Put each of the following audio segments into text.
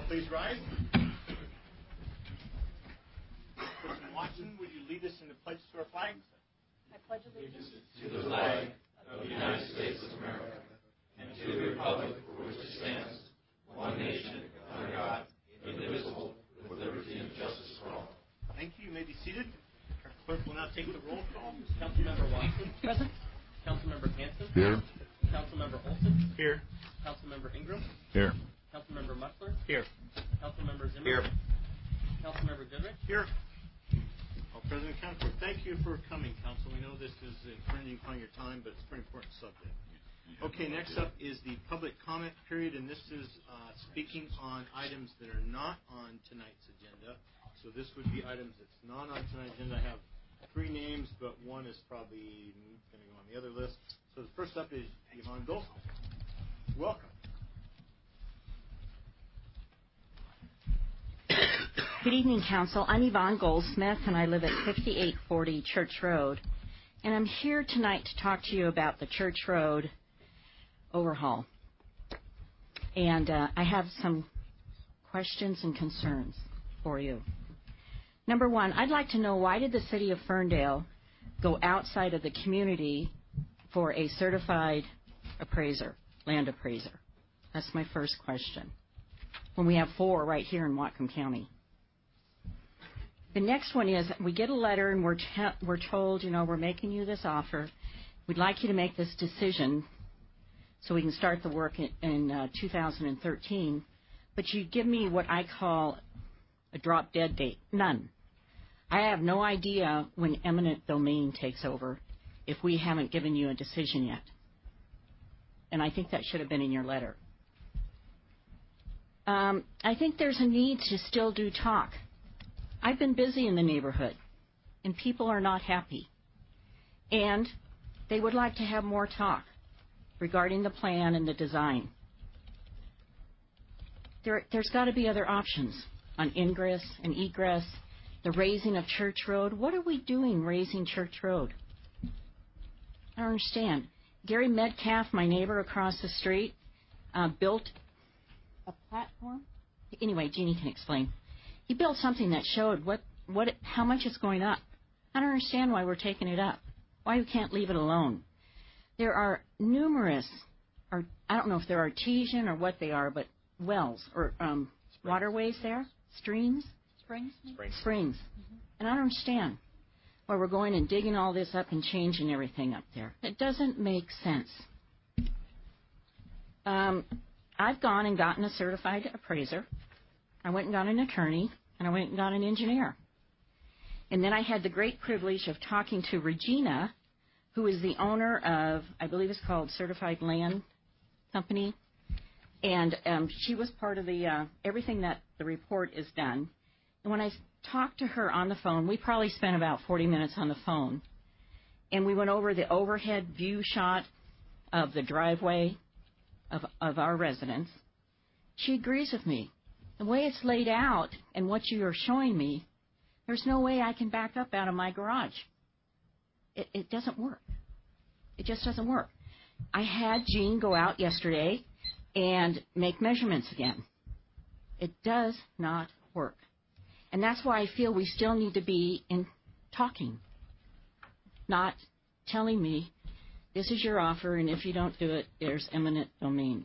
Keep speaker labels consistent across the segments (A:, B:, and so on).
A: Please rise. Person watching, would you lead us in the pledge to our flag?
B: I pledge allegiance
C: to the flag of the United States of America and to the republic for which it stands, one nation, under God, indivisible, with liberty and justice for all.
A: Thank you. You may be seated. Our clerk will now take the roll call.
D: Councilmember Watson.
B: Present.
D: Councilmember Hanson.
E: Here.
D: Councilmember Olson.
A: Here.
D: Councilmember Ingram.
E: Here.
D: Councilmember Mussler.
A: Here.
D: Councilmember Zimmer.
A: Here.
D: Councilmember Goodrich.
A: Here. All President Council, thank you for coming, Council. We know this is infringing upon your time, but it's a very important subject. Okay, next up is the public comment period, and this is speaking on items that are not on tonight's agenda. So this would be items that's not on tonight's agenda. I have three names, but one is probably going to go on the other list. So the first up is Yvonne Goldsmith. Welcome.
B: Good evening, Council. I'm Yvonne Goldsmith, and I live at 5840 Church Road. And I'm here tonight to talk to you about the Church Road overhaul. And I have some questions and concerns for you. Number one, I'd like to know, why did the City of Ferndale go outside of the community for a certified appraiser, land appraiser? That's my first question, when we have 4 right here in Whatcom County. The next one is, we get a letter and we're told, we're making you this offer. We'd like you to make this decision so we can start the work in 2013. But you give me what I call a drop-dead date. None. I have no idea when eminent domain takes over if we haven't given you a decision yet. And I think that should have been in your letter. I think there's a need to still do talk. I've been busy in the neighborhood, and people are not happy. And they would like to have more talk regarding the plan and the design. There's got to be other options on ingress and egress, the raising of Church Road. What are we doing raising Church Road? I don't understand. Gary Metcalf, my neighbor across the street, built a platform. Anyway, Jeannie can explain. He built something that showed how much it's going up. I don't understand why we're taking it up, why we can't leave it alone. There are numerous, or I don't know if they're artesian or what they are, but wells or waterways there, streams, springs. Mm-hmm. And I don't understand why we're going and digging all this up and changing everything up there. It doesn't make sense. I've gone and gotten a certified appraiser. I went and got an attorney, and I went and got an engineer. And then I had the great privilege of talking to Regina, who is the owner of, I believe it's called Certified Land Company. And she was part of the everything that the report is done. And when I talked to her on the phone, we probably spent about 40 minutes on the phone. And we went over the overhead view shot of the driveway of our residence. She agrees with me. The way it's laid out and what you are showing me, there's no way I can back up out of my garage. It doesn't work. It just doesn't work. I had Jean go out yesterday and make measurements again. It does not work. And that's why I feel we still need to be in talking, not telling me, this is your offer, and if you don't do it, there's eminent domain.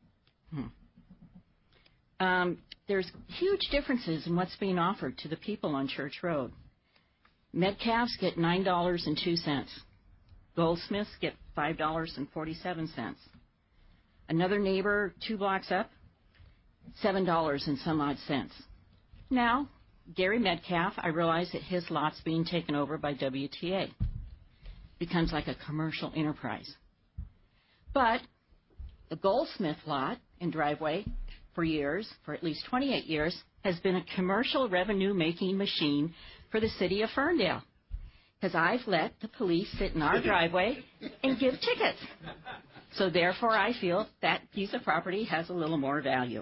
B: There's huge differences in what's being offered to the people on Church Road. Metcalfs get $9.02. Goldsmiths get $5.47. Another neighbor 2 blocks up, $7 and some odd cents. Now, Gary Metcalf, I realize that his lot's being taken over by WTA. Becomes like a commercial enterprise. But the Goldsmith lot and driveway for years, for at least 28 years, has been a commercial revenue-making machine for the city of Ferndale. Because I've let the police sit in our driveway and give tickets. So therefore, I feel that piece of property has a little more value.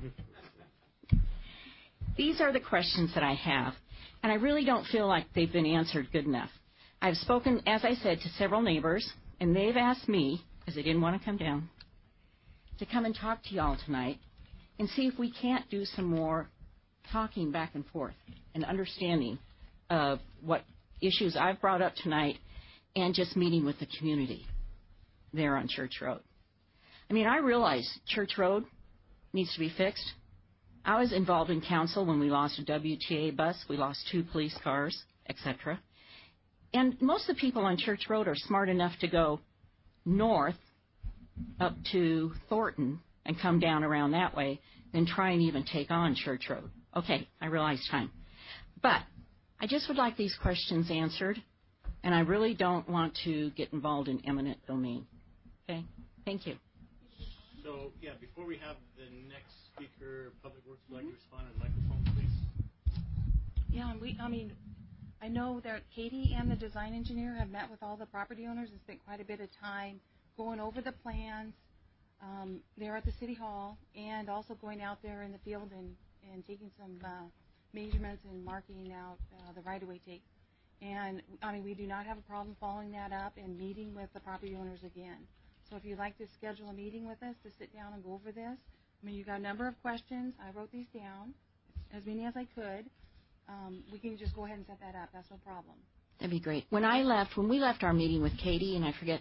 B: These are the questions that I have, and I really don't feel like they've been answered good enough. I've spoken, as I said, to several neighbors, and they've asked me, because they didn't want to come down, to come and talk to y'all tonight and see if we can't do some more talking back and forth and understanding of what issues I've brought up tonight and just meeting with the community there on Church Road. I mean, I realize Church Road needs to be fixed. I was involved in council when we lost a WTA bus, we lost 2 police cars, etc. And most of the people on Church Road are smart enough to go north up to Thornton and come down around that way than try and even take on Church Road. Okay, I realize time. But I just would like these questions answered, and I really don't want to get involved in eminent domain. Okay? Thank you.
A: So, yeah, before we have the next speaker, Public Works would like to respond on microphone, please.
E: Yeah, and I know that Katie and the design engineer have met with all the property owners and spent quite a bit of time going over the plans there at the City Hall, and also going out there in the field and taking some measurements and marking out the right-of-way takes. And, I mean, we do not have a problem following that up and meeting with the property owners again. So if you'd like to schedule a meeting with us to sit down and go over this, I mean, you've got a number of questions. I wrote these down, as many as I could. We can just go ahead and set that up. That's no problem.
B: That'd be great. When we left our meeting with Katie, and I forget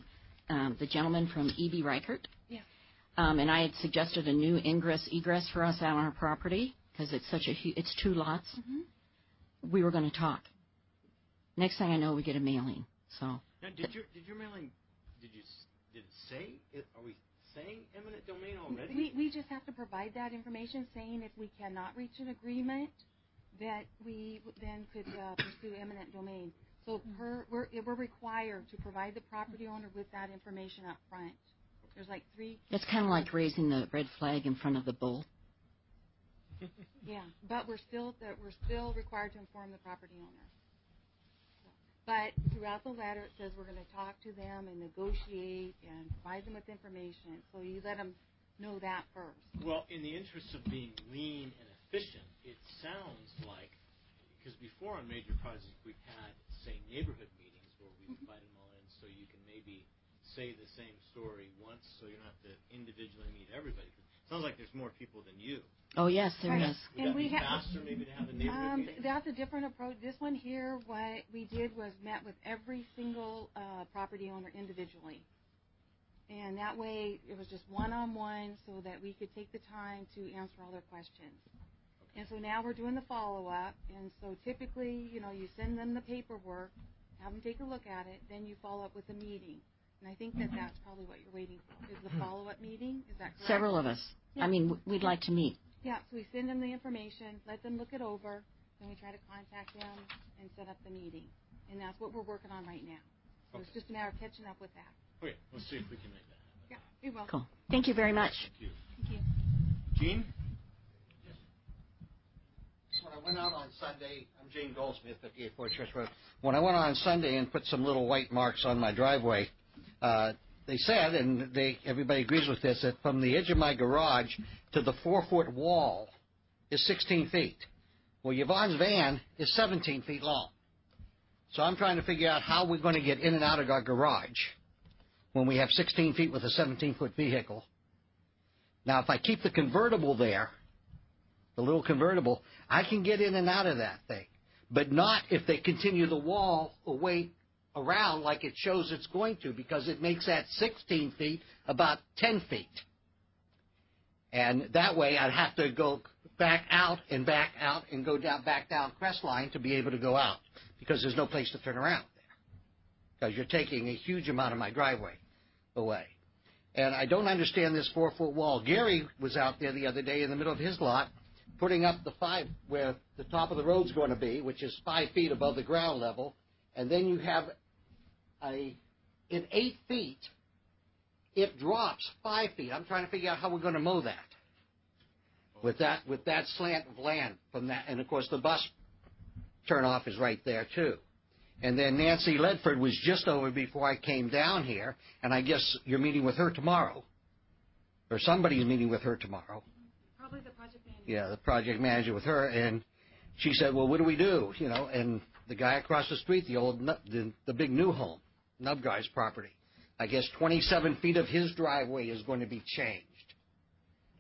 B: the gentleman from E.B. Reichert,
E: yeah.
B: And I had suggested a new egress for us out on our property because it's it's 2 lots. Mm-hmm. We were going to talk. Next thing I know, we get a mailing. So
A: now, did your mailing? Did it say? Are we saying eminent domain already?
E: We just have to provide that information, saying if we cannot reach an agreement, that we then could pursue eminent domain. So we're required to provide the property owner with that information up front. There's like 3.
B: It's kind of like raising the red flag in front of the bull.
E: Yeah, but we're still required to inform the property owner. But throughout the letter, it says we're going to talk to them and negotiate and provide them with information. So you let them know that first.
A: Well, in the interest of being lean and efficient, it sounds like, because before on major projects we've had, say, neighborhood meetings where we invite them all in so you can maybe say the same story once so you don't have to individually meet everybody. It sounds like there's more people than you.
B: Oh, yes, there is.
A: Would that be faster maybe to have a neighborhood meeting?
E: That's a different approach. This one here, what we did was met with every single property owner individually. And that way it was just one-on-one so that we could take the time to answer all their questions. Okay. And so now we're doing the follow-up. And so typically, you send them the paperwork, have them take a look at it, then you follow up with a meeting. And I think that's probably what you're waiting for, is the follow-up meeting. Is that correct?
B: Several of us. Yeah. I mean, we'd like to meet.
E: Yeah, so we send them the information, let them look it over, then we try to contact them and set up the meeting. And that's what we're working on right now. So It's just a matter of catching up with that.
A: Okay, let's see if we can make that happen.
E: Yeah, you're welcome.
B: Cool. Thank you very much.
A: Thank you.
E: Thank you.
A: Gene?
F: When I went out on Sunday, I'm Gene Goldsmith, 58 Fort Church Road. When I went on Sunday and put some little white marks on my driveway, they said, and everybody agrees with this, that from the edge of my garage to the 4-foot wall is 16 feet. Well, Yvonne's van is 17 feet long. So I'm trying to figure out how we're going to get in and out of our garage when we have 16 feet with a 17-foot vehicle. Now, if I keep the convertible there, the little convertible, I can get in and out of that thing. But not if they continue the wall away around like it shows it's going to, because it makes that 16 feet about 10 feet. And that way I'd have to go back out and go back down Crestline to be able to go out, because there's no place to turn around there, because you're taking a huge amount of my driveway away. And I don't understand this 4-foot wall. Gary was out there the other day in the middle of his lot putting up the 5 where the top of the road's going to be, which is 5 feet above the ground level. And then you have in 8 feet, it drops 5 feet. I'm trying to figure out how we're going to mow that with that slant of land from that. And, of course, the bus turnoff is right there, too. And then Nancy Ledford was just over before I came down here, and I guess you're meeting with her tomorrow, or somebody's meeting with her tomorrow.
E: Probably the project manager.
F: Yeah, the project manager with her, and she said, well, what do we do? And the guy across the street, the big new home, Nub Guy's property, I guess 27 feet of his driveway is going to be changed.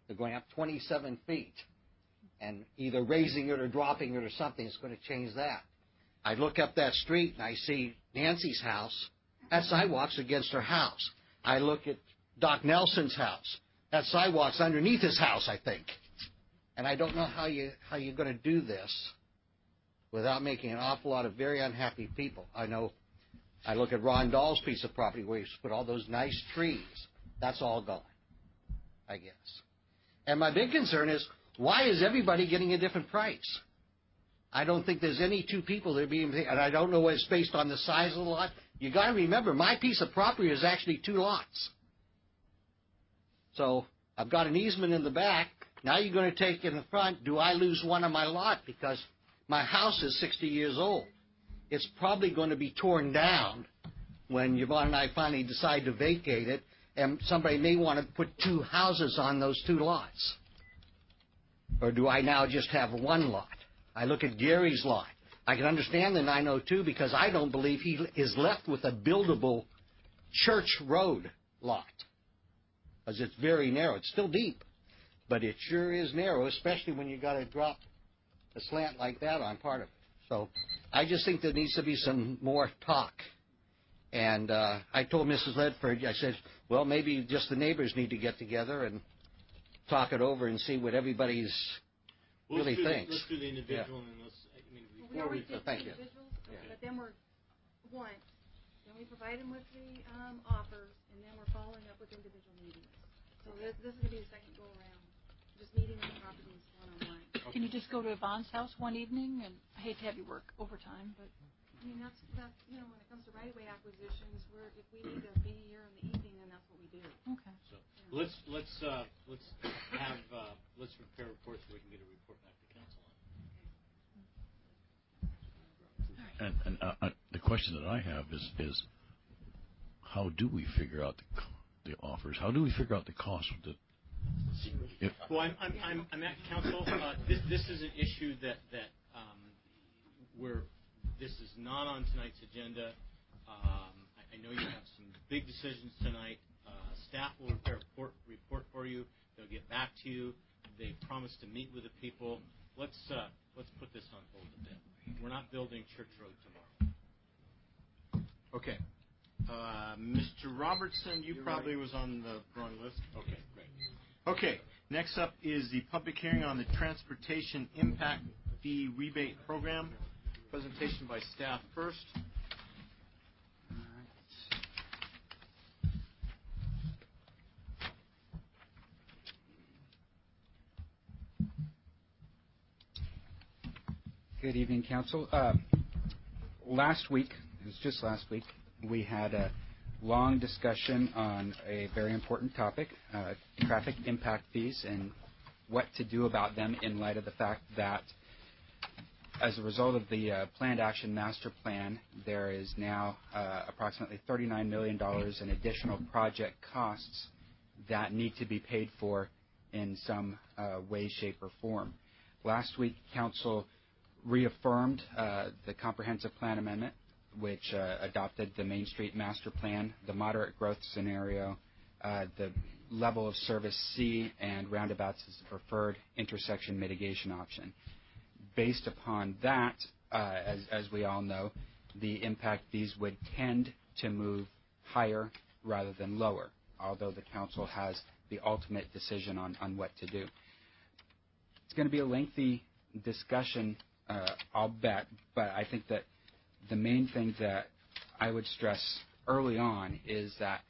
F: They're going up 27 feet. And either raising it or dropping it or something is going to change that. I look up that street and I see Nancy's house. That sidewalk's against her house. I look at Doc Nelson's house. That sidewalk's underneath his house, I think. And I don't know how you're going to do this without making an awful lot of very unhappy people. I know I look at Ron Dahl's piece of property where he's put all those nice trees. That's all gone, I guess. And my big concern is, why is everybody getting a different price? I don't think there's any two people that are being, and I don't know what it's based on the size of the lot. You got to remember, my piece of property is actually 2 lots. So I've got an easement in the back. Now you're going to take in the front. Do I lose one on my lot because my house is 60 years old? It's probably going to be torn down when Yvonne and I finally decide to vacate it, and somebody may want to put 2 houses on those 2 lots. Or do I now just have 1 lot? I look at Gary's lot. I can understand the 902 because I don't believe he is left with a buildable church road lot. Because it's very narrow. It's still deep, but it sure is narrow, especially when you got to drop a slant like that on part of it. So I just think there needs to be some more talk. And I told Mrs. Ledford, I said, well, maybe just the neighbors need to get together and talk it over and see what everybody's really thinks.
A: Let's do the individual, and let's. I mean,
E: We already did
F: Thank you.
E: individuals, but then we're once. Then we provide them with the offers, and then we're following up with individual meetings. So this is going to be the second go around, just meeting with the properties one-on-one.
A: Okay.
G: Can you just go to Yvonne's house one evening? And I hate to have you work overtime, but
E: I mean, that's when it comes to right-of-way acquisitions, if we need to be here in the evening, then that's what we do.
G: okay.
A: So let's prepare reports so we can get a report back to council on.
H: And the question that I have is how do we figure out the offers? How do we figure out the cost?
A: Well, I'm at council. This is an issue that where this is not on tonight's agenda. I know you have some big decisions tonight. Staff will prepare a report for you. They'll get back to you. They promised to meet with the people. Let's put this on hold a bit. We're not building Church Road tomorrow. Okay. Mr. Robertson, you probably was on the wrong list. Okay, great. Okay, next up is the public hearing on the Transportation Impact Fee Rebate Program. Presentation by staff first.
I: Good evening, Council. Last week, it was just last week, we had a long discussion on a very important topic, traffic impact fees and what to do about them in light of the fact that as a result of the Planned Action Master Plan, there is now approximately $39 million in additional project costs that need to be paid for in some way, shape, or form. Last week, Council reaffirmed the Comprehensive Plan Amendment, which adopted the Main Street Master Plan, the moderate growth scenario, the level of service C, and roundabouts as the preferred intersection mitigation option. Based upon that, as we all know, the impact fees would tend to move higher rather than lower, although the Council has the ultimate decision on what to do. It's going to be a lengthy discussion, I'll bet, but I think that the main thing that I would stress early on is that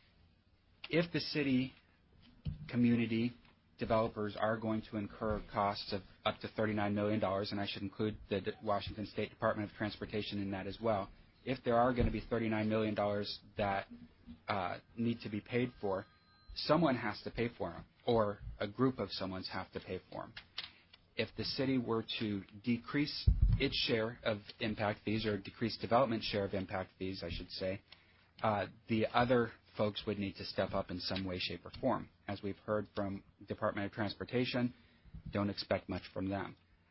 I: if the city, community, developers are going to incur costs of up to $39 million, and I should include the Washington State Department of Transportation in that as well, if there are going to be $39 million that need to be paid for, someone has to pay for them, or a group of someone's have to pay for them. If the city were to decrease its share of impact fees, or decrease development share of impact fees, I should say, the other folks would need to step up in some way, shape, or form. As we've heard from Department of Transportation, don't expect much from them.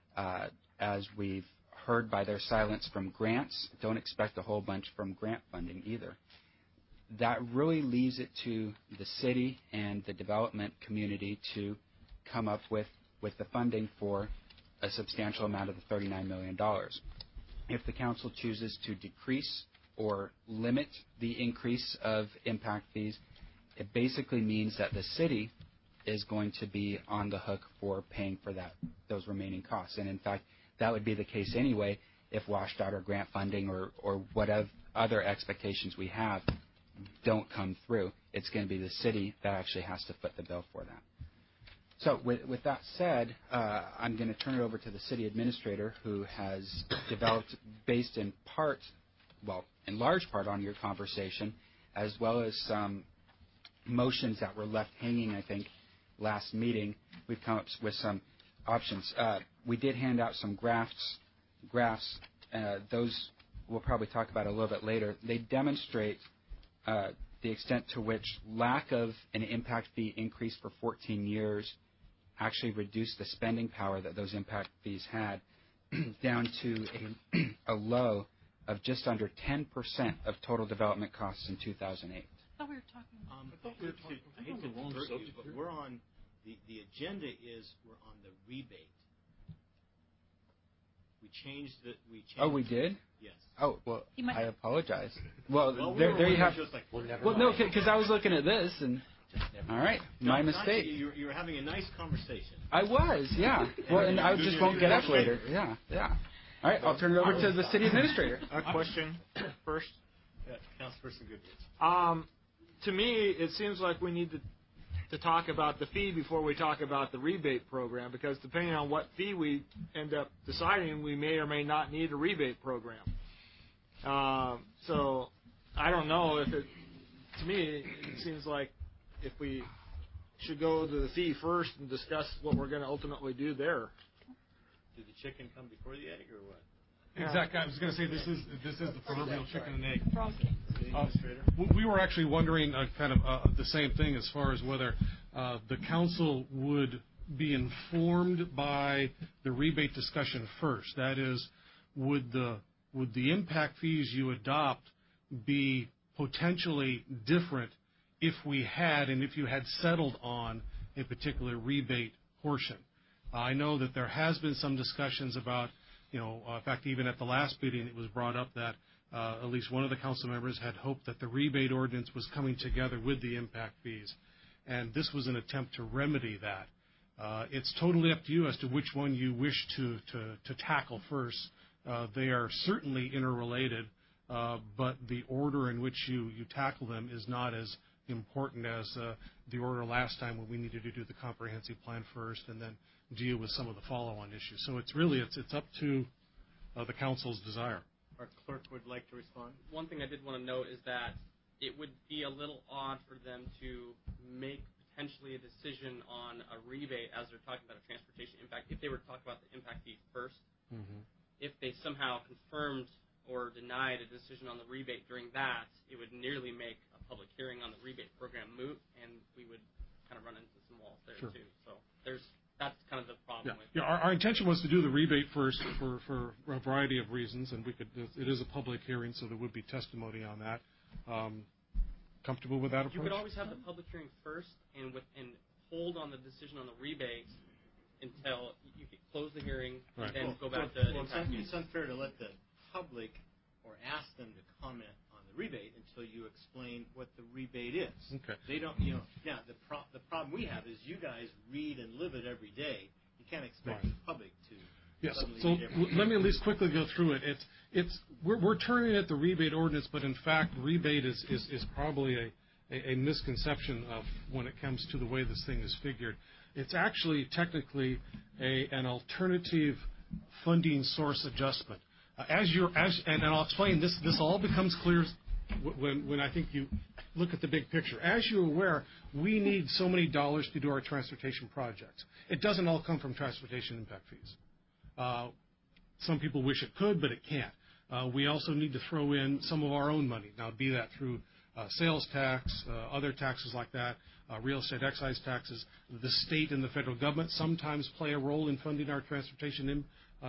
I: As we've heard by their silence from grants, don't expect a whole bunch from grant funding either. That really leaves it to the city and the development community to come up with the funding for a substantial amount of the $39 million. If the council chooses to decrease or limit the increase of impact fees, it basically means that the city is going to be on the hook for paying for those remaining costs. And in fact, that would be the case anyway if WSDOT or grant funding or whatever other expectations we have don't come through. It's going to be the city that actually has to foot the bill for that. So with that said, I'm going to turn it over to the city administrator, who has developed, based in part, well, in large part on your conversation, as well as some motions that were left hanging, I think, last meeting. We've come up with some options. We did hand out some graphs. Those we'll probably talk about a little bit later. They demonstrate the extent to which lack of an impact fee increase for 14 years actually reduced the spending power that those impact fees had down to a low of just under 10% of total development costs in 2008.
E: I thought we were talking.
A: I hate to divert you, but we're on the agenda is we're on the rebate. We changed.
I: Oh, we did?
A: Yes.
I: Oh, well, I apologize. Well, there you have. Well, no, because I was looking at this and. All right, my mistake.
A: You were having a nice conversation.
I: I was, yeah. Well, and I just won't get up later. Yeah. All right, I'll turn it over to the city administrator.
J: A question first.
A: Councilperson Goodrich.
J: To me, it seems like we need to talk about the fee before we talk about the rebate program, because depending on what fee we end up deciding, we may or may not need a rebate program. So I don't know if it. To me, it seems like if we should go to the fee first and discuss what we're going to ultimately do there.
A: Did the chicken come before the egg, or what?
K: Exactly. I was going to say this is the proverbial chicken and egg.
A: Administrator.
K: We were actually wondering kind of the same thing as far as whether the council would be informed by the rebate discussion first. That is, would the impact fees you adopt be potentially different if we had and if you had settled on a particular rebate portion? I know that there has been some discussions about, in fact, even at the last meeting, it was brought up that at least one of the council members had hoped that the rebate ordinance was coming together with the impact fees, and this was an attempt to remedy that. It's totally up to you as to which one you wish to tackle first. They are certainly interrelated, but the order in which you tackle them is not as important as the order last time when we needed to do the comprehensive plan first and then deal with some of the follow-on issues. So it's up to the council's desire.
A: Our clerk would like to respond.
D: One thing I did want to note is that it would be a little odd for them to make potentially a decision on a rebate as they're talking about a transportation impact if they were to talk about the impact fee first. Mm-hmm. If they somehow confirmed or denied a decision on the rebate during that, it would nearly make a public hearing on the rebate program moot, and we would kind of run into some walls there, too. So that's kind of the problem with it.
K: Yeah, our intention was to do the rebate first for a variety of reasons, and it is a public hearing, so there would be testimony on that. Comfortable with that approach?
D: You could always have the public hearing first and hold on the decision on the rebate until you could close the hearing and then go back to impact fees.
A: It's unfair to let the public or ask them to comment on the rebate until you explain what the rebate is.
K: Okay.
A: They don't, yeah, the problem we have is you guys read and live it every day. You can't expect the public to.
K: Yes. So let me at least quickly go through it. We're turning at the rebate ordinance, but in fact, rebate is probably a misconception of when it comes to the way this thing is figured. It's actually technically an alternative funding source adjustment. And I'll explain this. This all becomes clear when I think you look at the big picture. As you're aware, we need so many dollars to do our transportation projects. It doesn't all come from transportation impact fees. Some people wish it could, but it can't. We also need to throw in some of our own money. Now, be that through sales tax, other taxes like that, real estate excise taxes. The state and the federal government sometimes play a role in funding our transportation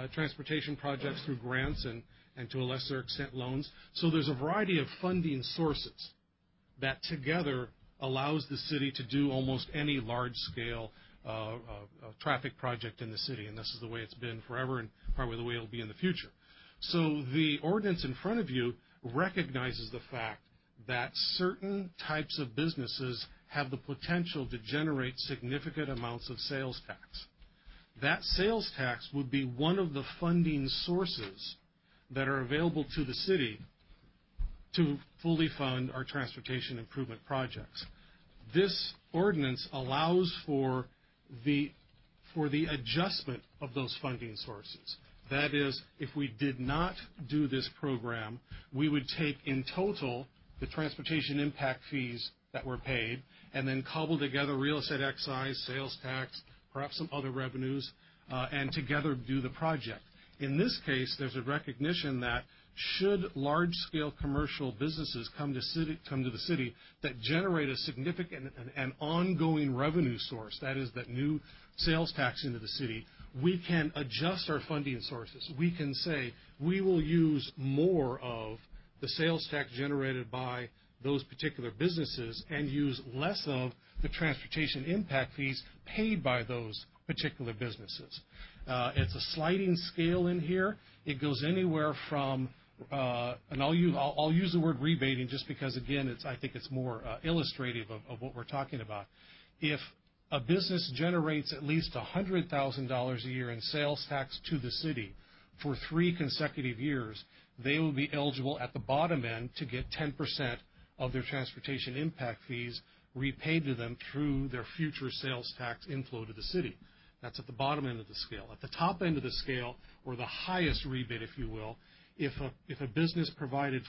K: projects through grants and to a lesser extent loans. So there's a variety of funding sources that together allows the city to do almost any large-scale traffic project in the city, and this is the way it's been forever and probably the way it'll be in the future. So the ordinance in front of you recognizes the fact that certain types of businesses have the potential to generate significant amounts of sales tax. That sales tax would be one of the funding sources that are available to the city to fully fund our transportation improvement projects. This ordinance allows for the adjustment of those funding sources. That is, if we did not do this program, we would take in total the transportation impact fees that were paid and then cobble together real estate excise, sales tax, perhaps some other revenues, and together do the project. In this case, there's a recognition that should large-scale commercial businesses come to the city that generate a significant and ongoing revenue source, that is, that new sales tax into the city, we can adjust our funding sources. We can say we will use more of the sales tax generated by those particular businesses and use less of the transportation impact fees paid by those particular businesses. It's a sliding scale in here. It goes anywhere from, and I'll use the word rebating just because, again, I think it's more illustrative of what we're talking about. If a business generates at least $100,000 a year in sales tax to the city for 3 consecutive years, they will be eligible at the bottom end to get 10% of their transportation impact fees repaid to them through their future sales tax inflow to the city. That's at the bottom end of the scale. At the top end of the scale, or the highest rebate, if you will, if a business provided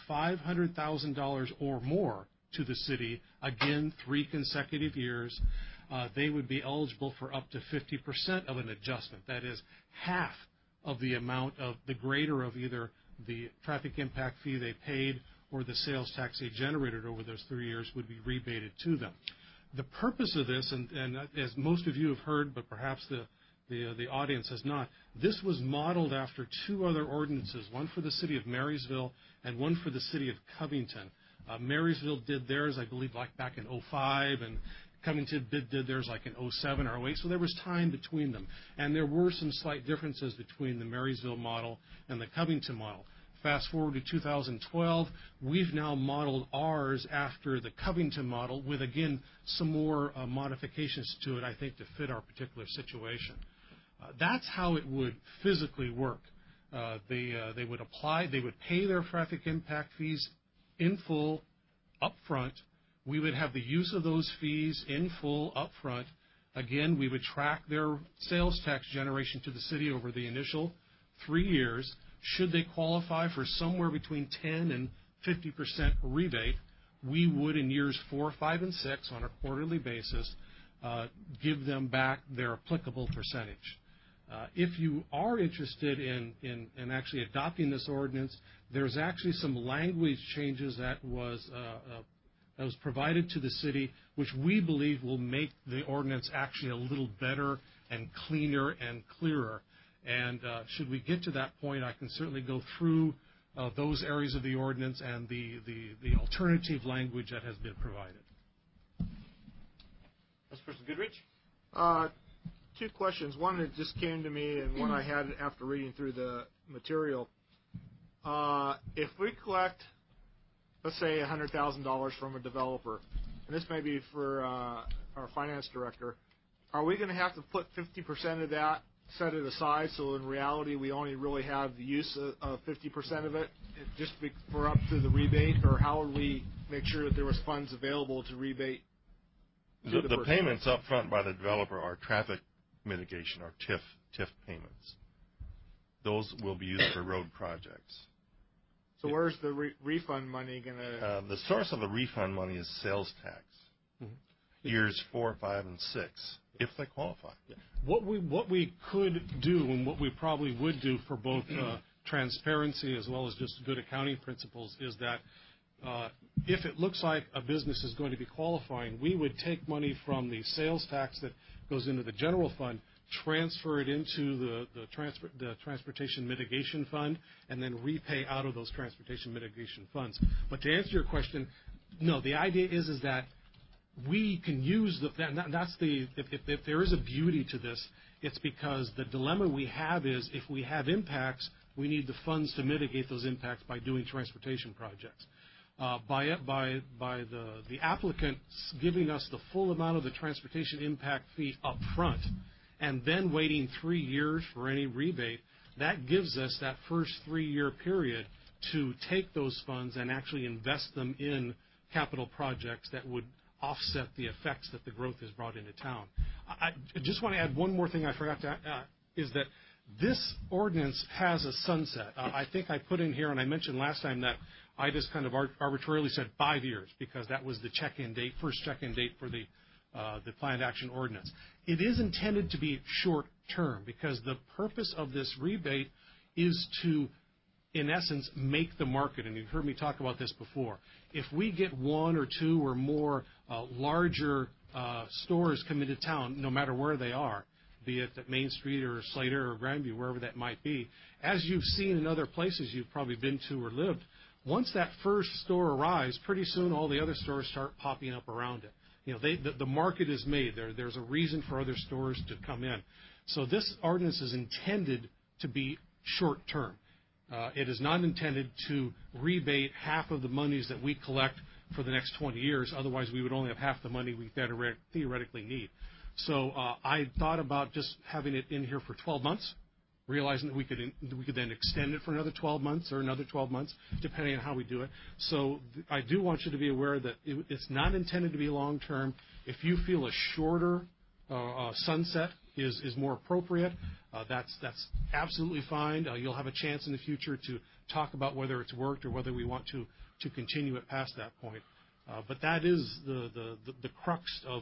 K: $500,000 or more to the city, again, 3 consecutive years, they would be eligible for up to 50% of an adjustment. That is, half of the amount of the greater of either the traffic impact fee they paid or the sales tax they generated over those 3 years would be rebated to them. The purpose of this, and as most of you have heard, but perhaps the audience has not, this was modeled after 2 other ordinances, one for the city of Marysville and one for the city of Covington. Marysville did theirs, I believe, like back in 2005, and Covington did theirs like in 2007 or 2008, so there was time between them. And there were some slight differences between the Marysville model and the Covington model. Fast forward to 2012, we've now modeled ours after the Covington model with, again, some more modifications to it, I think, to fit our particular situation. That's how it would physically work. They would apply, they would pay their traffic impact fees in full up front. We would have the use of those fees in full up front. Again, we would track their sales tax generation to the city over the initial 3 years. Should they qualify for somewhere between 10 and 50% rebate, we would, in years 4, 5, and 6, on a quarterly basis, give them back their applicable percentage. If you are interested in actually adopting this ordinance, there's actually some language changes that was provided to the city, which we believe will make the ordinance actually a little better and cleaner and clearer. And should we get to that point, I can certainly go through those areas of the ordinance and the alternative language that has been provided.
A: Councilperson Goodrich?
J: 2 questions. One that just came to me and one I had after reading through the material. If we collect, let's say, $100,000 from a developer, and this may be for our finance director, are we going to have to put 50% of that, set it aside, so in reality we only really have the use of 50% of it just for up to the rebate, or how would we make sure that there was funds available to rebate?
L: The payments up front by the developer are traffic mitigation, or TIF payments. Those will be used for road projects.
J: So where's the refund money going to?
L: The source of the refund money is sales tax. Years 4, 5, and 6, if they qualify.
K: Yeah. What we could do, and what we probably would do for both transparency as well as just good accounting principles, is that if it looks like a business is going to be qualifying, we would take money from the sales tax that goes into the general fund, transfer it into the transportation mitigation fund, and then repay out of those transportation mitigation funds. But to answer your question, no, the idea is that we can use if there is a beauty to this, it's because the dilemma we have is if we have impacts, we need the funds to mitigate those impacts by doing transportation projects. By the applicant giving us the full amount of the transportation impact fee up front and then waiting 3 years for any rebate, that gives us that first 3-year period to take those funds and actually invest them in capital projects that would offset the effects that the growth has brought into town. I just want to add one more thing I forgot to is that this ordinance has a sunset. I think I put in here, and I mentioned last time that I just kind of arbitrarily said 5 years because that was the check-in date, first check-in date for the planned action ordinance. It is intended to be short-term because the purpose of this rebate is to, in essence, make the market, and you've heard me talk about this before. If we get 1 or 2 or more larger stores come into town, no matter where they are, be it at Main Street or Slater or Grandview, wherever that might be, as you've seen in other places you've probably been to or lived, once that first store arrives, pretty soon all the other stores start popping up around it. You know, the market is made. There's a reason for other stores to come in. So this ordinance is intended to be short-term. It is not intended to rebate half of the monies that we collect for the next 20 years. Otherwise, we would only have half the money we theoretically need. So I thought about just having it in here for 12 months, realizing that we could then extend it for another 12 months or another 12 months, depending on how we do it. So I do want you to be aware that it's not intended to be long-term. If you feel a shorter sunset is more appropriate, that's absolutely fine. You'll have a chance in the future to talk about whether it's worked or whether we want to continue it past that point. But that is the crux of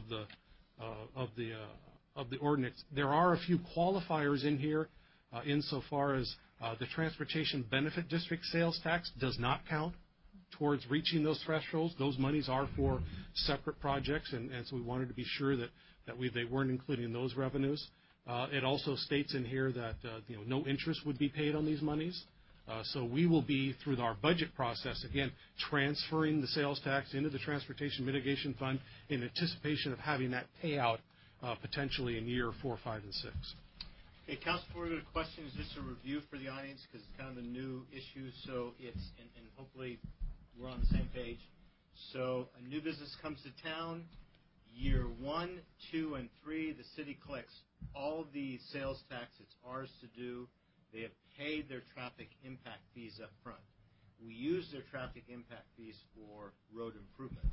K: the ordinance. There are a few qualifiers in here, insofar as the Transportation Benefit District sales tax does not count towards reaching those thresholds. Those monies are for separate projects, and so we wanted to be sure that they weren't including those revenues. It also states in here that no interest would be paid on these monies. So we will be, through our budget process, again, transferring the sales tax into the Transportation Mitigation Fund in anticipation of having that payout potentially in year 4, 5, and 6.
A: Okay, Council, before we go to questions, just a review for the audience because it's kind of a new issue. So it's, and hopefully we're on the same page. So a new business comes to town. Year 1, 2, and 3, the city collects all the sales tax. It's ours to do. They have paid their traffic impact fees up front. We use their traffic impact fees for road improvements.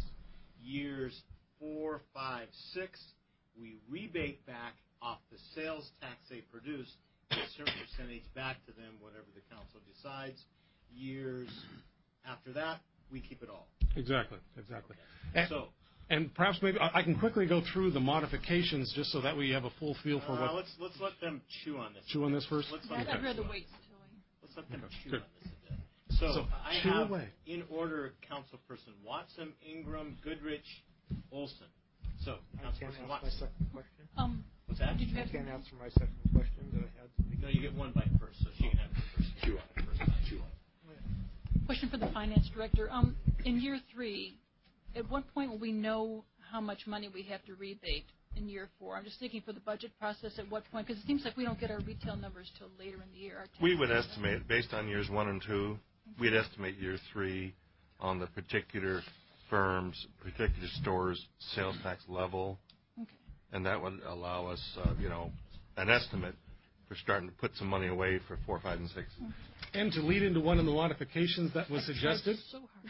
A: Years 4, 5, 6, we rebate back off the sales tax they produce a certain percentage back to them, whatever the council decides. Years after that, we keep it all.
K: Exactly.
A: Okay.
K: And perhaps maybe I can quickly go through the modifications just so that we have a full feel for what.
A: Let's let them chew on this.
K: Chew on this first?
G: I'd rather wait.
A: Let's let them chew on this a bit. So I have, in order, Councilperson Watson, Ingram, Goodrich, Olson. So, Councilperson Watson.
J: My second question.
A: What's that?
J: I can't answer my second question.
A: No, you get one bite first, so she can have it first. Chew on it first. Chew on it.
G: Question for the finance director. In year 3, at what point will we know how much money we have to rebate in year 4? I'm just thinking for the budget process, at what point? Because it seems like we don't get our retail numbers till later in the year.
L: We would estimate, based on years 1 and 2, we'd estimate year 3 on the particular firm's, particular store's sales tax level.
G: Okay.
L: And that would allow us, an estimate for starting to put some money away for 4, 5, and 6.
G: Okay.
K: And to lead into one of the modifications that was suggested.
G: So hard.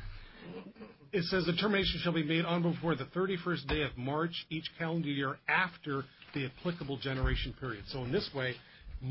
K: It says the termination shall be made on before the 31st day of March each calendar year after the applicable generation period. So in this way,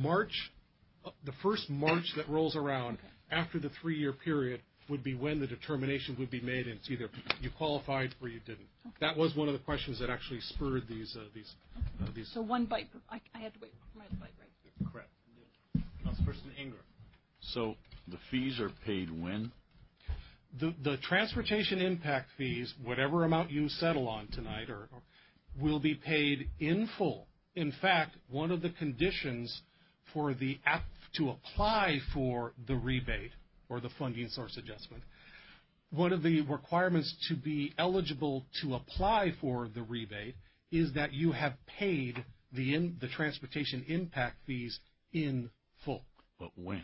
K: the first March that rolls around after the 3-year period would be when the determination would be made, and it's either you qualified or you didn't. Okay. That was one of the questions that actually spurred these.
G: So one bite. I had to wait for my bite, right?
A: Correct. Councilperson Ingram.
H: So the fees are paid when?
K: The transportation impact fees, whatever amount you settle on tonight, or will be paid in full. In fact, one of the conditions for to apply for the rebate or the funding source adjustment one of the requirements to be eligible to apply for the rebate is that you have paid the transportation impact fees in full.
H: But when?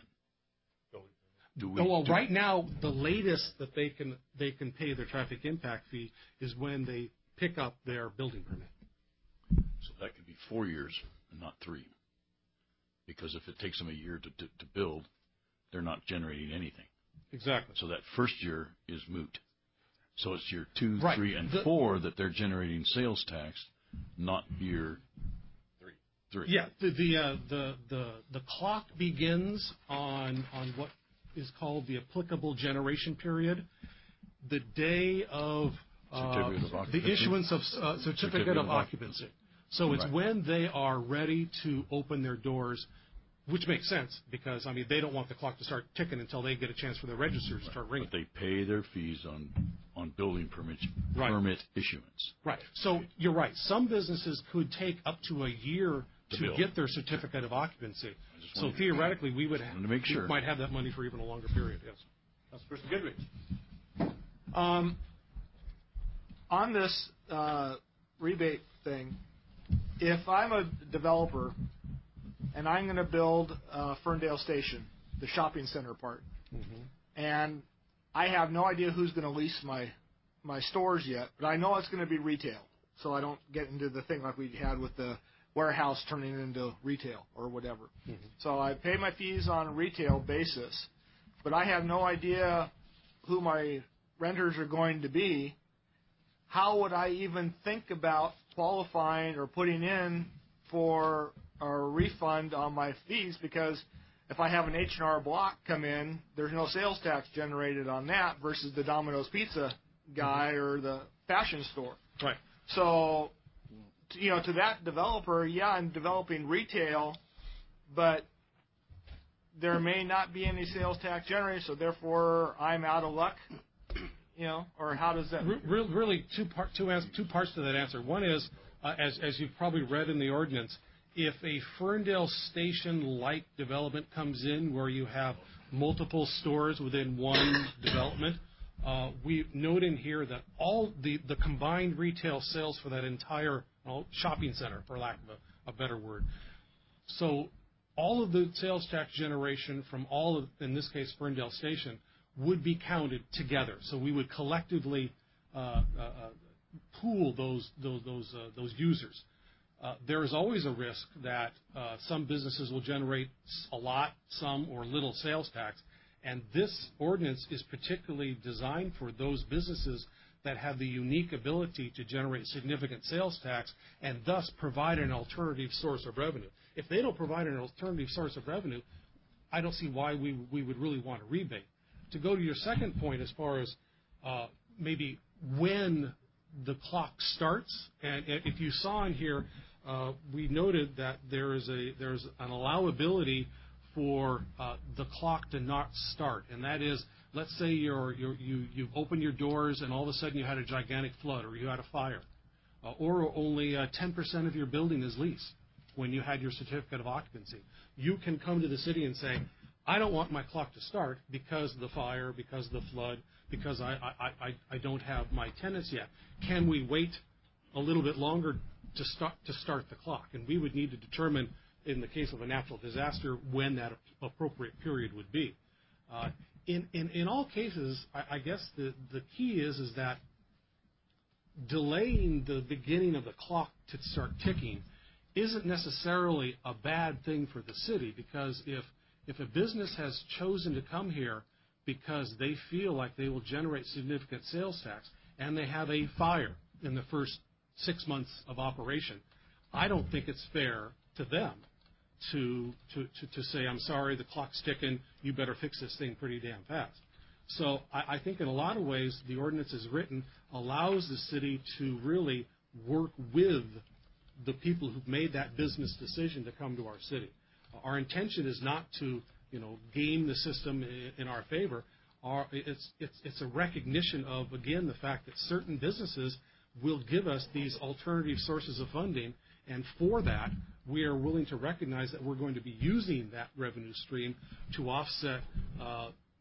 K: Right now, the latest that they can pay their traffic impact fee is when they pick up their building permit.
H: So that could be 4 years and not 3. Because if it takes them a year to build, they're not generating anything.
K: Exactly.
H: So that first year is moot. So it's year 2,
K: right.
H: 3, and 4 that they're generating sales tax, not year 3.
K: Yeah, the clock begins on what is called the applicable generation period, the day of the issuance of certificate of occupancy. So it's when they are ready to open their doors, which makes sense because, I mean, they don't want the clock to start ticking until they get a chance for their registers to start ringing.
H: But they pay their fees on building permit issuance.
K: Right. So you're right. Some businesses could take up to a year to get their certificate of occupancy. So theoretically, we would might have that money for even a longer period. Yes.
A: That's Person Goodrich.
J: On this rebate thing, if I'm a developer and I'm going to build Ferndale Station, the shopping center part, and I have no idea who's going to lease my stores yet, but I know it's going to be retail, so I don't get into the thing like we had with the warehouse turning into retail or whatever. So I pay my fees on a retail basis, but I have no idea who my renters are going to be. How would I even think about qualifying or putting in for a refund on my fees? Because if I have an H&R Block come in, there's no sales tax generated on that versus the Domino's Pizza guy or the fashion store.
K: Right.
J: So, to that developer, yeah, I'm developing retail, but there may not be any sales tax generated, so therefore I'm out of luck. Or how does that?
K: Really, two parts to that answer. One is, as you've probably read in the ordinance, if a Ferndale Station-like development comes in where you have multiple stores within one development, we note in here that all the combined retail sales for that entire shopping center, for lack of a better word, so all of the sales tax generation from all of, in this case, Ferndale Station, would be counted together. So we would collectively pool those users. There is always a risk that some businesses will generate a lot, some, or little sales tax, and this ordinance is particularly designed for those businesses that have the unique ability to generate significant sales tax and thus provide an alternative source of revenue. If they don't provide an alternative source of revenue, I don't see why we would really want a rebate. To go to your second point as far as maybe when the clock starts, and if you saw in here, we noted that there's an allowability for the clock to not start, and that is, let's say you've opened your doors and all of a sudden you had a gigantic flood or you had a fire, or only 10% of your building is leased when you had your certificate of occupancy. You can come to the city and say, I don't want my clock to start because of the fire, because of the flood, because I don't have my tenants yet. Can we wait a little bit longer to start the clock? And we would need to determine, in the case of a natural disaster, when that appropriate period would be. In all cases, I guess the key is that delaying the beginning of the clock to start ticking isn't necessarily a bad thing for the city, because if a business has chosen to come here because they feel like they will generate significant sales tax and they have a fire in the first 6 months of operation, I don't think it's fair to them to say, I'm sorry, the clock's ticking, you better fix this thing pretty damn fast. So I think in a lot of ways the ordinance as written allows the city to really work with the people who've made that business decision to come to our city. Our intention is not to, game the system in our favor. It's a recognition of, again, the fact that certain businesses will give us these alternative sources of funding, and for that, we are willing to recognize that we're going to be using that revenue stream to offset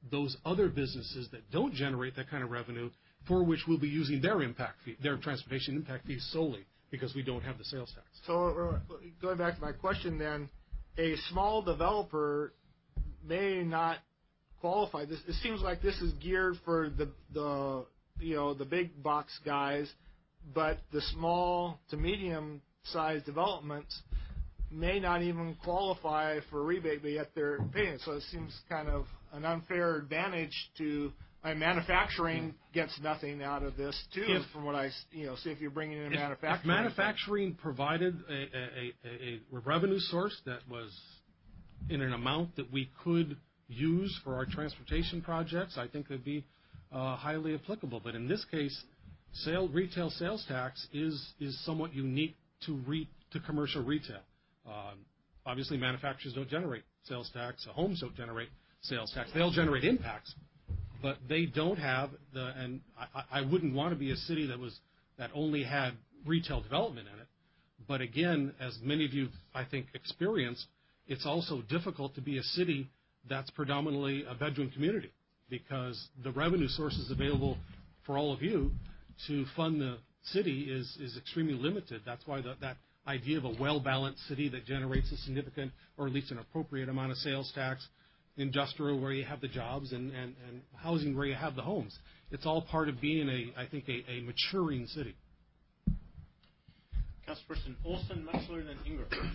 K: those other businesses that don't generate that kind of revenue, for which we'll be using their impact fee, their transportation impact fees solely, because we don't have the sales tax.
J: So going back to my question then, a small developer may not qualify. It seems like this is geared for the big box guys, but the small to medium sized developments may not even qualify for a rebate, but yet they're paying. So it seems kind of an unfair advantage to manufacturing gets nothing out of this too. From what I see, if you're bringing in manufacturing.
K: If manufacturing provided a revenue source that was in an amount that we could use for our transportation projects, I think it'd be highly applicable. But in this case, retail sales tax is somewhat unique to commercial retail. Obviously, manufacturers don't generate sales tax. Homes don't generate sales tax. They'll generate impacts, but they don't have and I wouldn't want to be a city that only had retail development in it. But again, as many of you, I think, experienced, it's also difficult to be a city that's predominantly a bedroom community, because the revenue sources available for all of you to fund the city is extremely limited. That's why that idea of a well-balanced city that generates a significant, or at least an appropriate amount of sales tax, industrial where you have the jobs, and housing where you have the homes. It's all part of being a maturing city.
A: Councilperson Olson, Mutchler, then Ingram.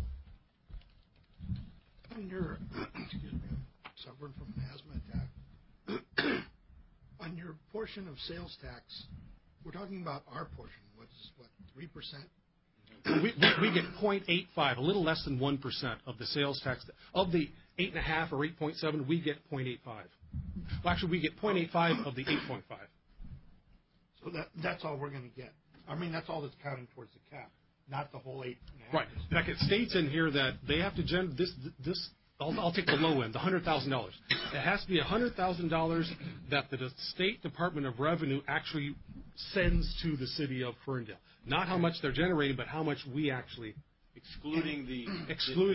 M: Excuse me, suffering from an asthma attack. On your portion of sales tax, we're talking about our portion. What, 3%?
K: We get 0.85, a little less than 1% of the sales tax. Of the 8.5 or 8.7, we get 0.85. Well, actually, we get 0.85 of the 8.5.
M: So that's all we're going to get. I mean, that's all that's counting towards the cap, not the whole 8.5.
K: Right. In fact, it states in here that they have to this. I'll take the low end, the $100,000. It has to be $100,000 that the State Department of Revenue actually sends to the city of Ferndale. Not how much they're generating, but how much we actually
A: excluding the 0.2%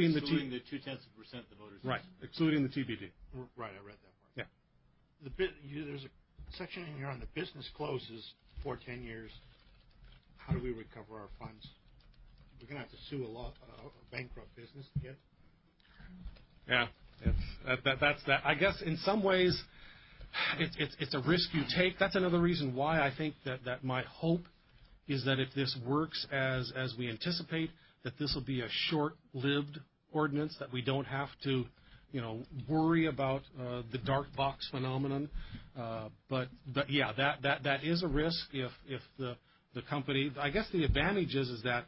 A: the voters.
K: Right, excluding the TBD.
M: Right, I read that part.
K: Yeah.
M: There's a section in here on the business closes for 10 years. How do we recover our funds? We're going to have to sue a bankrupt business to get.
K: Yeah, that's that. I guess in some ways, it's a risk you take. That's another reason why I think that my hope is that if this works as we anticipate, that this will be a short-lived ordinance, that we don't have to, worry about the dark box phenomenon. But yeah, that is a risk if the company. I guess the advantage is that.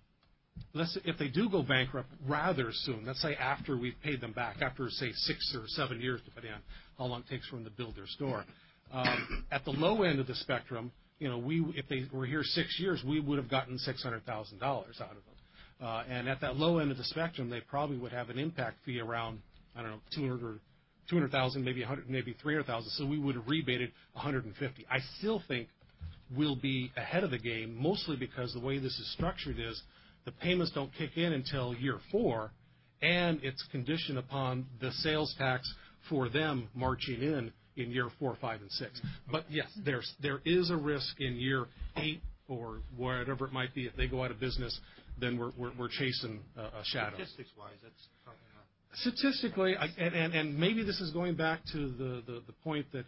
K: If they do go bankrupt rather soon, let's say after we've paid them back, after, say, 6 or 7 years, depending on how long it takes for them to build their store. At the low end of the spectrum, if they were here 6 years, we would have gotten $600,000 out of them. And at that low end of the spectrum, they probably would have an impact fee around, I don't know, $200,000, maybe $100,000, maybe $300,000. So we would have rebated $150,000. I still think we'll be ahead of the game, mostly because the way this is structured is the payments don't kick in until year 4, and it's conditioned upon the sales tax for them marching in year 4, 5, and 6. But yes, there is a risk in year 8 or whatever it might be. If they go out of business, then we're chasing a shadow.
M: Statistics-wise, that's probably not.
K: Statistically, and maybe this is going back to the point that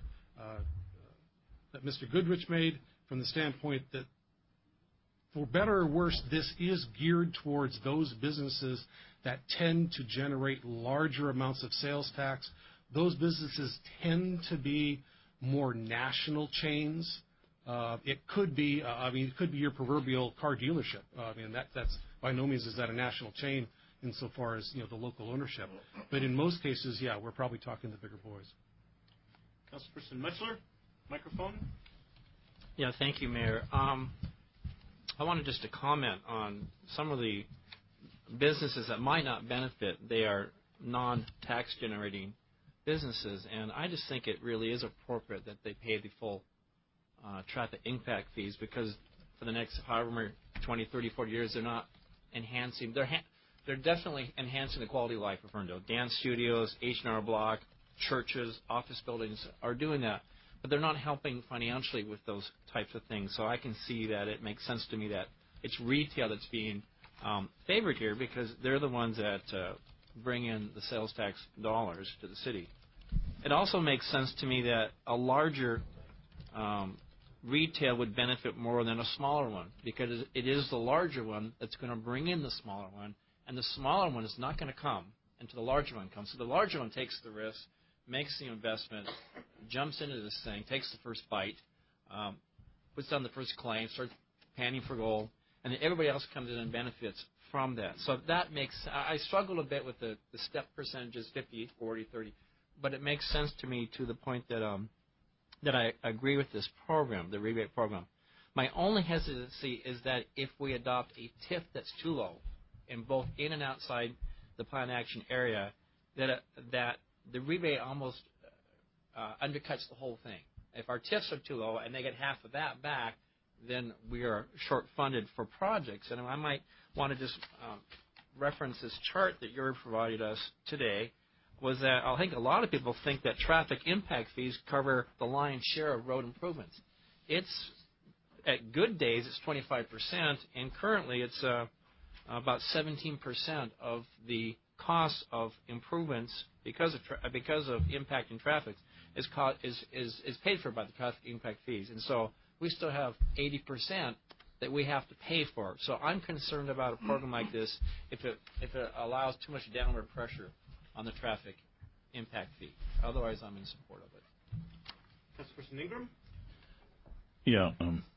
K: Mr. Goodrich made from the standpoint that, for better or worse, this is geared towards those businesses that tend to generate larger amounts of sales tax. Those businesses tend to be more national chains. It could be, it could be your proverbial car dealership. That's by no means is that a national chain insofar as the local ownership. But in most cases, yeah, we're probably talking the bigger boys.
A: Councilperson Mutchler, microphone.
N: Yeah, thank you, Mayor. I wanted just to comment on some of the businesses that might not benefit. They are non-tax generating businesses, and I just think it really is appropriate that they pay the full traffic impact fees, because for the next however 20, 30, 40 years, they're not enhancing. They're definitely enhancing the quality of life of Ferndale. Dance studios, H&R Block, churches, office buildings are doing that, but they're not helping financially with those types of things. So I can see that it makes sense to me that it's retail that's being favored here because they're the ones that bring in the sales tax dollars to the city. It also makes sense to me that a larger retail would benefit more than a smaller one because it is the larger one that's going to bring in the smaller one, and the smaller one is not going to come until the larger one comes. So the larger one takes the risk, makes the investment, jumps into this thing, takes the first bite, puts down the first claim, starts panning for gold, and then everybody else comes in and benefits from that. So that makes – I struggle a bit with the step percentages, 50, 40, 30, but it makes sense to me to the point that that I agree with this program, the rebate program. My only hesitancy is that if we adopt a TIF that's too low in both in and outside the plan action area, that the rebate almost undercuts the whole thing. If our TIFs are too low and they get half of that back, then we are short-funded for projects. And I might want to just reference this chart that you provided us today, was that I think a lot of people think that traffic impact fees cover the lion's share of road improvements. It's at good days, it's 25%, and currently it's about 17% of the cost of improvements because of impact in traffic is paid for by the traffic impact fees. And so we still have 80% that we have to pay for. So I'm concerned about a program like this if it allows too much downward pressure on the traffic impact fee. Otherwise, I'm in support of it.
A: Councilperson Ingram?
H: Yeah.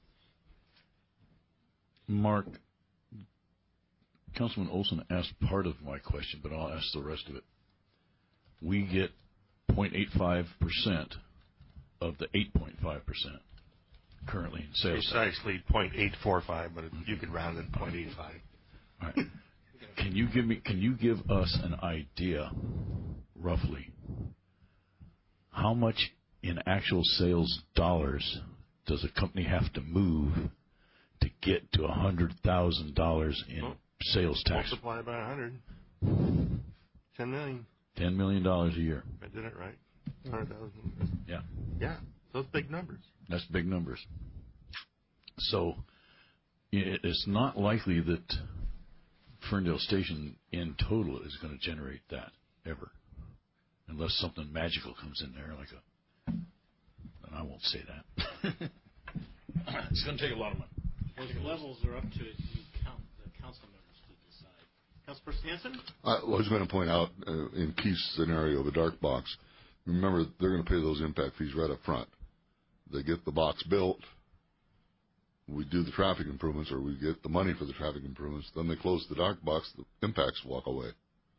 H: Mark, Councilman Olson asked part of my question, but I'll ask the rest of it. We get 0.85% of the 8.5% currently in sales tax.
L: Precisely 0.845, but you could round it 0.85.
H: All right. Can you give us an idea, roughly, how much in actual sales dollars does a company have to move to get to $100,000 in sales tax?
L: Multiply by 100. 10 million.
H: $10 million a year.
L: I did it right. 100,000.
H: Yeah.
L: Yeah. Those big numbers.
H: That's big numbers. So it's not likely that Ferndale Station in total is going to generate that ever, unless something magical comes in there, like and I won't say that. It's going to take a lot of money.
A: Those levels are up to the council members to decide. Councilperson Hanson?
O: I was going to point out, in Keith's scenario, the dark box, remember, they're going to pay those impact fees right up front. They get the box built, we do the traffic improvements, or we get the money for the traffic improvements, then they close the dark box, the impacts walk away.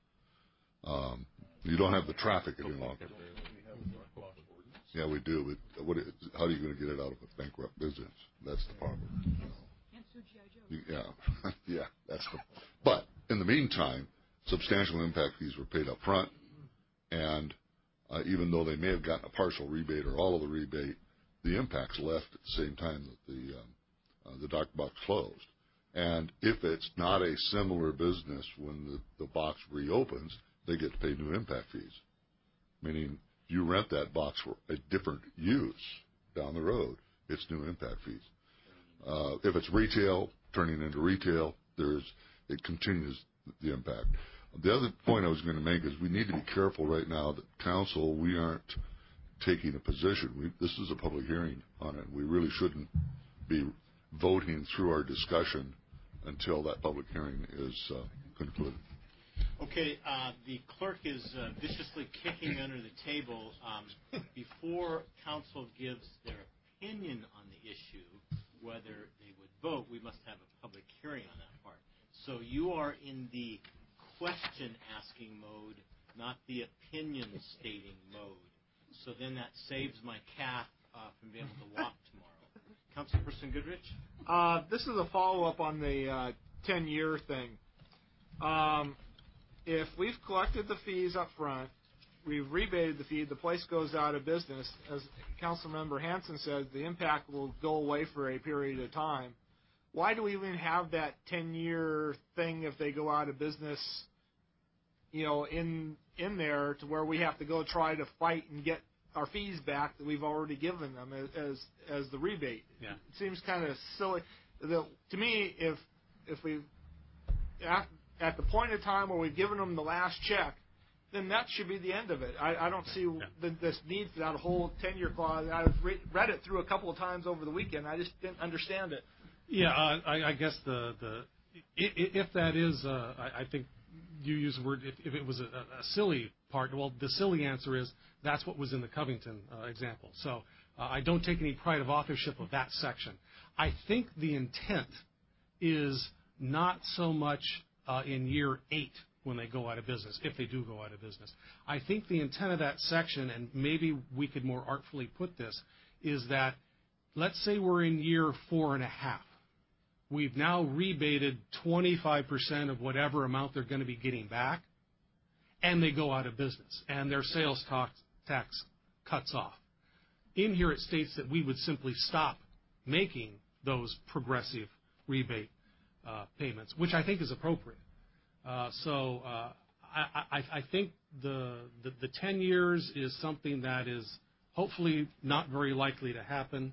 O: You don't have the traffic any longer. Yeah, we do. But how are you going to get it out of a bankrupt business? That's the problem. Yeah, yeah, but in the meantime, substantial impact fees were paid up front, and even though they may have gotten a partial rebate or all of the rebate, the impacts left at the same time that the dark box closed. And if it's not a similar business when the box reopens, they get to pay new impact fees, meaning you rent that box for a different use down the road, it's new impact fees. If it's retail, turning into retail, it continues the impact. The other point I was going to make is we need to be careful right now that council, we aren't taking a position. This is a public hearing on it. We really shouldn't be voting through our discussion until that public hearing is concluded.
A: Okay, the clerk is viciously kicking under the table. Before council gives their opinion on the issue, whether they would vote, we must have a public hearing on that part. So you are in the question-asking mode, not the opinion-stating mode. So then that saves my calf from being able to walk tomorrow. Councilperson Goodrich?
J: This is a follow-up on the 10-year thing. If we've collected the fees up front, we've rebated the fee, the place goes out of business, as Councilmember Hanson said, the impact will go away for a period of time. Why do we even have that 10-year thing if they go out of business in there to where we have to go try to fight and get our fees back that we've already given them as the rebate.
K: Yeah.
J: It seems kind of silly. To me, if we at the point of time where we've given them the last check, then that should be the end of it. I don't see this need for that whole 10-year clause. I've read it through a couple of times over the weekend. I just didn't understand it.
K: Yeah, I guess if that is, I think you use the word, if it was a silly part, well, the silly answer is that's what was in the Covington example. So I don't take any pride of authorship of that section. I think the intent is not so much in year 8 when they go out of business, if they do go out of business. I think the intent of that section, and maybe we could more artfully put this, is that let's say we're in year 4.5. We've now rebated 25% of whatever amount they're going to be getting back, and they go out of business, and their sales tax cuts off. In here it states that we would simply stop making those progressive rebate payments, which I think is appropriate. So I think the 10 years is something that is hopefully not very likely to happen,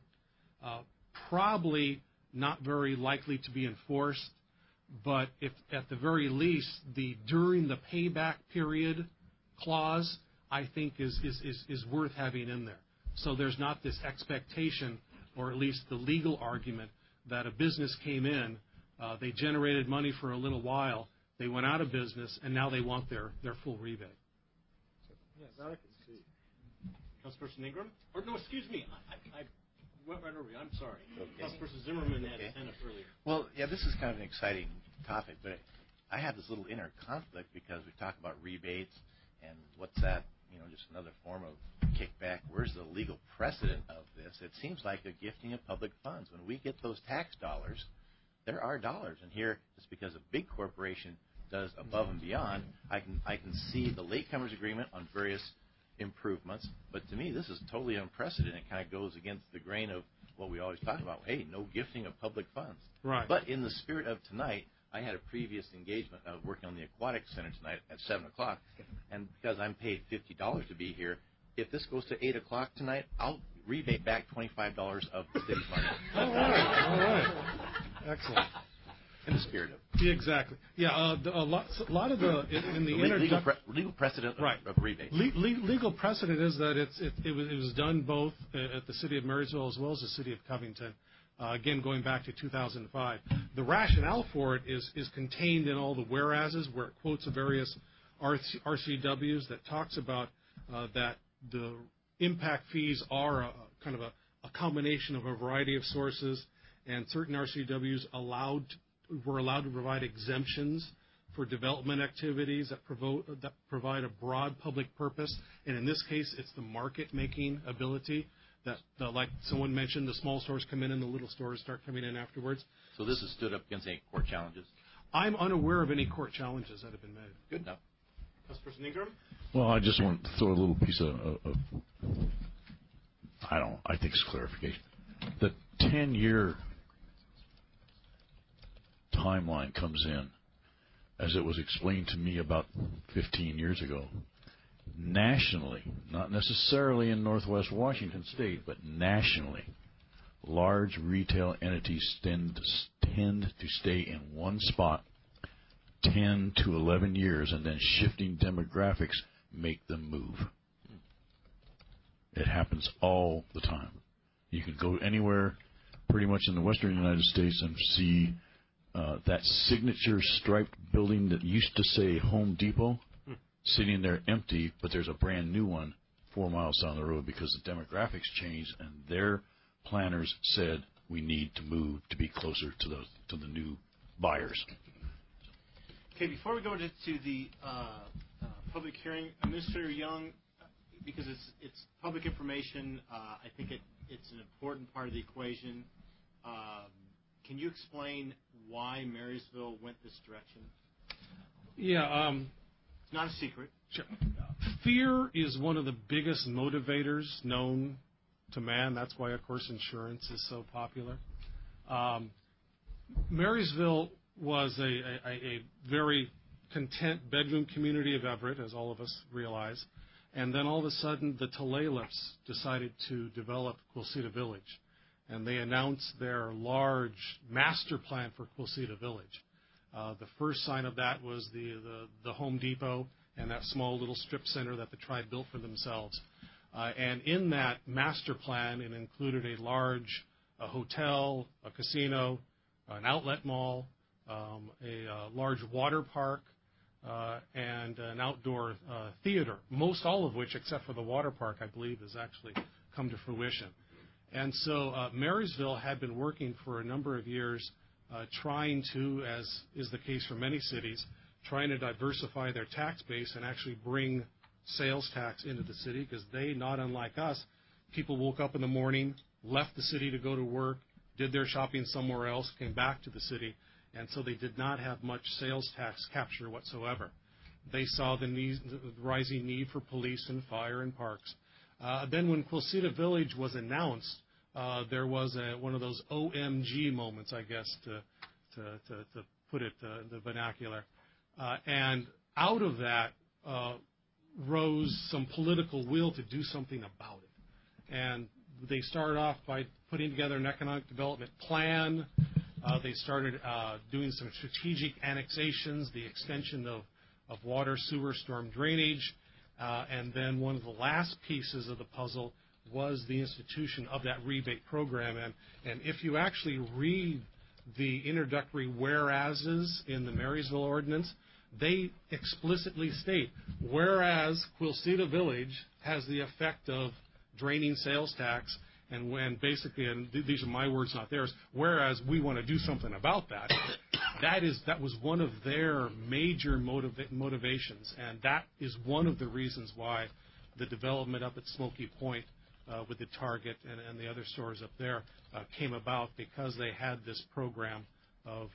K: probably not very likely to be enforced, but if at the very least the during the payback period clause I think is worth having in there. So there's not this expectation, or at least the legal argument, that a business came in, they generated money for a little while, they went out of business, and now they want their full rebate.
A: Yeah, that I can see. Councilperson Ingram? Or no, excuse me. I went right over you. I'm sorry. Okay. Councilperson Zimmerman had his hand up earlier.
P: Well, yeah, this is kind of an exciting topic, but I have this little inner conflict because we talk about rebates and what's that, just another form of kickback. Where's the legal precedent of this? It seems like a gifting of public funds. When we get those tax dollars, there are dollars. And here, just because a big corporation does above and beyond, I can see the latecomers agreement on various improvements, but to me this is totally unprecedented. It kind of goes against the grain of what we always talk about. Hey, no gifting of public funds.
K: Right.
P: But in the spirit of tonight, I had a previous engagement of working on the Aquatic Center tonight at 7 o'clock, and because I'm paid $50 to be here, if this goes to 8 o'clock tonight, I'll rebate back $25 of the city's money.
K: All right. Excellent.
P: In the spirit of.
K: Yeah, exactly. Yeah, a lot of the in the
P: legal precedent of rebate.
K: Legal precedent is that it was done both at the city of Marysville as well as the city of Covington. Again, going back to 2005, the rationale for it is contained in all the whereases, where it quotes the various RCWs that talks about that the impact fees are a kind of a combination of a variety of sources, and certain RCWs were allowed to provide exemptions for development activities that provide a broad public purpose. And in this case, it's the market-making ability that, like someone mentioned, the small stores come in and the little stores start coming in afterwards.
P: So this has stood up against any court challenges? I'm
K: unaware of any court challenges that have been made.
P: Good enough.
A: Councilperson Ingram?
H: Well, I just want to throw a little piece of I think it's clarification. The 10-year timeline comes in, as it was explained to me about 15 years ago, nationally, not necessarily in Northwest Washington State, but nationally, large retail entities tend to stay in one spot 10 to 11 years, and then shifting demographics make them move. It happens all the time. You can go anywhere pretty much in the western United States and see that signature striped building that used to say Home Depot sitting there empty, but there's a brand new one 4 miles down the road because the demographics changed and their planners said we need to move to be closer to the new buyers.
A: Okay, before we go to the public hearing, Administrator Young, because it's public information, I think it's an important part of the equation. Can you explain why Marysville went this direction?
K: Yeah.
A: It's not a secret.
K: Sure. Fear is one of the biggest motivators known to man. That's why, of course, insurance is so popular. Marysville was a very content bedroom community of Everett, as all of us realize. And then all of a sudden, the Tulalip's decided to develop Quilceda Village. And they announced their large master plan for Quilceda Village. The first sign of that was the Home Depot and that small little strip center that the tribe built for themselves. And in that master plan, it included a large hotel, a casino, an outlet mall, a large water park, and an outdoor theater, most all of which, except for the water park, I believe, has actually come to fruition. And so Marysville had been working for a number of years trying to, as is the case for many cities, trying to diversify their tax base and actually bring sales tax into the city, because they, not unlike us, people woke up in the morning, left the city to go to work, did their shopping somewhere else, came back to the city, and so they did not have much sales tax capture whatsoever. They saw the rising need for police and fire and parks. Then when Quilceda Village was announced, there was one of those OMG moments, I guess, to put it in the vernacular. And out of that rose some political will to do something about it. And they started off by putting together an economic development plan. They started doing some strategic annexations, the extension of water, sewer, storm drainage. And then one of the last pieces of the puzzle was the institution of that rebate program. And if you actually read the introductory whereases in the Marysville Ordinance, they explicitly state, whereas Quilceda Village has the effect of draining sales tax, and when basically, and these are my words, not theirs, whereas we want to do something about that, that was one of their major motivations, and that is one of the reasons why the development up at Smoky Point with the Target and the other stores up there came about, because they had this program of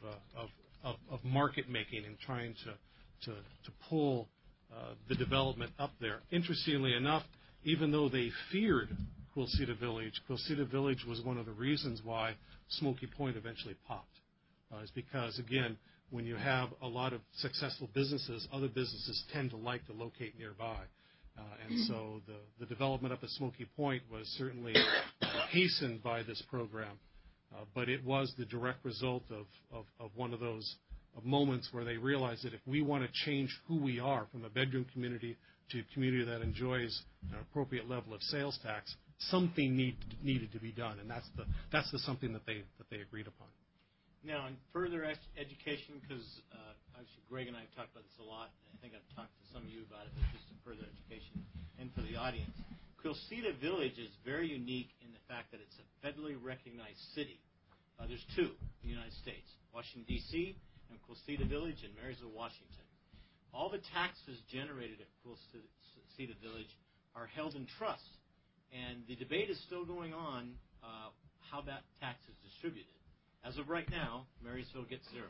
K: market making and trying to pull the development up there. Interestingly enough, even though they feared Quilceda Village was one of the reasons why Smoky Point eventually popped. Is because, again, when you have a lot of successful businesses, other businesses tend to like to locate nearby. And so the development up at Smoky Point was certainly hastened by this program. But it was the direct result of one of those moments where they realized that if we want to change who we are from a bedroom community to a community that enjoys an appropriate level of sales tax, something needed to be done, and that's the something that they agreed upon.
A: Now, in further education, because actually Greg and I have talked about this a lot, and I think I've talked to some of you about it, but just in further education and for the audience, Quilceda Village is very unique in the fact that it's a federally recognized city. There's two in the United States, Washington, D.C., and Quilceda Village in Marysville, Washington. All the taxes generated at Quilceda Village are held in trust, and the debate is still going on how that tax is distributed. As of right now, Marysville gets zero.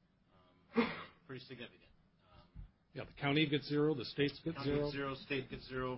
A: Pretty significant.
K: The county gets zero, the state gets zero.
A: State gets zero.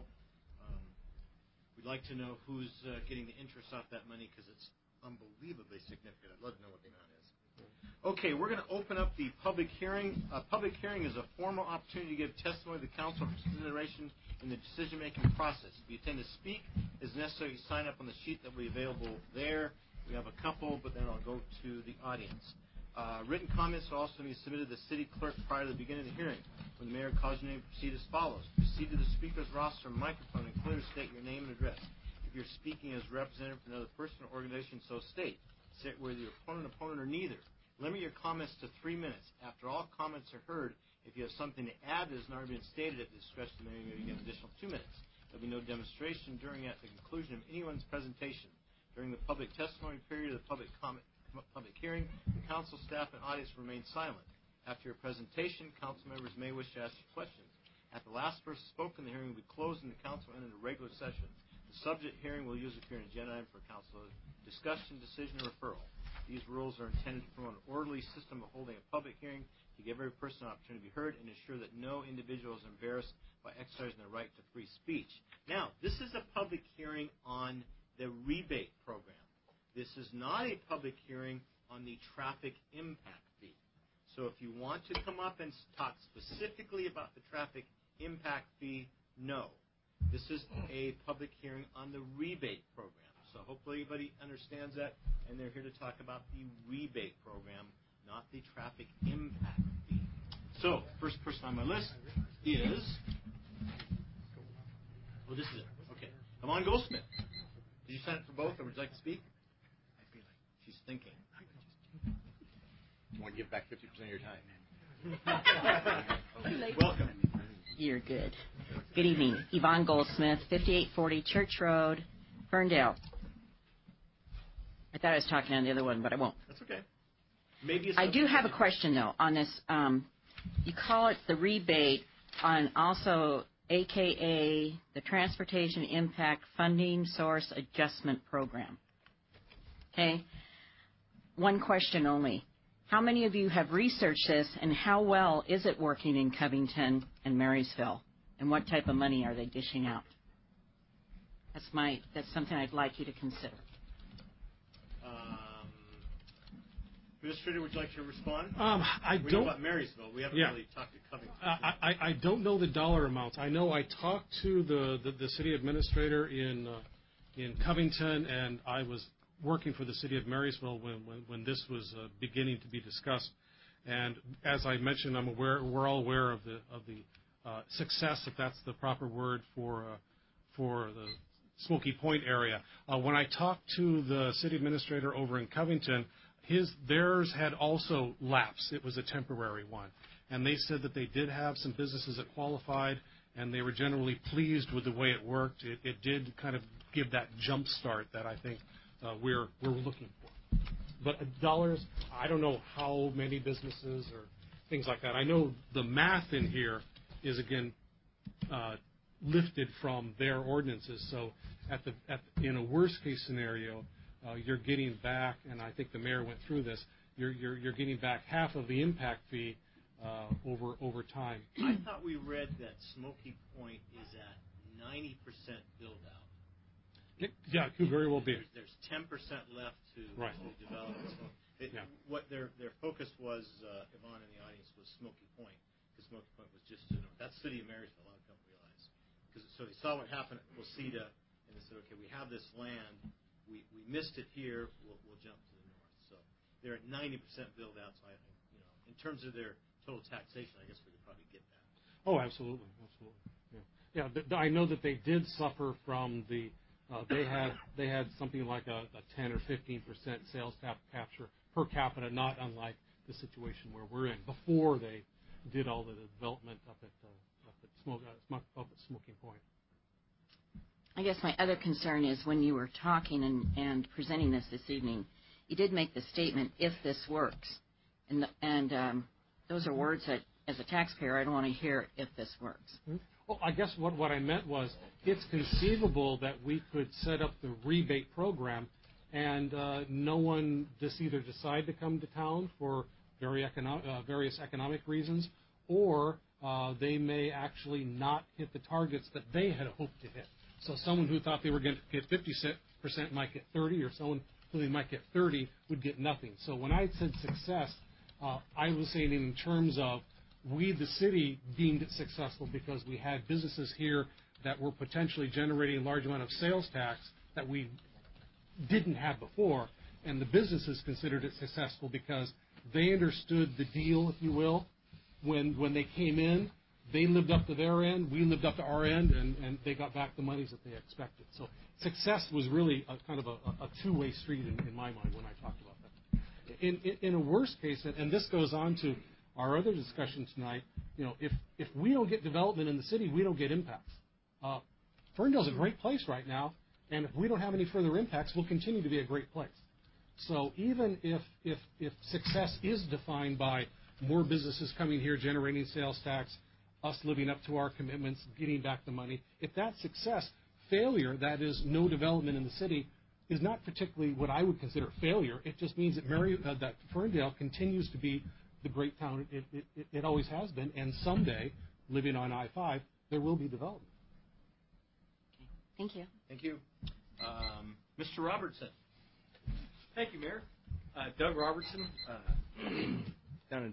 A: We'd like to know who's getting the interest off that money, because it's unbelievably significant. I'd love to know what the amount is. Okay, we're going to open up the public hearing. A public hearing is a formal opportunity to give testimony to the council for consideration in the decision-making process. If you intend to speak, it's necessary to sign up on the sheet that will be available there. We have a couple, but then I'll go to the audience. Written comments will also be submitted to the city clerk prior to the beginning of the hearing. When the mayor calls your name, proceed as follows. Proceed to the speaker's roster microphone and clearly state your name and address. If you're speaking as representative for another person or organization, so state. Say it whether you're opponent or neither. Limit your comments to 3 minutes. After all comments are heard, if you have something to add that has not already been stated at the discretion of the mayor, you get an additional 2 minutes. There will be no demonstration during at the conclusion of anyone's presentation. During the public testimony period of the public hearing, the council staff and audience remain silent. After your presentation, council members may wish to ask you questions. At the last person spoken, the hearing will be closed and the council will enter a regular session. The subject hearing will usually appear in an agenda item for council discussion, decision, or referral. These rules are intended to promote an orderly system of holding a public hearing to give every person an opportunity to be heard and ensure that no individual is embarrassed by exercising their right to free speech. Now, this is a public hearing on the rebate program. This is not a public hearing on the traffic impact fee. So if you want to come up and talk specifically about the traffic impact fee, no. This is a public hearing on the rebate program. So hopefully everybody understands that, and they're here to talk about the rebate program, not the traffic impact fee. So, first person on my list is... Oh, this is it. Okay. Yvonne Goldsmith. Did you sign up for both, or would you like to speak? I feel like she's thinking.
P: You want to give back 50% of your time.
A: Welcome.
B: You're good. Good evening. Yvonne Goldsmith, 5840 Church Road, Ferndale. I thought I was talking on the other one, but I won't.
A: That's okay. Maybe
B: I do have a question, though, on this. You call it the rebate on also AKA the Transportation Impact Funding Source Adjustment Program. Okay? One question only. How many of you have researched this, and how well is it working in Covington and Marysville? And what type of money are they dishing out? That's something I'd like you to consider.
A: Administrator, would you like to respond?
K: We
A: know about Marysville. We haven't really talked to Covington.
K: I don't know the dollar amounts. I know I talked to the city administrator in Covington, and I was working for the city of Marysville when this was beginning to be discussed. And as I mentioned, we're all aware of the success, if that's the proper word, for the Smoky Point area. When I talked to the city administrator over in Covington, theirs had also lapsed. It was a temporary one. And they said that they did have some businesses that qualified, and they were generally pleased with the way it worked. It did kind of give that jump start that I think we're looking for. But dollars, I don't know how many businesses or things like that. I know the math in here is, again, lifted from their ordinances. So in a worst-case scenario, you're getting back, and I think the mayor went through this, you're getting back half of the impact fee over time.
A: I thought we read that Smoky Point is at 90% build-out.
K: Yeah, it could very well be.
A: There's 10% left to develop. So what their focus was, Yvonne in the audience, was Smoky Point, because Smoky Point was just to the north. That's the city of Marysville. A lot of people don't realize. So they saw what happened at Waseda, and they said, okay, we have this land. We missed it here. We'll jump to the north. So they're at 90% build out. So I think, in terms of their total taxation, I guess we could probably get that.
K: Oh, absolutely. Yeah. I know that they did suffer from the. They had something like a 10 or 15% sales capture per capita, not unlike the situation where we're in before they did all the development up at Smoky Point.
B: I guess my other concern is when you were talking and presenting this evening, you did make the statement, if this works. And those are words that, as a taxpayer, I don't want to hear if this works.
K: Well, I guess what I meant was it's conceivable that we could set up the rebate program and no one just either decide to come to town for various economic reasons, or they may actually not hit the targets that they had hoped to hit. So someone who thought they were going to get 50% might get 30, or someone who they might get 30 would get nothing. So when I said success, I was saying in terms of we, the city, deemed it successful because we had businesses here that were potentially generating a large amount of sales tax that we didn't have before, and the businesses considered it successful because they understood the deal, if you will. When they came in, they lived up to their end, we lived up to our end, and they got back the monies that they expected. So success was really kind of a two-way street in my mind when I talked about that. In a worst case, and this goes on to our other discussion tonight, if we don't get development in the city, we don't get impacts. Ferndale's a great place right now, and if we don't have any further impacts, we'll continue to be a great place. So even if success is defined by more businesses coming here, generating sales tax, us living up to our commitments, getting back the money, if that's success, failure, that is no development in the city, is not particularly what I would consider failure. It just means that Ferndale continues to be the great town it always has been, and someday, living on I-5, there will be development.
B: Thank you.
A: Thank you. Mr. Robertson.
Q: Thank you, Mayor. Doug Robertson, down in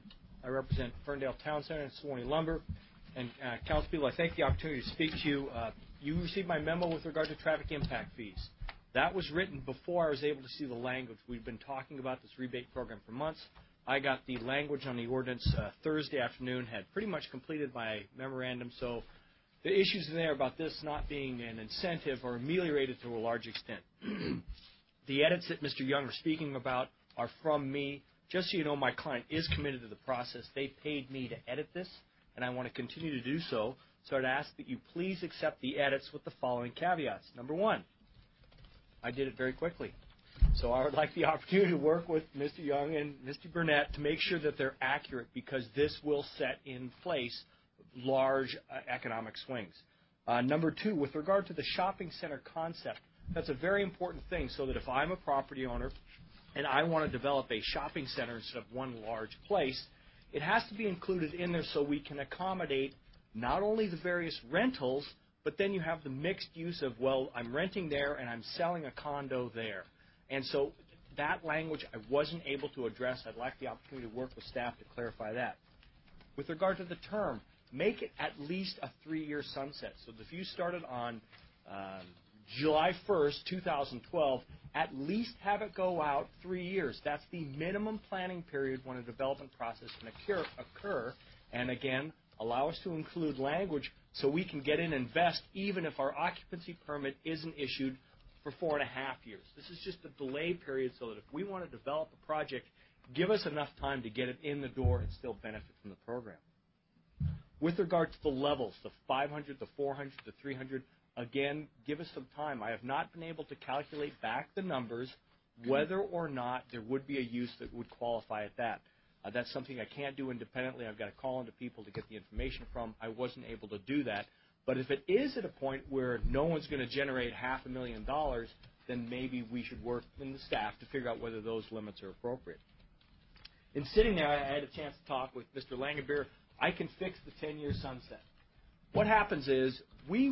Q: I represent Ferndale Town Center and Suwanee Lumber. And council people, I thank the opportunity to speak to you. You received my memo with regard to traffic impact fees. That was written before I was able to see the language. We've been talking about this rebate program for months. I got the language on the ordinance Thursday afternoon, had pretty much completed my memorandum, so the issues in there about this not being an incentive are ameliorated to a large extent. The edits that Mr. Young was speaking about are from me. Just so you know, my client is committed to the process. They paid me to edit this, and I want to continue to do so. So I'd ask that you please accept the edits with the following caveats. Number one, I did it very quickly. So I would like the opportunity to work with Mr. Young and Mr. Burnett to make sure that they're accurate, because this will set in place large economic swings. Number two, with regard to the shopping center concept, that's a very important thing, so that if I'm a property owner and I want to develop a shopping center instead of one large place, it has to be included in there so we can accommodate not only the various rentals, but then you have the mixed use of, well, I'm renting there and I'm selling a condo there. And so that language I wasn't able to address. I'd like the opportunity to work with staff to clarify that. With regard to the term, make it at least a 3-year sunset. So if you started on July 1st, 2012, at least have it go out 3 years. That's the minimum planning period when a development process can occur. And again, allow us to include language so we can get in and invest even if our occupancy permit isn't issued for 4.5 years. This is just a delay period so that if we want to develop a project, give us enough time to get it in the door and still benefit from the program. With regard to the levels, the 500, the 400, the 300, again, give us some time. I have not been able to calculate back the numbers whether or not there would be a use that would qualify at that. That's something I can't do independently. I've got to call into people to get the information from. I wasn't able to do that. But if it is at a point where no one's going to generate $500,000, then maybe we should work in the staff to figure out whether those limits are appropriate. In sitting there, I had a chance to talk with Mr. Langenbeer. I can fix the 10-year sunset. What happens is we,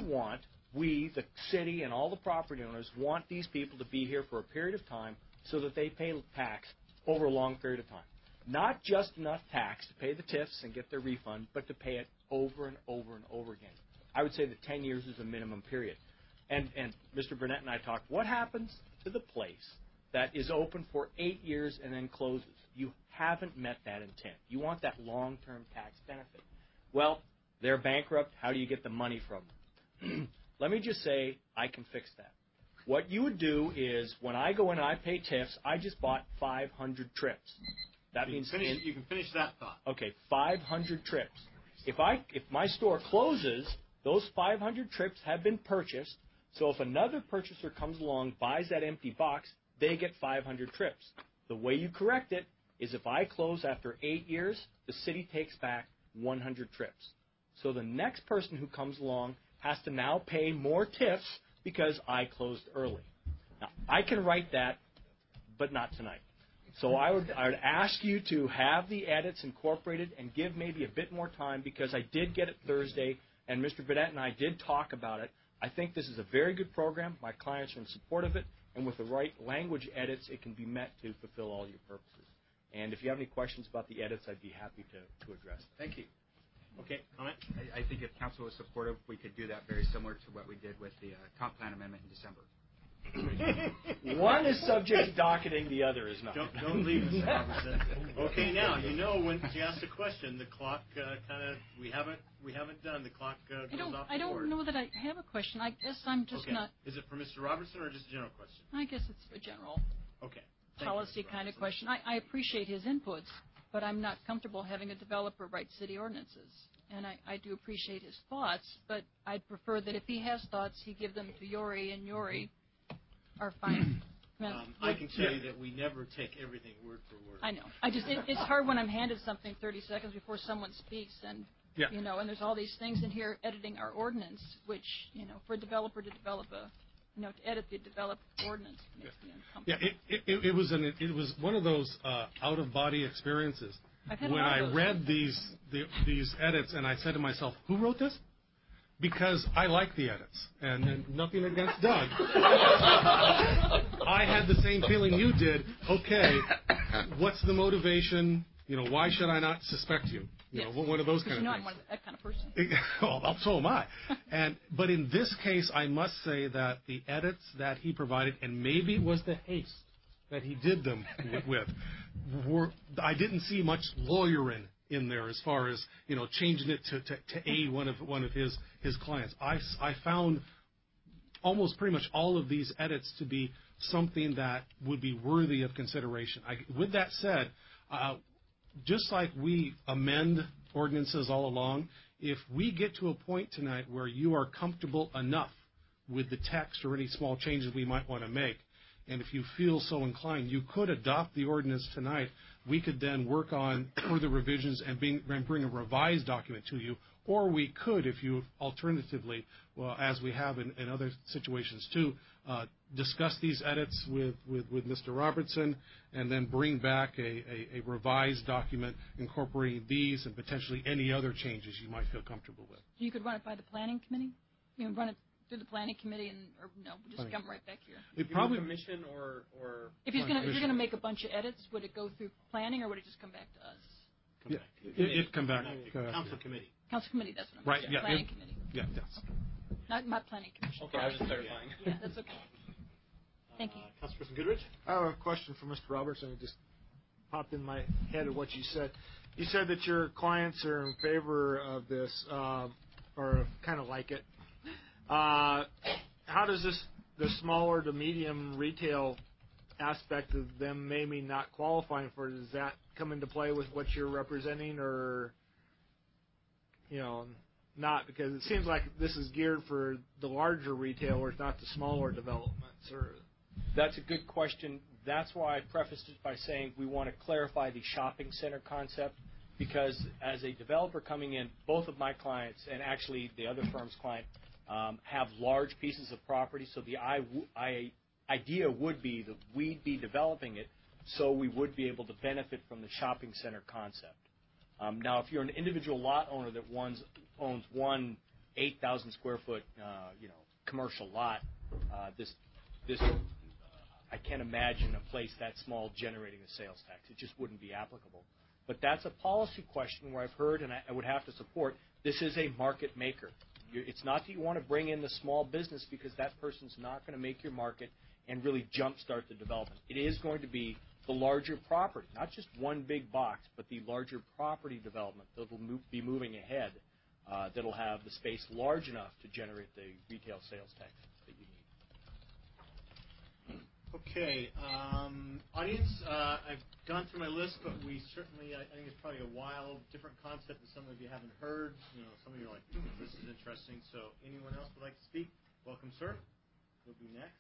Q: the city and all the property owners, want these people to be here for a period of time so that they pay tax over a long period of time. Not just enough tax to pay the TIFs and get their refund, but to pay it over and over and over again. I would say that 10 years is a minimum period. And Mr. Burnett and I talked, what happens to the place that is open for 8 years and then closes? You haven't met that intent. You want that long-term tax benefit. Well, they're bankrupt. How do you get the money from them? Let me just say I can fix that. What you would do is when I go in and I pay TIFs, I just bought 500 trips. That means
A: you can finish that thought.
Q: Okay, 500 trips. If my store closes, those 500 trips have been purchased. So if another purchaser comes along, buys that empty box, they get 500 trips. The way you correct it is if I close after 8 years, the city takes back 100 trips. So the next person who comes along has to now pay more TIFs because I closed early. Now, I can write that, but not tonight. So I would ask you to have the edits incorporated and give maybe a bit more time, because I did get it Thursday, and Mr. Burnett and I did talk about it. I think this is a very good program. My clients are in support of it, and with the right language edits, it can be met to fulfill all your purposes. And if you have any questions about the edits, I'd be happy to address them.
I: Thank you.
A: Okay, comment?
I: I think if council was supportive, we could do that very similar to what we did with the comp plan amendment in December.
Q: One is subject to docketing, the other is not.
A: Don't leave us, Robertson. Okay, now you know when she asked a question, the clock we haven't done. The clock goes off.
G: I don't know that I have a question. I guess I'm just not.
A: Is it for Mr. Robertson or just a general question?
G: I guess it's a general.
A: Okay.
G: Policy kind of question. I appreciate his inputs, but I'm not comfortable having a developer write city ordinances. And I do appreciate his thoughts, but I'd prefer that if he has thoughts, he give them to Yori, and Yori are fine.
A: I can tell you that we never take everything word for word.
G: I know. It's hard when I'm handed something 30 seconds before someone speaks, and and there's all these things in here editing our ordinance, which for a developer to develop to edit the developed ordinance makes me uncomfortable.
K: Yeah, it was one of those out of body experiences when I read these edits, and I said to myself, "Who wrote this?" Because I like the edits, and nothing against Doug. I had the same feeling you did. Okay, what's the motivation why should I not suspect you? One of those kind of things.
G: I'm that kind of person.
K: Well, so am I. But in this case, I must say that the edits that he provided, and maybe it was the haste that he did them with, I didn't see much lawyering in there as far as changing it to aid one of his clients. I found almost pretty much all of these edits to be something that would be worthy of consideration. With that said, just like we amend ordinances all along, if we get to a point tonight where you are comfortable enough with the text or any small changes we might want to make, and if you feel so inclined, you could adopt the ordinance tonight. We could then work on further revisions and bring a revised document to you. Or we could, if you alternatively, well, as we have in other situations too, discuss these edits with Mr. Robertson and then bring back a revised document incorporating these and potentially any other changes you might feel comfortable with.
G: You could run it by the planning committee? Run it through the planning committee or no, just come right back here?
D: It probably commission or
G: if you're going to make a bunch of edits, would it go through planning or would it just come back to us?
K: It'd come back.
A: Council committee.
G: Council committee, that's what I'm saying.
K: Right,
G: Planning committee.
K: Yeah, yes.
G: Not planning commission.
D: Okay, I was just clarifying.
G: Yeah, that's okay. Thank you.
A: Councilperson Goodrich?
J: I have a question for Mr. Robertson. It just popped in my head of what you said. You said that your clients are in favor of this, or kind of like it. How does the smaller to medium retail aspect of them maybe not qualifying for it, does that come into play with what you're representing, or not? Because it seems like this is geared for the larger retailers, not the smaller developments. Or
Q: that's a good question. That's why I prefaced it by saying we want to clarify the shopping center concept, because as a developer coming in, both of my clients and actually the other firm's client have large pieces of property. So the idea would be that we'd be developing it so we would be able to benefit from the shopping center concept. Now, if you're an individual lot owner that owns one 8,000 square foot, commercial lot, I can't imagine a place that small generating a sales tax. It just wouldn't be applicable. But that's a policy question where I've heard, and I would have to support, this is a market maker. It's not that you want to bring in the small business because that person's not going to make your market and really jumpstart the development. It is going to be the larger property, not just one big box, but the larger property development that will be moving ahead that will have the space large enough to generate the retail sales tax that you need.
A: Okay, audience, I've gone through my list, but we certainly, I think it's probably a wild, different concept that some of you haven't heard. Some of you are like, this is interesting. So anyone else would like to speak? Welcome, sir. You'll be next.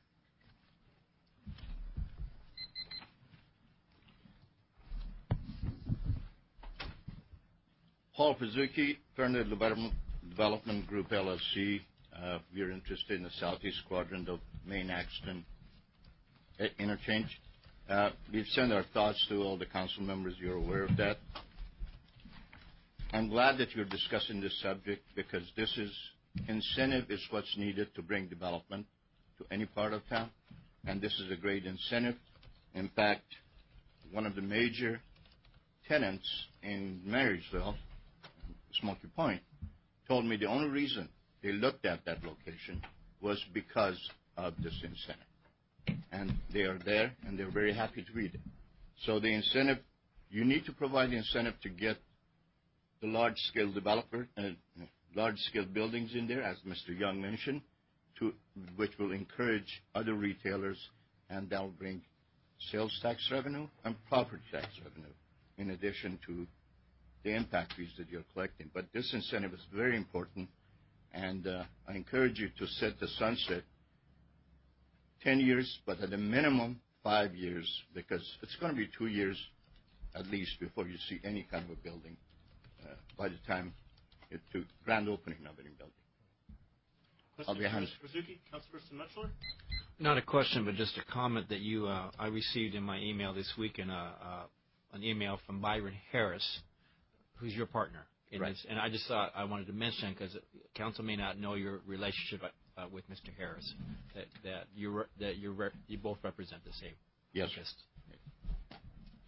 R: Paul Pazuki, Ferndale Development Group, LLC. We are interested in the southeast quadrant of Main-Axton interchange. We've sent our thoughts to all the council members. You're aware of that. I'm glad that you're discussing this subject because incentive is what's needed to bring development to any part of town, and this is a great incentive. In fact, one of the major tenants in Marysville, Smoky Point, told me the only reason they looked at that location was because of this incentive. And they are there, and they're very happy to read it. So the incentive, you need to provide the incentive to get the large-scale developer, large-scale buildings in there, as Mr. Young mentioned, which will encourage other retailers, and that will bring sales tax revenue and property tax revenue, in addition to the impact fees that you're collecting. But this incentive is very important, and I encourage you to set the sunset 10 years, but at a minimum 5 years, because it's going to be 2 years at least before you see any kind of a building by the time to grand opening of any building. I'll be honest.
A: Councilperson Mutchler?
N: Not a question, but just a comment that I received in my email this week, and an email from Byron Harris, who's your partner in this. And I just thought I wanted to mention, because council may not know your relationship with Mr. Harris, that you both represent the same interest.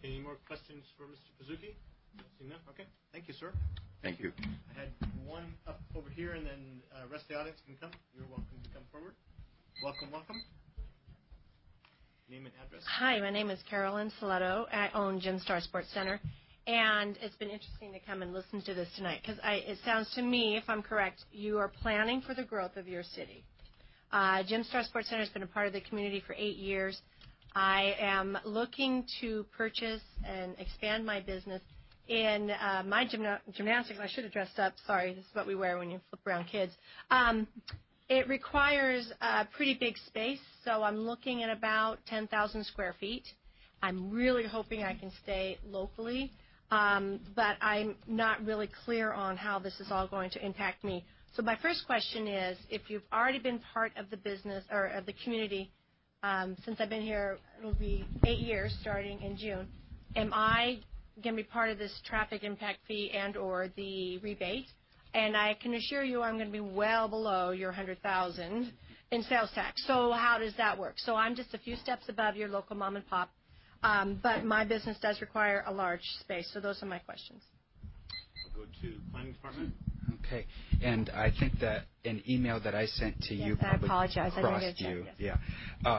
A: Any more questions for Mr. Pazuki? Seeing none? Okay. Thank you, sir.
R: Thank you.
A: I had one up over here, and then rest of the audience can come. You're welcome to come forward. Welcome, welcome. Name and address.
S: Hi, my name is Carolyn Saletto. I own Jim Star Sports Center. And it's been interesting to come and listen to this tonight because it sounds to me, if I'm correct, you are planning for the growth of your city. Jim Star Sports Center has been a part of the community for 8 years. I am looking to purchase and expand my business in my gymnastics. I should have dressed up. Sorry, this is what we wear when you flip around kids. It requires a pretty big space, so I'm looking at about 10,000 square feet. I'm really hoping I can stay locally. But I'm not really clear on how this is all going to impact me. So my first question is, if you've already been part of the business or of the community since I've been here, it'll be 8 years starting in June, am I going to be part of this traffic impact fee and or the rebate? And I can assure you I'm going to be well below your $100,000 in sales tax. So how does that work? So I'm just a few steps above your local mom and pop. But my business does require a large space. So those are my questions.
A: We'll go to planning department.
I: Okay. And I think that an email that I sent to you probably crossed you.
S: Yes.
I: Yeah.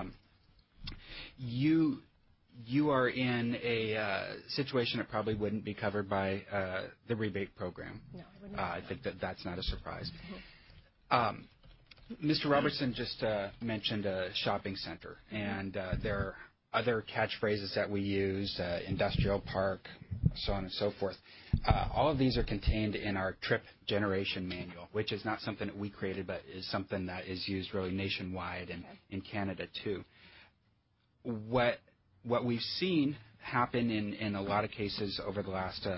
I: You are in a situation that probably wouldn't be covered by the rebate program.
S: No, I wouldn't.
I: I think that's not a surprise. Mr. Robertson just mentioned a shopping center, and there are other catchphrases that we use, industrial park, so on and so forth. All of these are contained in our trip generation manual, which is not something that we created, but is something that is used really nationwide and in Canada too. What we've seen happen in a lot of cases over the last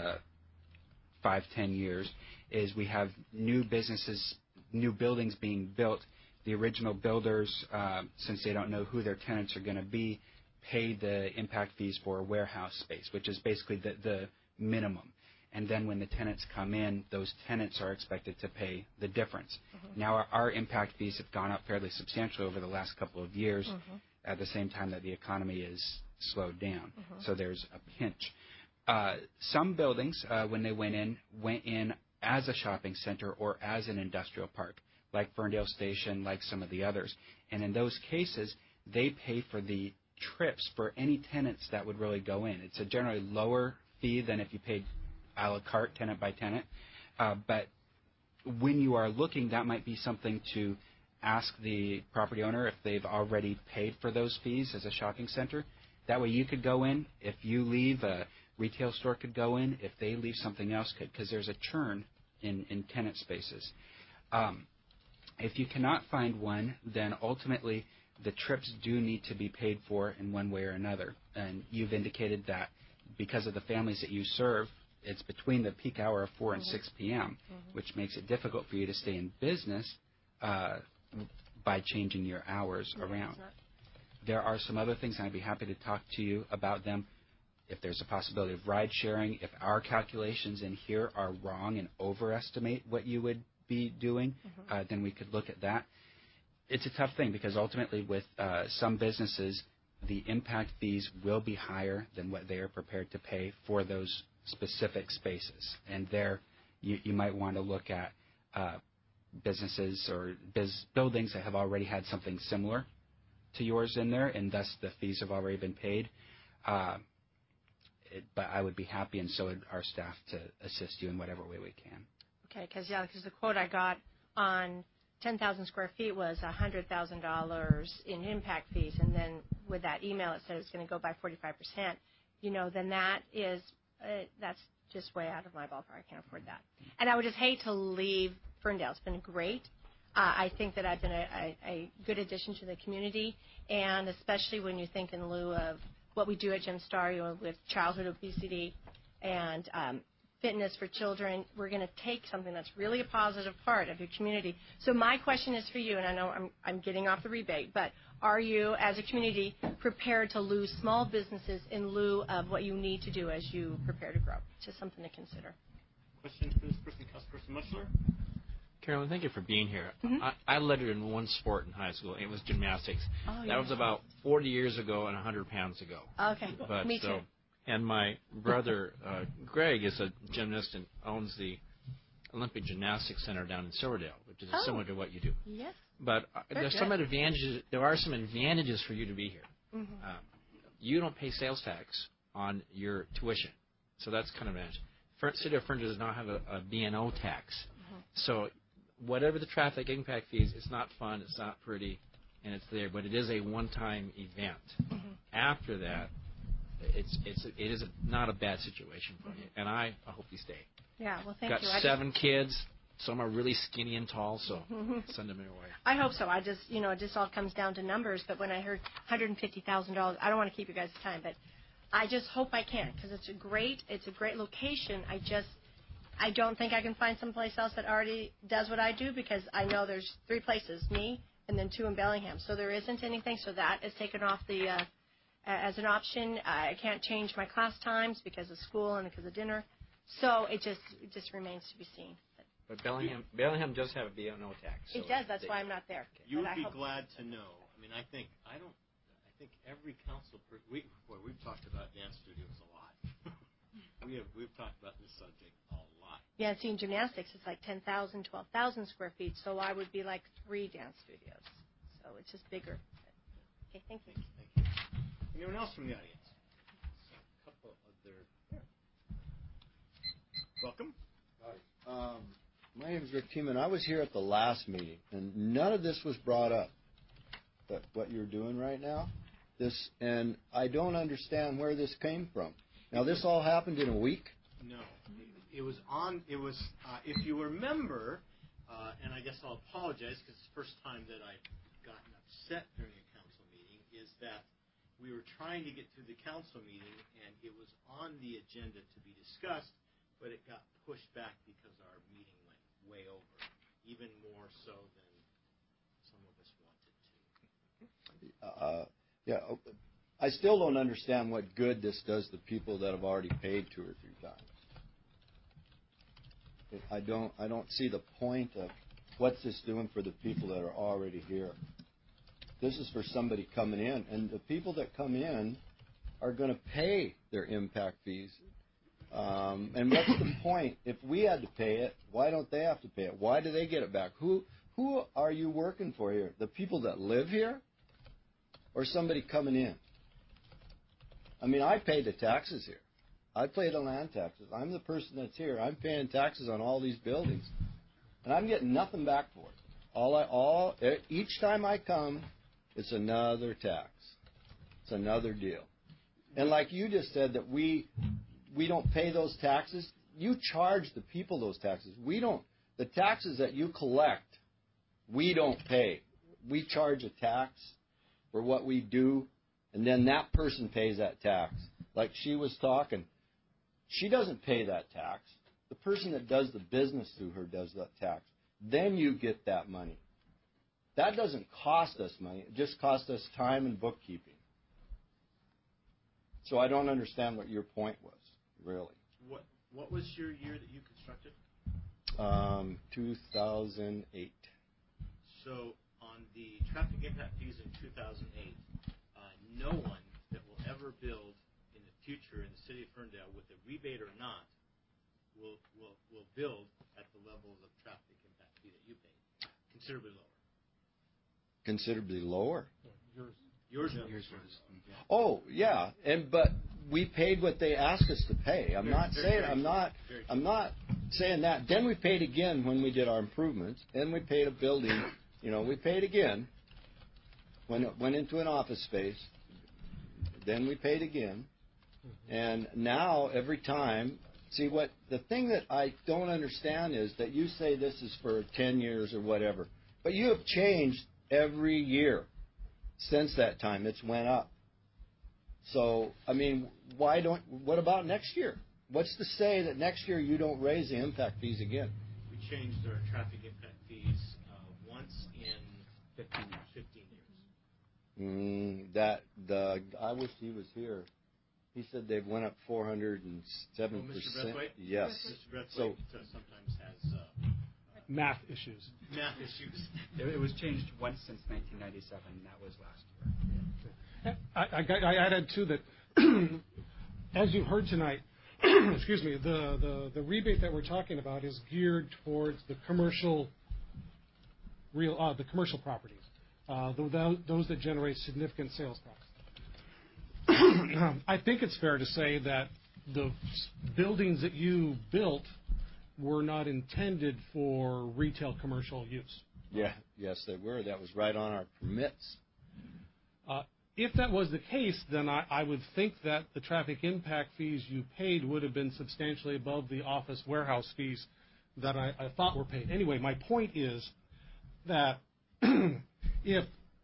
I: 5-10 years is we have new businesses, new buildings being built. The original builders, since they don't know who their tenants are going to be, pay the impact fees for a warehouse space, which is basically the minimum. And then when the tenants come in, those tenants are expected to pay the difference. Now our impact fees have gone up fairly substantially over the last couple of years at the same time that the economy is slowed down. So there's a pinch. Some buildings, when they went in as a shopping center or as an industrial park, like Ferndale Station, like some of the others. And in those cases, they pay for the trips for any tenants that would really go in. It's a generally lower fee than if you paid a la carte, tenant by tenant. But when you are looking, that might be something to ask the property owner if they've already paid for those fees as a shopping center. That way you could go in. If you leave, a retail store could go in. If they leave, something else could, because there's a churn in tenant spaces. If you cannot find one, then ultimately the trips do need to be paid for in one way or another. And you've indicated that because of the families that you serve, it's between the peak hour of 4 and 6 p.m., which makes it difficult for you to stay in business by changing your hours around. There are some other things, and I'd be happy to talk to you about them. If there's a possibility of ride sharing, if our calculations in here are wrong and overestimate what you would be doing, then we could look at that. It's a tough thing because ultimately with some businesses, the impact fees will be higher than what they are prepared to pay for those specific spaces. And there you might want to look at businesses or buildings that have already had something similar to yours in there, and thus the fees have already been paid. But I would be happy, and so would our staff, to assist you in whatever way we can.
S: Okay, because the quote I got on 10,000 square feet was $100,000 in impact fees, and then with that email it said it's going to go by 45%. Then that's just way out of my ballpark. I can't afford that. And I would just hate to leave Ferndale. It's been great. I think that I've been a good addition to the community, and especially when you think in lieu of what we do at Jim Star with childhood obesity and fitness for children, we're going to take something that's really a positive part of your community. So my question is for you, and I know I'm getting off the rebate, but are you, as a community, prepared to lose small businesses in lieu of what you need to do as you prepare to grow? Just something to consider.
A: Question for this person, Councilperson Muchler.
N: Carolyn, thank you for being here. I lettered in one sport in high school. It was gymnastics.
S: Oh,
N: that was about 40 years ago and 100 pounds ago.
S: Okay,
N: but
S: me too.
N: And my brother Greg is a gymnast and owns the Olympic Gymnastics Center down in Silverdale, which is similar to what you do.
S: Yes.
N: But there's some advantages. There are some advantages for you to be here.
S: Mm-hmm.
N: You don't pay sales tax on your tuition, so that's kind of an advantage. City of Ferndale does not have a B&O tax, so whatever the traffic impact fees, it's not fun, it's not pretty, and it's there. But it is a one-time event. After that, it is not a bad situation for you, and I hope you stay.
S: Yeah, well, thank
N: Got
S: you.
N: 7 kids. Some are really skinny and tall, so send them your way.
S: I hope so. I just, it just all comes down to numbers. But when I heard $150,000, I don't want to keep you guys' time, but I just hope I can, because it's a great location. I don't think I can find someplace else that already does what I do, because I know there's 3 places, me, and then 2 in Bellingham. So there isn't anything. So that is taken off the as an option. I can't change my class times because of school and because of dinner. So it just remains to be seen.
N: But Bellingham does have a B&O tax. So
S: it does. That's why I'm not there.
A: You would be glad to know. I mean, I think every council we've talked about dance studios a lot. we've talked about this subject a lot.
S: Yeah, see, in gymnastics, it's like 10,000, 12,000 square feet. So I would be like 3 dance studios. So it's just bigger. Okay, thank you.
A: Thank you. Anyone else from the audience? A couple other. Welcome.
T: Hi. My name is Rick Tiemann. I was here at the last meeting, and none of this was brought up. But what you're doing right now, and I don't understand where this came from. Now, this all happened in a week?
A: No, it was if you remember, and I guess I'll apologize because it's the first time that I've gotten upset during a council meeting, is that we were trying to get through the council meeting, and it was on the agenda to be discussed, but it got pushed back because our meeting went way over, even more so than some of us wanted to.
T: Yeah, I still don't understand what good this does to people that have already paid 2 or 3 times. I don't see the point of what's this doing for the people that are already here. This is for somebody coming in, and the people that come in are going to pay their impact fees. And what's the point? If we had to pay it, why don't they have to pay it? Why do they get it back? Who are you working for here? The people that live here, or somebody coming in? I mean, I pay the taxes here. I pay the land taxes. I'm the person that's here. I'm paying taxes on all these buildings, and I'm getting nothing back for it. Each time I come, it's another tax. It's another deal. And like you just said, that we don't pay those taxes. You charge the people those taxes. We don't. The taxes that you collect, we don't pay. We charge a tax for what we do, and then that person pays that tax. Like she was talking, she doesn't pay that tax. The person that does the business through her does that tax. Then you get that money. That doesn't cost us money. It just costs us time and bookkeeping. So I don't understand what your point was, really.
A: What was your year that you constructed?
T: 2008.
A: So on the traffic impact fees in 2008, no one that will ever build in the future in the city of Ferndale, with a rebate or not, will build at the level of traffic impact fee that you paid. Considerably lower.
T: Considerably lower?
A: Yours was.
T: Oh, yeah, but we paid what they asked us to pay. I'm not saying that. Then we paid again when we did our improvements. Then we paid a building. We paid again when it went into an office space. Then we paid again. And now every time, the thing that I don't understand is that you say this is for 10 years or whatever, but you have changed every year since that time. It's went up. So, I mean, what about next year? What's to say that next year you don't raise the impact fees again?
A: We changed our traffic impact fees once in 15 years.
T: I wish he was here. He said they've went up 407%.
A: Mr. Breathwaite?
T: Yes.
A: Mr. Breathwaite sometimes has
K: math issues.
I: It was changed once since 1997, and that was last year.
K: I added too that as you heard tonight, excuse me, the rebate that we're talking about is geared towards the commercial properties, those that generate significant sales tax. I think it's fair to say that the buildings that you built were not intended for retail commercial use.
T: Yeah, yes, they were. That was right on our permits.
K: If that was the case, then I would think that the traffic impact fees you paid would have been substantially above the office warehouse fees that I thought were paid. Anyway, my point is that if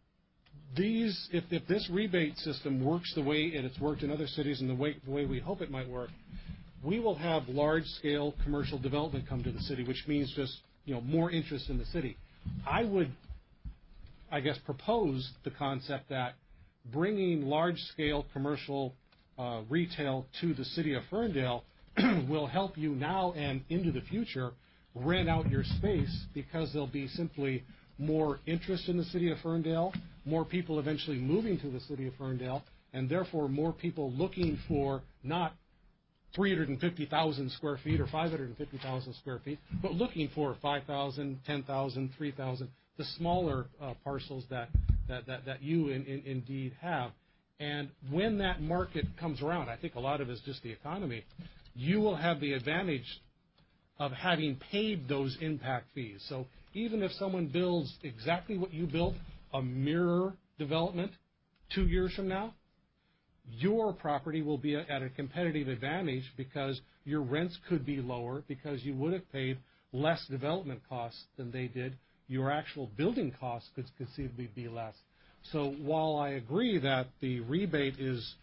K: this rebate system works the way it's worked in other cities and the way we hope it might work, we will have large-scale commercial development come to the city, which means just more interest in the city. I would, I guess, propose the concept that bringing large-scale commercial retail to the city of Ferndale will help you now and into the future rent out your space, because there'll be simply more interest in the city of Ferndale, more people eventually moving to the city of Ferndale, and therefore more people looking for not 350,000 square feet or 550,000 square feet, but looking for 5,000, 10,000, 3,000, the smaller parcels that you indeed have. And when that market comes around, I think a lot of it is just the economy, you will have the advantage of having paid those impact fees. So even if someone builds exactly what you built, a mirror development 2 years from now, your property will be at a competitive advantage because your rents could be lower because you would have paid less development costs than they did. Your actual building costs could conceivably be less. So while I agree that the rebate is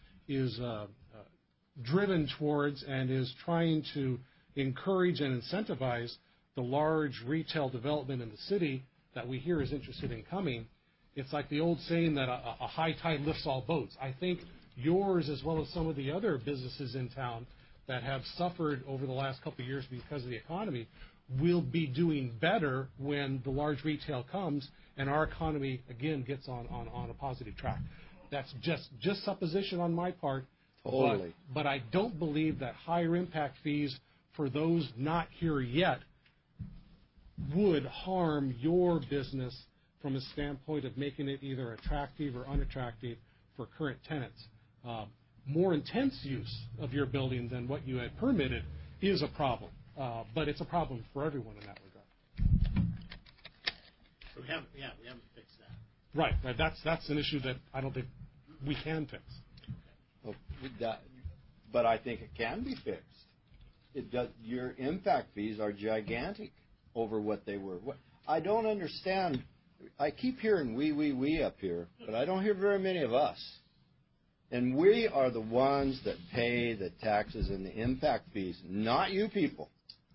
K: driven towards and is trying to encourage and incentivize the large retail development in the city that we hear is interested in coming, it's like the old saying that a high tide lifts all boats. I think yours, as well as some of the other businesses in town that have suffered over the last couple of years because of the economy, will be doing better when the large retail comes and our economy again gets on a positive track. That's just supposition on my part.
T: Totally.
K: But I don't believe that higher impact fees for those not here yet would harm your business from a standpoint of making it either attractive or unattractive for current tenants. More intense use of your building than what you had permitted is a problem, but it's a problem for everyone in that regard.
A: We haven't fixed that.
K: Right. That's an issue that I don't think we can fix.
T: Well, but I think it can be fixed. Your impact fees are gigantic over what they were. I don't understand. I keep hearing we up here, but I don't hear very many of us. And we are the ones that pay the taxes and the impact fees, not you people.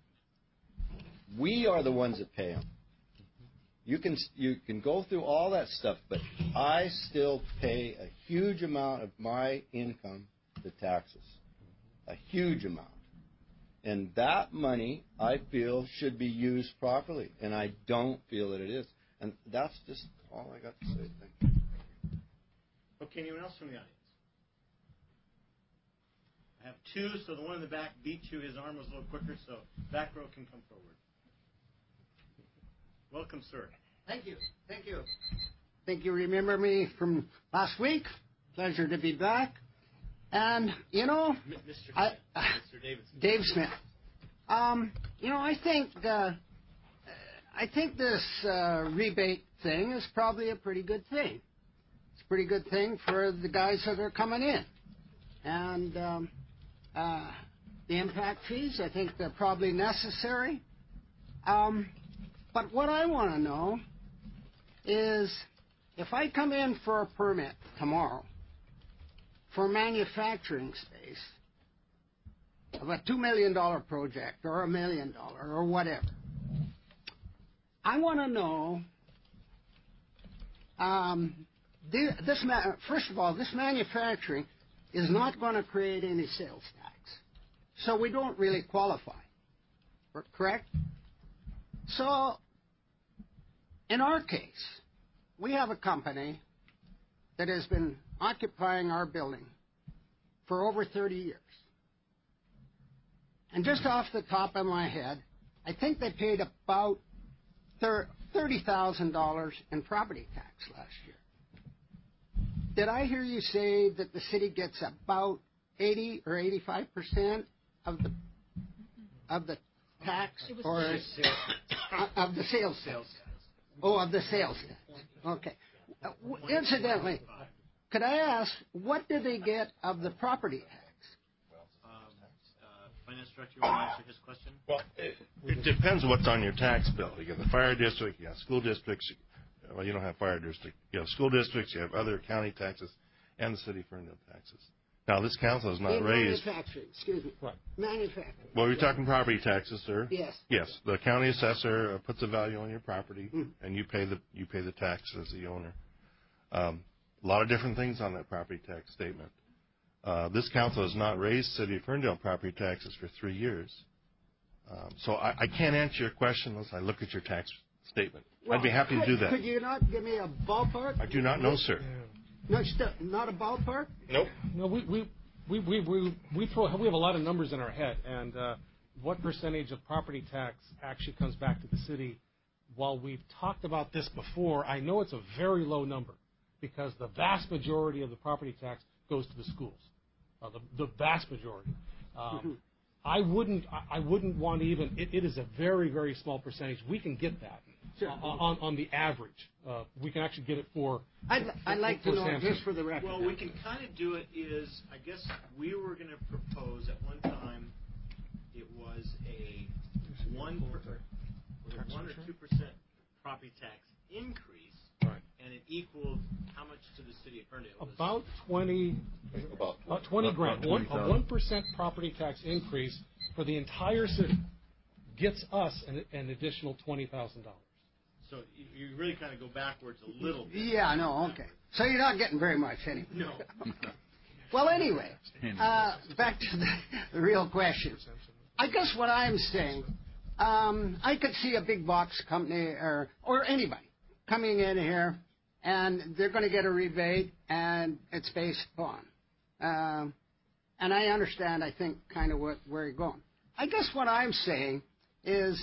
T: We are the ones that pay them. You can go through all that stuff, but I still pay a huge amount of my income to taxes. A huge amount. And that money, I feel, should be used properly. And I don't feel that it is. And that's just all I got to say. Thank you.
A: Okay, anyone else from the audience? I have two, so the one in the back beat you. His arm was a little quicker, so back row can come forward. Welcome, sir.
U: Thank you. Think you remember me from last week? Pleasure to be back. And,
A: Mr. Davidson.
U: Dave Smith. I think this rebate thing is probably a pretty good thing. It's a pretty good thing for the guys that are coming in. And the impact fees, I think they're probably necessary. But what I want to know is if I come in for a permit tomorrow for manufacturing space of a $2 million project or $1 million or whatever, I want to know, first of all, this manufacturing is not going to create any sales tax. So we don't really qualify. Correct? So, in our case, we have a company that has been occupying our building for over 30 years. And just off the top of my head, I think they paid about $30,000 in property tax last year. Did I hear you say that the city gets about 80 or 85% of the tax, or of the sales tax? Oh, of the sales tax. Okay. Incidentally, could I ask, what do they get of the property tax?
A: Finance Director, you want to answer his question?
L: Well, it depends what's on your tax bill. You got the fire district, you got school districts. Well, you don't have fire district. You have school districts, you have other county taxes, and the city of Ferndale taxes. Now, this council has not raised...
U: Manufacturing, excuse me. What? Manufacturing.
L: Well, we're talking property taxes, sir.
U: Yes.
L: Yes. The county assessor puts a value on your property, and you pay the tax as the owner. A lot of different things on that property tax statement. This council has not raised City of Ferndale property taxes for 3 years. So I can't answer your question unless I look at your tax statement.
U: Well,
L: I'd be happy to do that.
U: Could you not give me a ballpark?
L: I do not know, sir.
U: No, not a ballpark?
L: Nope.
K: No, we have a lot of numbers in our head, and what percentage of property tax actually comes back to the city? While we've talked about this before, I know it's a very low number because the vast majority of the property tax goes to the schools. The vast majority. I wouldn't want to even. It is a very, very small percentage. We can get that on the average. We can actually get it for.
U: I'd like to know
K: Samson.
U: just for the record.
A: Well, we can kind of do it. I guess we were going to propose at one time. It was a 1 or 2% property tax increase,
K: right?
A: And it equaled how much to the city of Ferndale?
K: About 20 grand. 1% property tax increase for the entire city gets us an additional $20,000.
A: So you really kind of go backwards a little bit.
U: Yeah, no, okay. So you're not getting very much anyway.
A: No.
U: Well, anyway, back to the real question. I guess what I'm saying, I could see a big box company or anybody coming in here, and they're going to get a rebate, and it's based upon. And I understand, I think, kind of where you're going. I guess what I'm saying is,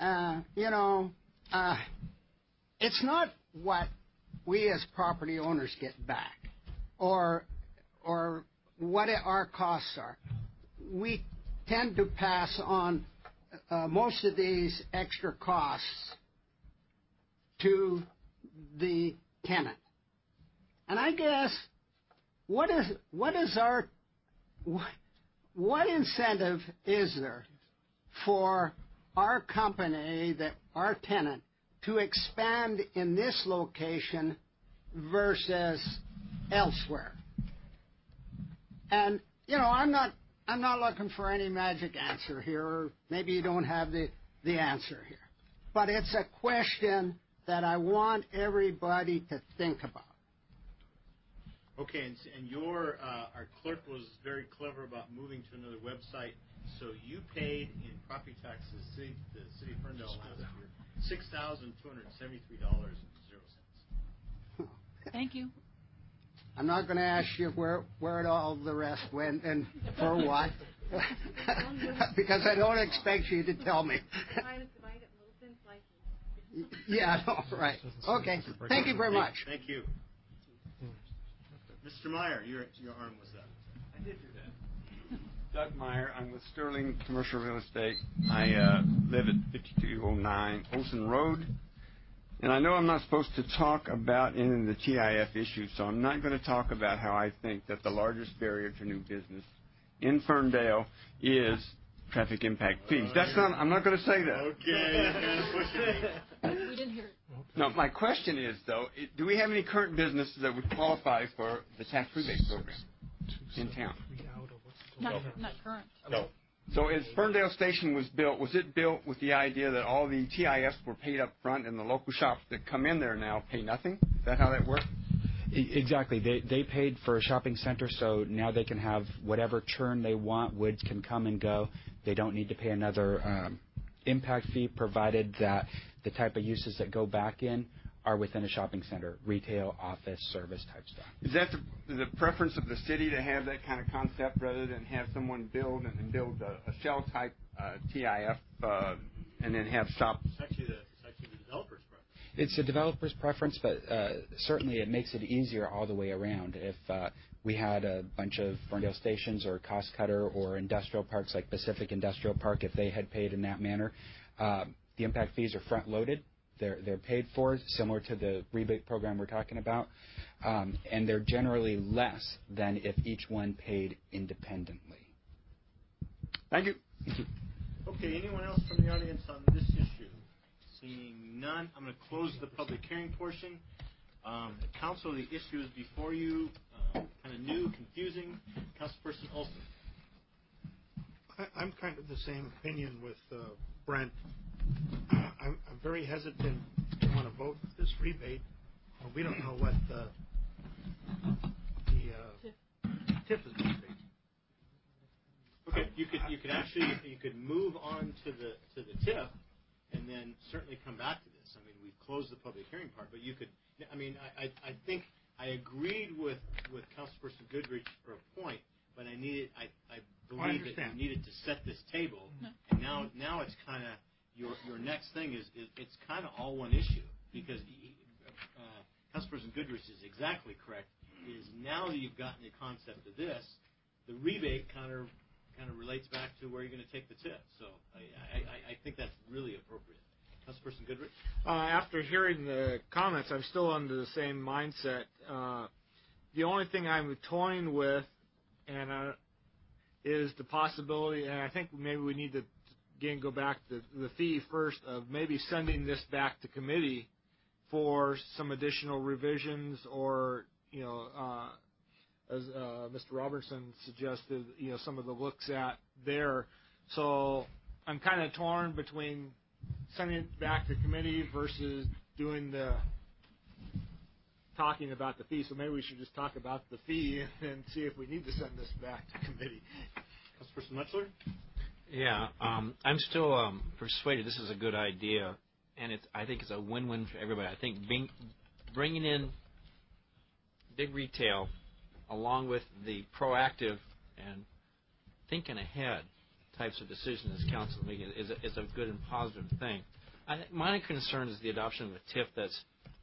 U: it's not what we as property owners get back or what our costs are. We tend to pass on most of these extra costs to the tenant. And I guess what incentive is there for our company, our tenant, to expand in this location versus elsewhere? And I'm not looking for any magic answer here, or maybe you don't have the answer here. But it's a question that I want everybody to think about.
A: Okay, and our clerk was very clever about moving to another website. So you paid in property taxes the city of Ferndale last year $6,273.00.
G: Thank you.
U: I'm not going to ask you where all the rest went and for what, because I don't expect you to tell me. Yeah, no, right. Okay. Thank you very much.
A: Thank you. Mr. Meyer, your arm was up.
C: I did do that. Doug Meyer. I'm with Sterling Commercial Real Estate. I live at 5209 Olson Road. And I know I'm not supposed to talk about any of the TIF issues, so I'm not going to talk about how I think that the largest barrier to new business in Ferndale is traffic impact fees. I'm not going to say that.
A: Okay.
G: We didn't hear it.
C: No, my question is, though, do we have any current businesses that would qualify for the tax rebate program in town?
G: Not current.
L: No.
C: So as Ferndale Station was it built with the idea that all the TIFs were paid up front and the local shops that come in there now pay nothing? Is that how that worked?
I: Exactly. They paid for a shopping center, so now they can have whatever churn they want. Woods can come and go. They don't need to pay another impact fee, provided that the type of uses that go back in are within a shopping center, retail, office, service type stuff.
C: Is that the preference of the city to have that kind of concept rather than have someone build a shell type TIF and then have shop?
A: It's actually the developer's preference.
I: It's a developer's preference, but certainly it makes it easier all the way around. If we had a bunch of Ferndale stations or Cost Cutter or industrial parks like Pacific Industrial Park, if they had paid in that manner, the impact fees are front loaded. They're paid for, similar to the rebate program we're talking about, and they're generally less than if each one paid independently.
C: Thank you.
A: Okay, anyone else from the audience on this issue? Seeing none, I'm going to close the public hearing portion. Council, the issue is before you, kind of new, confusing. Councilperson Olson.
M: I'm kind of the same opinion with Brent. I'm very hesitant to want to vote for this rebate. We don't know what the TIF is going to be.
A: Okay, you could move on to the TIF, and then certainly come back to this. I mean, we've closed the public hearing part, but you could. I mean, I think I agreed with Councilperson Goodrich for a point, but I believe that you needed to set this table, and now it's kind of. Your next thing is it's kind of all one issue, because Councilperson Goodrich is exactly correct. Is now that you've gotten the concept of this, the rebate kind of relates back to where you're going to take the TIF. So I think that's really appropriate. Councilperson Goodrich.
J: After hearing the comments, I'm still under the same mindset. The only thing I'm toying with, is the possibility, and I think maybe we need to. Again, go back to the fee first of maybe sending this back to committee for some additional revisions, or as Mr. Robertson suggested, some of the looks at there. So I'm kind of torn between sending it back to committee versus doing the talking about the fee. So maybe we should just talk about the fee and see if we need to send this back to committee.
A: Councilperson Mutchler.
N: Yeah, I'm still persuaded this is a good idea, and I think it's a win-win for everybody. I think bringing in big retail along with the proactive and thinking ahead types of decisions this council is making is a good and positive thing. My concern is the adoption of a TIF that's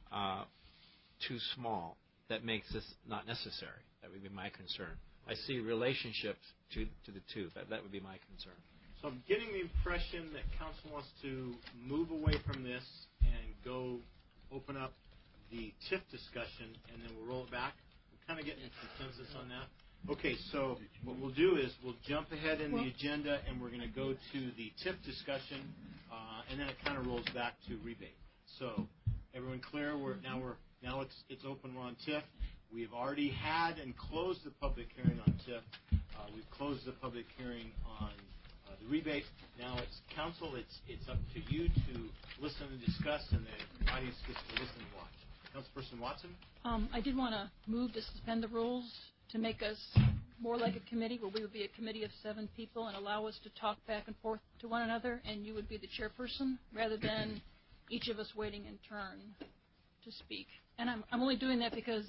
N: too small, that makes this not necessary. That would be my concern. I see relationships to the two. That would be my concern.
A: So I'm getting the impression that council wants to move away from this and go open up the TIF discussion, and then we'll roll it back. We're kind of getting a consensus on that. Okay, so what we'll do is we'll jump ahead in the agenda, and we're going to go to the TIF discussion, and then it kind of rolls back to rebate. So everyone clear? Now it's open. We're on TIF. We've already had and closed the public hearing on TIF. We've closed the public hearing on the rebate. Now it's council. It's up to you to listen and discuss, and the audience gets to listen and watch. Councilperson Watson.
G: I did want to move to suspend the rules to make us more like a committee, where we would be a committee of 7 people and allow us to talk back and forth to one another, and you would be the chairperson rather than each of us waiting in turn to speak. And I'm only doing that because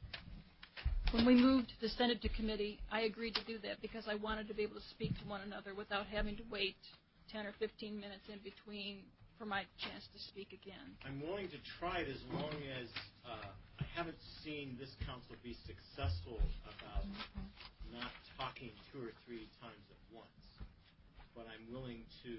G: when we moved to send it to committee, I agreed to do that because I wanted to be able to speak to one another without having to wait 10 or 15 minutes in between for my chance to speak again.
A: I'm willing to try it as long as I haven't seen this council be successful about not talking 2 or 3 times at once. But I'm willing to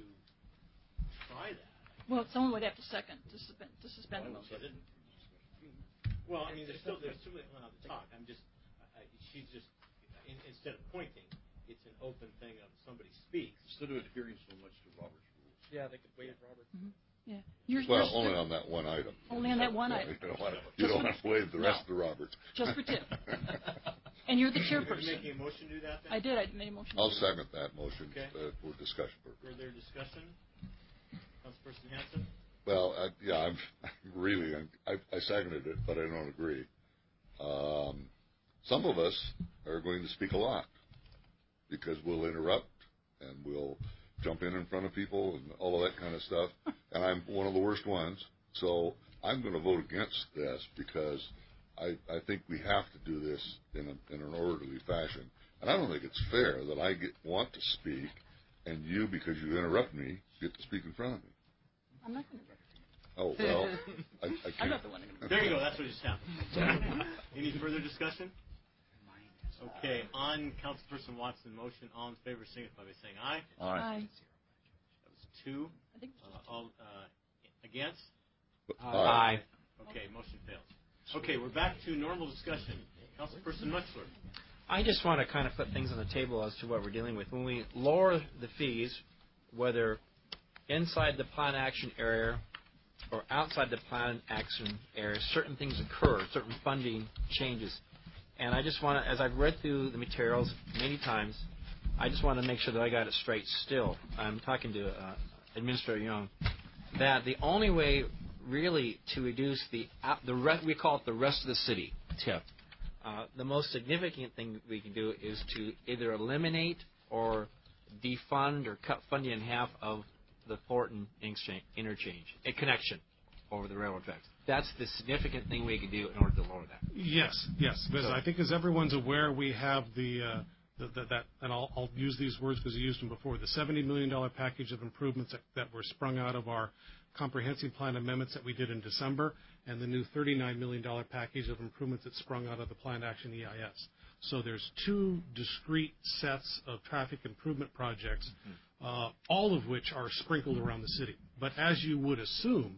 A: try that.
G: Well, someone would have to second to suspend the motion.
A: Well, I mean, they're still allowed to talk. She's just, instead of pointing, it's an open thing of somebody speaks.
O: Instead of adhering so much to Robert's rules.
D: Yeah, they could waive Robert.
G: Yeah.
O: Only on that one item.
G: Only on that one item.
O: You don't have to waive the rest of the Roberts.
G: Just for TIF. And you're the chairperson.
A: Are you making a motion to do that then?
G: I did. I made a motion.
O: I'll second that motion for discussion purposes.
A: Further discussion? Councilperson Hanson?
O: Well, I seconded it, but I don't agree. Some of us are going to speak a lot because we'll interrupt and we'll jump in front of people and all of that kind of stuff. And I'm one of the worst ones. So I'm going to vote against this because I think we have to do this in an orderly fashion. And I don't think it's fair that I want to speak, and you, because you interrupt me, get to speak in front of me.
G: I'm not going to.
O: Oh, well, I can't.
G: I'm not the one who.
A: There you go. That's what just happened. Any further discussion? Okay. On Councilperson Watson motion, all in favor signify by saying aye.
G: Aye.
A: That was 2.
G: I think
A: All against?
O: Aye.
A: Okay. Motion fails. Okay. We're back to normal discussion. Councilperson Muchler.
N: I just want to kind of put things on the table as to what we're dealing with. When we lower the fees, whether inside the plan action area or outside the plan action area, certain things occur, certain funding changes. And I just want to, as I've read through the materials many times, I just want to make sure that I got it straight still. I'm talking to Administrator Young, that the only way really to reduce we call it the rest of the city tip. The most significant thing we can do is to either eliminate or defund or cut funding in half of the Thornton interchange, a connection over the railroad tracks. That's the significant thing we can do in order to lower that.
K: Yes. Because I think, as everyone's aware, we have and I'll use these words because I used them before, the $70 million package of improvements that were sprung out of our comprehensive plan amendments that we did in December, and the new $39 million package of improvements that sprung out of the Planned Action EIS. So there's 2 discrete sets of traffic improvement projects, all of which are sprinkled around the city. But as you would assume,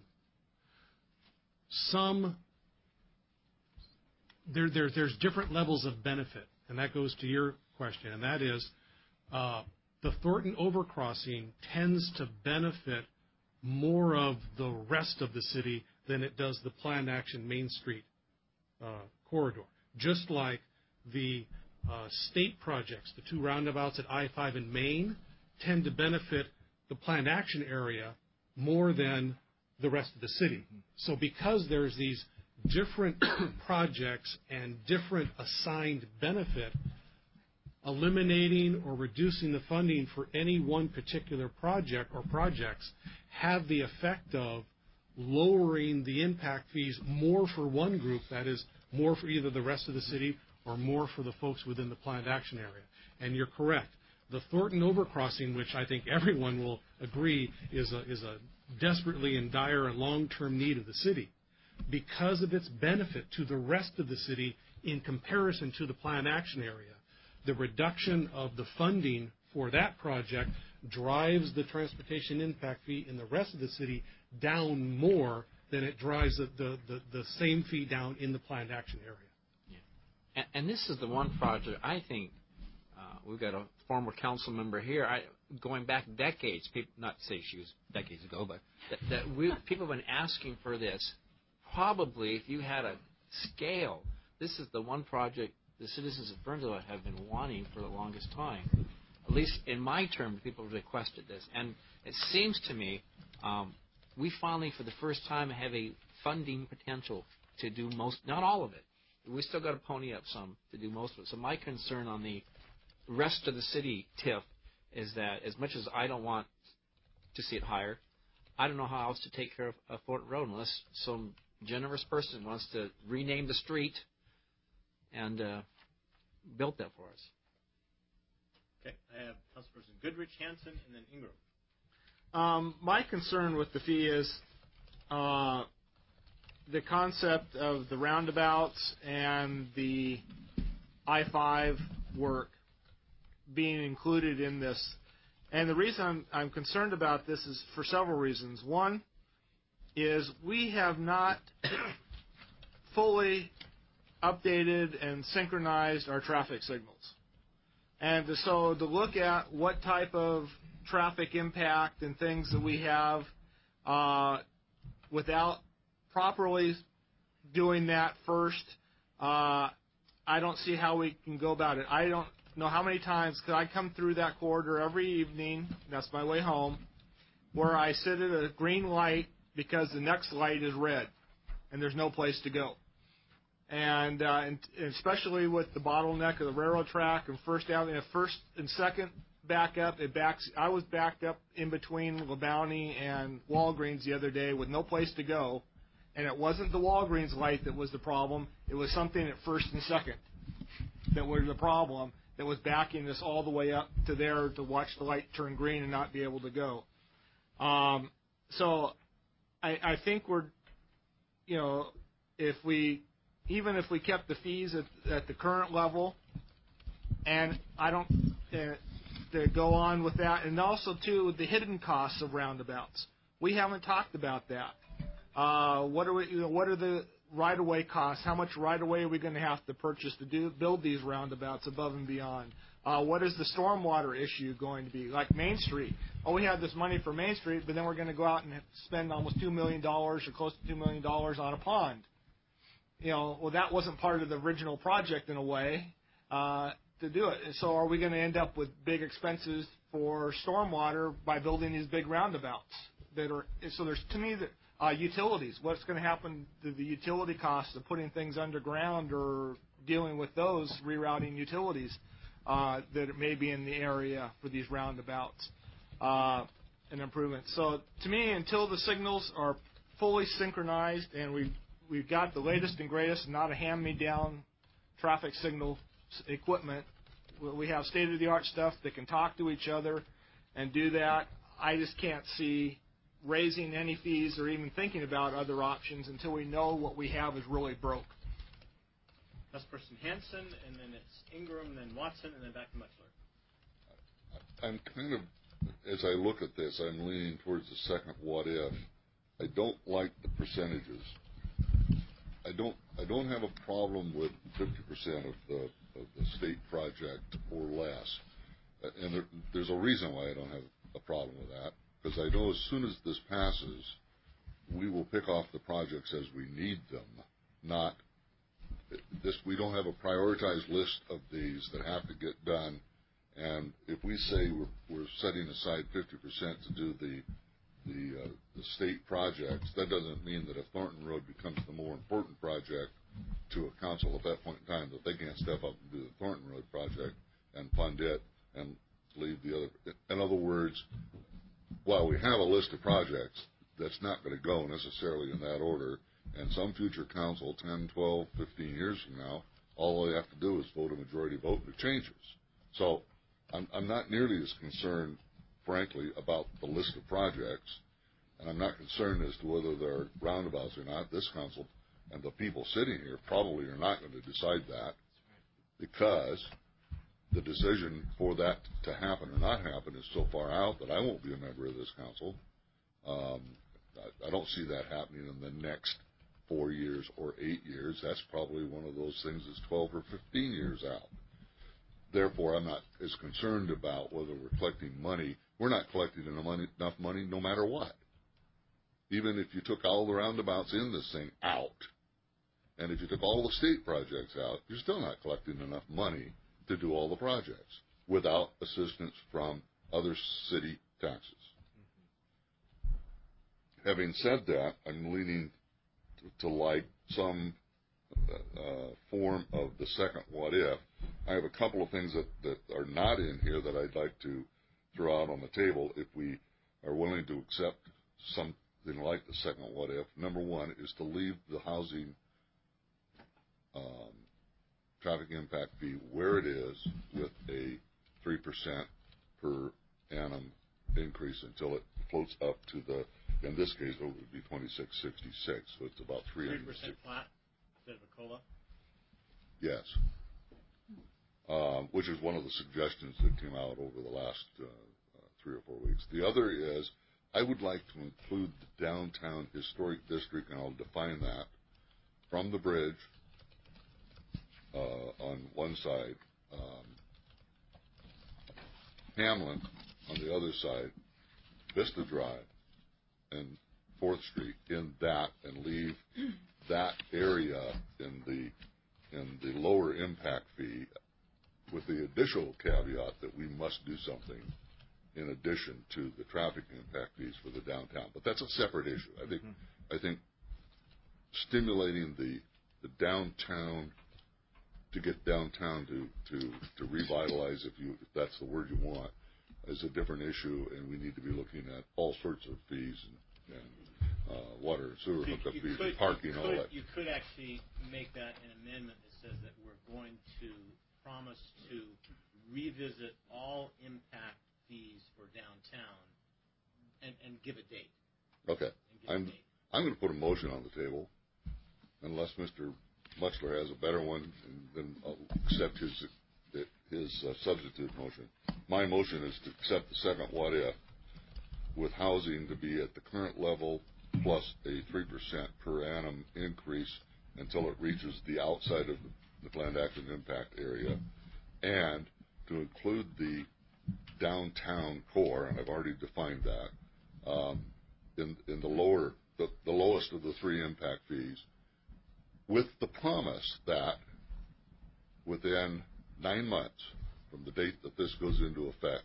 K: there's different levels of benefit, and that goes to your question, and that is the Thornton overcrossing tends to benefit more of the rest of the city than it does the Planned Action Main Street corridor. Just like the state projects, the 2 roundabouts at I-5 and Main, tend to benefit the Planned Action area more than the rest of the city. So because there's these different projects and different assigned benefit, eliminating or reducing the funding for any one particular project or projects have the effect of lowering the impact fees more for one group, that is, more for either the rest of the city or more for the folks within the planned action area. And you're correct. The Thornton overcrossing, which I think everyone will agree is a desperately in dire and long-term need of the city, because of its benefit to the rest of the city in comparison to the planned action area, the reduction of the funding for that project drives the transportation impact fee in the rest of the city down more than it drives the same fee down in the planned action area.
N: Yeah. And this is the one project I think we've got a former council member here, going back decades, not to say she was decades ago, but people have been asking for this. Probably if you had a scale, this is the one project the citizens of Ferndale have been wanting for the longest time. At least in my term, people have requested this. And it seems to me we finally, for the first time, have a funding potential to do most, not all of it. We still got to pony up some to do most of it. So my concern on the rest of the city TIF is that as much as I don't want to see it higher, I don't know how else to take care of Thornton Road unless some generous person wants to rename the street and build that for us.
A: Okay, I have Councilperson Goodrich, Hanson, and then Ingram.
J: My concern with the fee is the concept of the roundabouts and the I-5 work being included in this. And the reason I'm concerned about this is for several reasons. One is we have not fully updated and synchronized our traffic signals. And so to look at what type of traffic impact and things that we have without properly doing that first, I don't see how we can go about it. I don't know how many times, because I come through that corridor every evening, that's my way home, where I sit at a green light because the next light is red and there's no place to go. And especially with the bottleneck of the railroad track and First Avenue, first and second backup, I was backed up in between LeBounty and Walgreens the other day with no place to go, And it wasn't the Walgreens light that was the problem. It was something at First and Second that was the problem, that was backing us all the way up to there to watch the light turn green and not be able to go. So I think we're, even if we kept the fees at the current level, and I don't to go on with that, and also too the hidden costs of roundabouts. We haven't talked about that. What are the right-of-way costs? How much right-of-way are we going to have to purchase to build these roundabouts above and beyond? What is the stormwater issue going to be? Like Main Street. We have this money for Main Street, but then we're going to go out and spend almost $2 million or close to $2 million on a pond. That wasn't part of the original project in a way to do it. So are we going to end up with big expenses for stormwater by building these big roundabouts? So there's, to me, utilities. What's going to happen to the utility costs of putting things underground or dealing with those rerouting utilities that may be in the area for these roundabouts and improvements. So to me, until the signals are fully synchronized and we've got the latest and greatest, not a hand-me-down traffic signal equipment, we have state-of-the-art stuff that can talk to each other and do that. I just can't see raising any fees or even thinking about other options until we know what we have is really broke.
A: That's person Hanson, and then it's Ingram, and then Watson, and then back to Muchler.
O: I'm kind of, as I look at this, I'm leaning towards the second what if. I don't like the percentages. I don't have a problem with 50% of the state project or less, and there's a reason why I don't have a problem with that. Because I know as soon as this passes, we will pick off the projects as we need them. We don't have a prioritized list of these that have to get done. And if we say we're setting aside 50% to do the state projects, that doesn't mean that if Thornton Road becomes the more important project to a council at that point in time, that they can't step up and do the Thornton Road project and fund it and leave the other. In other words, while we have a list of projects, that's not going to go necessarily in that order, and some future council, 10, 12, 15 years from now, all they have to do is vote a majority vote and it changes. So I'm not nearly as concerned, frankly, about the list of projects, and I'm not concerned as to whether they're roundabouts or not. This council and the people sitting here probably are not going to decide that, because the decision for that to happen or not happen is so far out that I won't be a member of this council. I don't see that happening in the next 4 years or 8 years. That's probably one of those things that's 12 or 15 years out. Therefore, I'm not as concerned about whether we're collecting money. We're not collecting enough money no matter what. Even if you took all the roundabouts in this thing out, and if you took all the state projects out, you're still not collecting enough money to do all the projects without assistance from other city taxes. Having said that, I'm leaning to like some form of the second what if. I have a couple of things that are not in here that I'd like to throw out on the table if we are willing to accept something like the second what if. Number one is to leave the housing traffic impact fee where it is, with a 3% per annum increase until it floats up to the, in this case, it would be 2666, so it's about 300.
A: 3% flat instead of a COLA?
O: Yes. Which is one of the suggestions that came out over the last 3 or 4 weeks. The other is, I would like to include the downtown historic district, and I'll define that, from the bridge on one side, Hamlin on the other side, Vista Drive, and 4th Street in that, and leave that area in the lower impact fee, with the additional caveat that we must do something in addition to the traffic impact fees for the downtown. But that's a separate issue. I think stimulating the downtown, to get downtown to revitalize, if that's the word you want, is a different issue, and we need to be looking at all sorts of fees. water and sewer hookup fees, parking, all that.
A: You could actually make that an amendment that says that we're going to promise to revisit all impact fees for downtown and give a date.
O: Okay. I'm going to put a motion on the table, unless Mr. Muchler has a better one, and then I'll accept his substitute motion. My motion is to accept the second what if, with housing to be at the current level plus a 3% per annum increase until it reaches the outside of the planned action impact area, and to include the downtown core, and I've already defined that, in the lowest of the three impact fees, with the promise that within 9 months from the date that this goes into effect,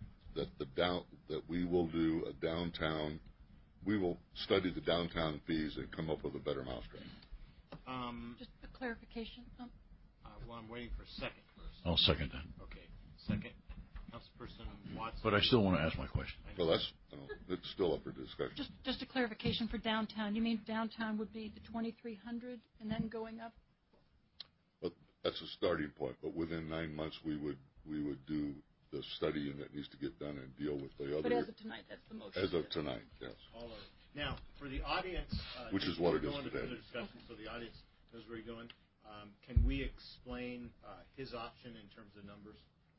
O: that we will do a downtown, we will study the downtown fees and come up with a better mousetrap.
G: Just a clarification.
A: Well, I'm waiting for a second first.
H: I'll second that.
A: Okay, second. Councilperson Watson.
H: But I still want to ask my question.
O: Well, it's still up for discussion.
G: Just a clarification for downtown. You mean downtown would be the 2,300 and then going up?
O: Well, that's a starting point. But within 9 months, we would do the study that needs to get done and deal with the other.
G: But as of tonight, that's the motion.
O: As of tonight, yes.
A: All right. Now, for the audience,
O: which is what it is today.
A: Discussion, so the audience knows where you're going. Can we explain his option in terms of numbers?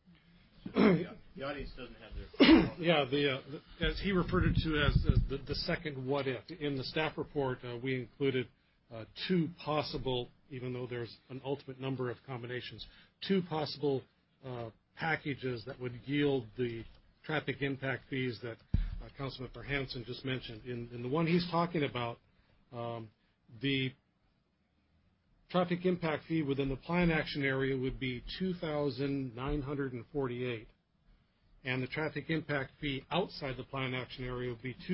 A: The audience doesn't have their.
K: As he referred it to as the second what if. In the staff report, we included two possible, even though there's an ultimate number of combinations, two possible packages that would yield the traffic impact fees that Councilmember Hansen just mentioned. In the one he's talking about, the traffic impact fee within the plan action area would be $2,948, and the traffic impact fee outside the plan action area would be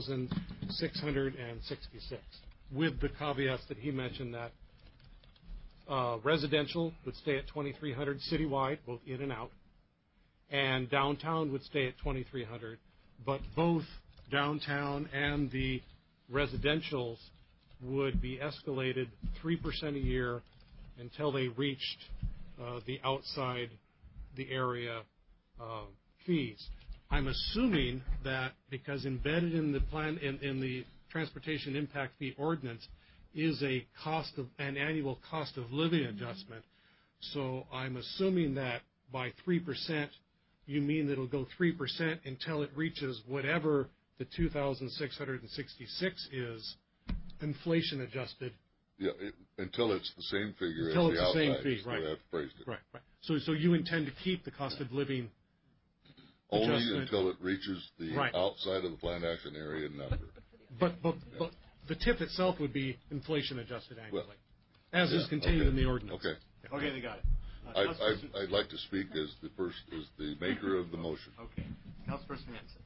K: $2,666, with the caveats that he mentioned that residential would stay at $2,300 citywide, both in and out, and downtown would stay at $2,300, but both downtown and the residentials would be escalated 3% a year until they reached the outside the area fees. I'm assuming that because embedded in the plan in the transportation impact fee ordinance is an annual cost of living adjustment. So I'm assuming that by 3%, you mean that it'll go 3% until it reaches whatever the 2,666 is, inflation adjusted.
O: Yeah, until it's the same figure
K: until
O: as
K: it's
O: the outside.
K: Same fee, right?
O: I've phrased it.
K: Right. So you intend to keep the cost of living
O: only
K: adjustment
O: until it reaches the outside of the planned action area number.
K: But the TIF itself would be inflation adjusted annually, as is contained in the ordinance.
O: Okay.
A: Okay, they got it.
O: I'd like to speak as the maker of the motion.
A: Okay, Councilperson Hansen.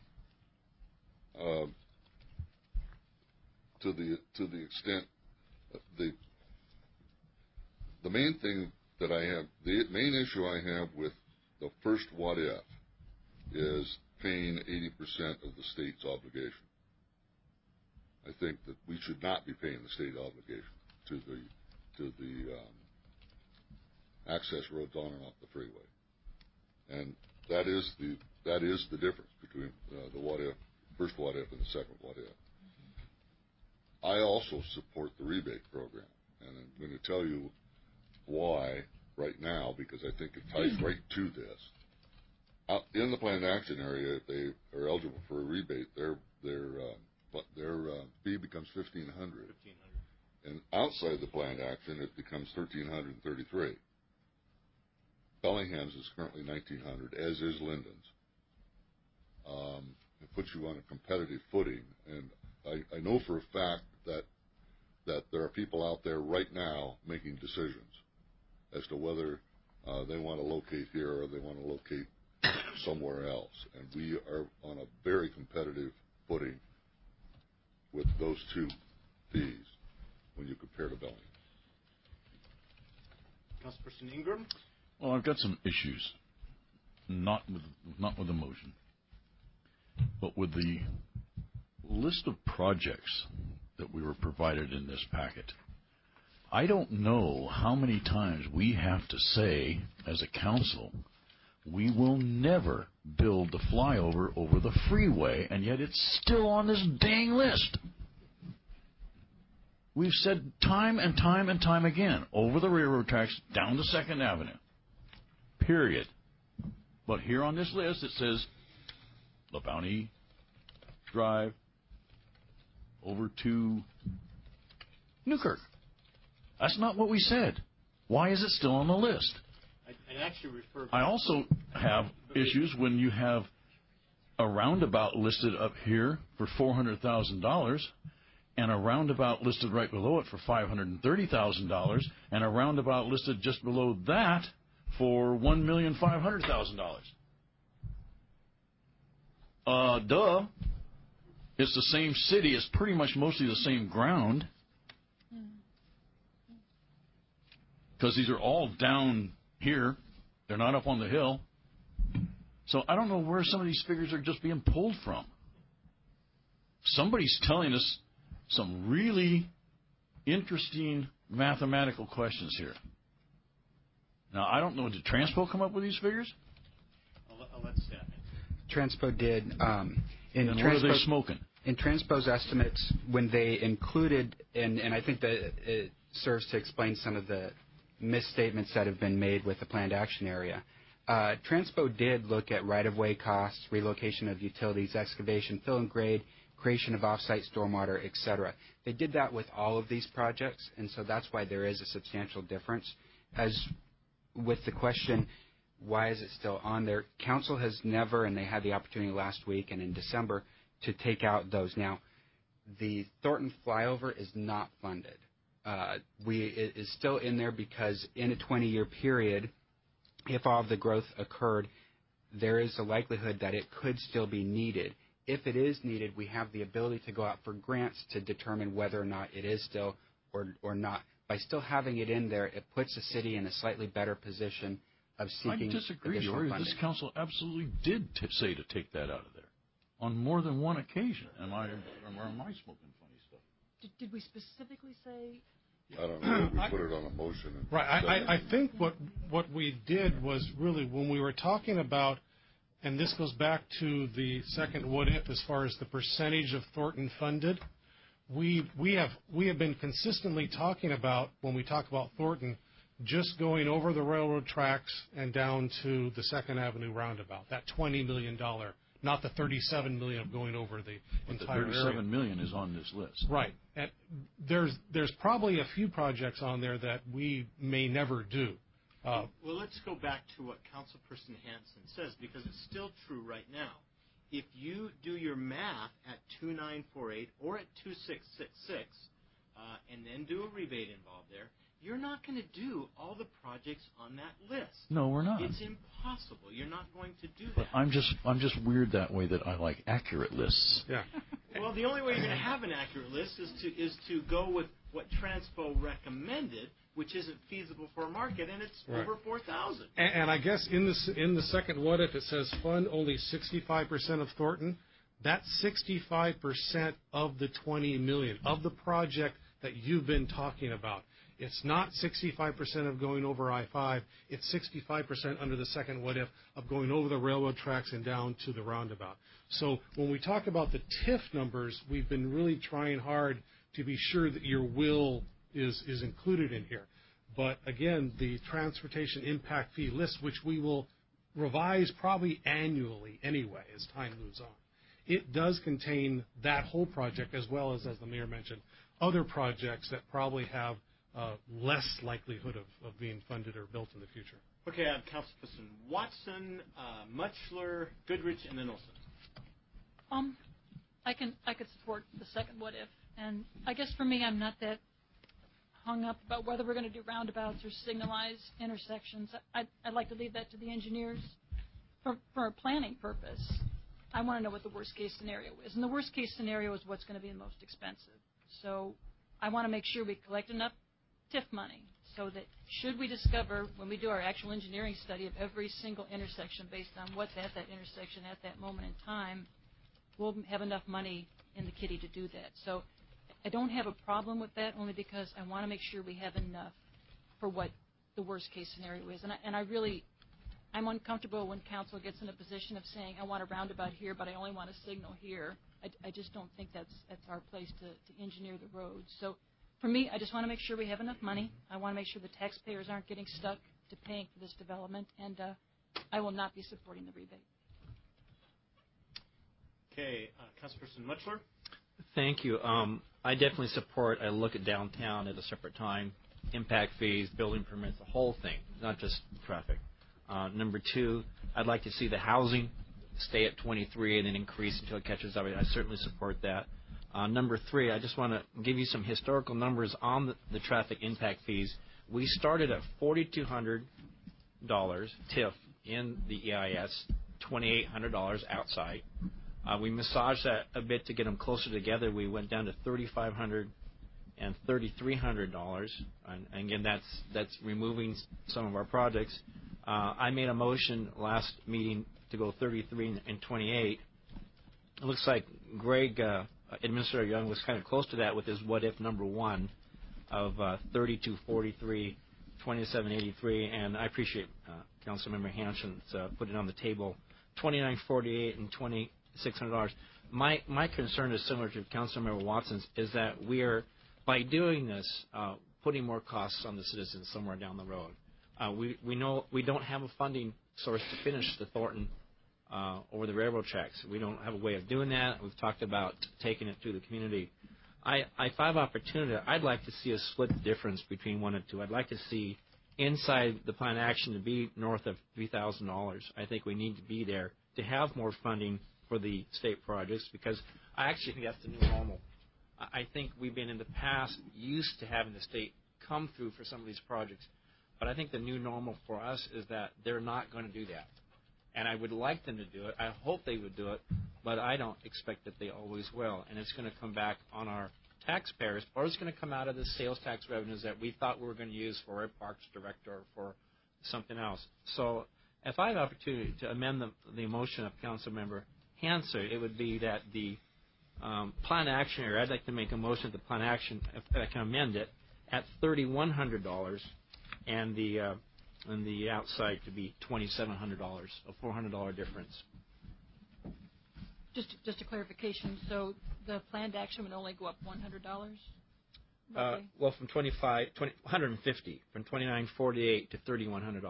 O: To the extent the main thing that I have, the main issue I have with the first what if is paying 80% of the state's obligation. I think that we should not be paying the state obligation to the access roads on and off the freeway, and that is the difference between the what if, first what if, and the second what if. I also support the rebate program, and I'm going to tell you why right now, because I think it ties right to this. Out in the planned action area, if they are eligible for a rebate, their fee becomes $1,500. And outside the planned action, it becomes $1,333. Bellingham's is currently $1,900, as is Linden's. It puts you on a competitive footing, and I know for a fact that there are people out there right now making decisions as to whether they want to locate here or they want to locate somewhere else. And we are on a very competitive footing with those two fees when you compare to Bellingham.
A: Councilperson Ingram?
H: Well, I've got some issues, not with the motion, but with the list of projects that we were provided in this packet. I don't know how many times we have to say, as a council, we will never build the flyover over the freeway, and yet it's still on this dang list. We've said time and time and time again, over the railroad tracks, down to 2nd Avenue. Period. But here on this list, it says La Bounty Drive over to Newkirk. That's not what we said. Why is it still on the list?
A: I'd actually refer back.
H: I also have issues when you have a roundabout listed up here for $400,000 and a roundabout listed right below it for $530,000 and a roundabout listed just below that for $1,500,000. Duh. It's the same city. It's pretty much mostly the same ground. Because these are all down here. They're not up on the hill. So I don't know where some of these figures are just being pulled from. Somebody's telling us some really interesting mathematical questions here. Now, I don't know, did Transpo come up with these figures?
A: I'll let Stan.
I: Transpo did.
H: And what are they smoking?
I: In Transpo's estimates, when they included, and I think that it serves to explain some of the misstatements that have been made with the planned action area. Transpo did look at right-of-way costs, relocation of utilities, excavation, fill and grade, creation of off-site stormwater, etc. They did that with all of these projects, and so that's why there is a substantial difference. As with the question, why is it still on there? Council has never, and they had the opportunity last week and in December, to take out those. Now, the Thornton flyover is not funded. It is still in there because in a 20-year period, if all of the growth occurred, there is a likelihood that it could still be needed. If it is needed, we have the ability to go out for grants to determine whether or not it is still or not. By still having it in there, it puts the city in a slightly better position of seeking
H: I disagree,
I: additional
H: Dory.
I: funding.
H: This council absolutely did say to take that out of there on more than one occasion. Am I smoking funny stuff?
G: Did we specifically say?
O: I don't know. We put it on a motion.
K: Right. I think what we did was really when we were talking about, and this goes back to the second what if as far as the percentage of Thornton funded, we have been consistently talking about, when we talk about Thornton, just going over the railroad tracks and down to the 2nd Avenue roundabout, that $20 million, not the $37 million of going over the entire area.
H: The $37 million is on this list.
K: Right. And there's probably a few projects on there that we may never do.
A: Well, let's go back to what Councilperson Hanson says, because it's still true right now. If you do your math at 2948 or at 2666, and then do a rebate involved there, you're not going to do all the projects on that list.
H: No, we're not.
A: It's impossible. You're not going to do
H: But
A: that.
H: I'm just weird that way that I like accurate lists.
K: Yeah.
A: Well, the only way you're going to have an accurate list is to go with what Transpo recommended, which isn't feasible for a market, and it's
K: Right.
A: over 4,000.
K: And I guess in the second what if it says fund only 65% of Thornton, that's 65% of the $20 million of the project that you've been talking about. It's not 65% of going over I-5. It's 65% under the second what if of going over the railroad tracks and down to the roundabout. So when we talk about the TIF numbers, we've been really trying hard to be sure that your will is included in here. But again, the transportation impact fee list, which we will revise probably annually anyway as time moves on, it does contain that whole project as well as the mayor mentioned, other projects that probably have less likelihood of being funded or built in the future.
A: Okay, I have Councilperson Watson, Mutchler, Goodrich, and then Olson.
G: I could support the second what if, and I guess for me, I'm not that hung up about whether we're going to do roundabouts or signalized intersections. I'd like to leave that to the engineers for a planning purpose. I want to know what the worst case scenario is, and the worst case scenario is what's going to be the most expensive. So I want to make sure we collect enough TIF money so that should we discover when we do our actual engineering study of every single intersection based on what's at that intersection at that moment in time, we'll have enough money in the kitty to do that. So I don't have a problem with that, only because I want to make sure we have enough for what the worst case scenario is. I'm uncomfortable when council gets in a position of saying, I want a roundabout here, but I only want a signal here. I just don't think that's our place to engineer the road. So for me, I just want to make sure we have enough money. I want to make sure the taxpayers aren't getting stuck to paying for this development, and I will not be supporting the rebate.
A: Okay, Councilperson Mutchler?
N: Thank you. I definitely support a look at downtown at a separate time, impact fees, building permits, the whole thing, not just traffic. Number two, I'd like to see the housing stay at 23 and then increase until it catches up. I certainly support that. Number three, I just want to give you some historical numbers on the traffic impact fees. We started at $4,200 TIF in the EIS, $2,800 outside. We massaged that a bit to get them closer together. We went down to $3,500 and $3,300, and again, that's removing some of our projects. I made a motion last meeting to go 33 and 28. It looks like Greg, Administrator Young, was kind of close to that with his what-if number one of 3243, 2783, and I appreciate Councilmember Hansen's putting it on the table, 2948 and $2,600. My concern is similar to Councilmember Watson's, is that we are, by doing this, putting more costs on the citizens somewhere down the road. We know we don't have a funding source to finish the Thornton over the railroad tracks. We don't have a way of doing that. We've talked about taking it to the community. If I have opportunity, I'd like to see a split difference between one and two. I'd like to see inside the plan action to be north of $3,000. I think we need to be there to have more funding for the state projects, because I actually think that's the new normal. I think we've been in the past used to having the state come through for some of these projects, but I think the new normal for us is that they're not going to do that. And I would like them to do it. I hope they would do it, but I don't expect that they always will. And it's going to come back on our taxpayers, or it's going to come out of the sales tax revenues that we thought we were going to use for a parks director or for something else. So if I have an opportunity to amend the motion of Councilmember Hansen, it would be that the plan action area, I'd like to make a motion that the plan action, if I can amend it, at $3,100, and the outside to be $2,700, a $400 difference.
G: Just a clarification. So the planned action would only go up $100.
N: Well, from 150, from $2,948 to $3,100.
M: And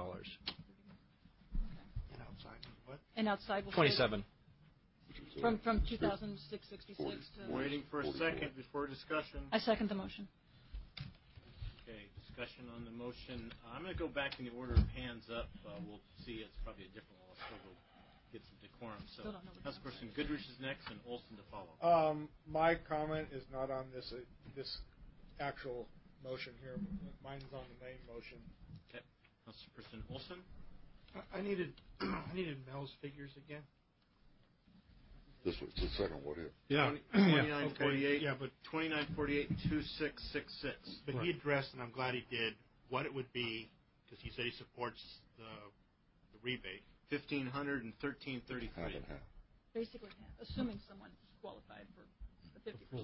M: outside what?
G: And outside will
N: 27.
G: From 2,666 to.
A: Waiting for a second before discussion.
G: I second the motion.
A: Okay, discussion on the motion. I'm going to go back in the order of hands up. We'll see. It's probably a different one. Let's still go get some decorum. So, Councilperson Goodrich is next, and Olson to follow.
J: My comment is not on this actual motion here. Mine's on the main motion.
A: Okay, Councilperson Olson.
M: I needed Mel's figures again.
O: This was the second what if.
K: Yeah.
A: 2948.
M: Yeah, but
A: 2948 and 2666.
M: But he addressed, and I'm glad he did, what it would be, because he said he supports the rebate.
A: 1,500 and 1333.
G: Basically, assuming someone is qualified for the 50%.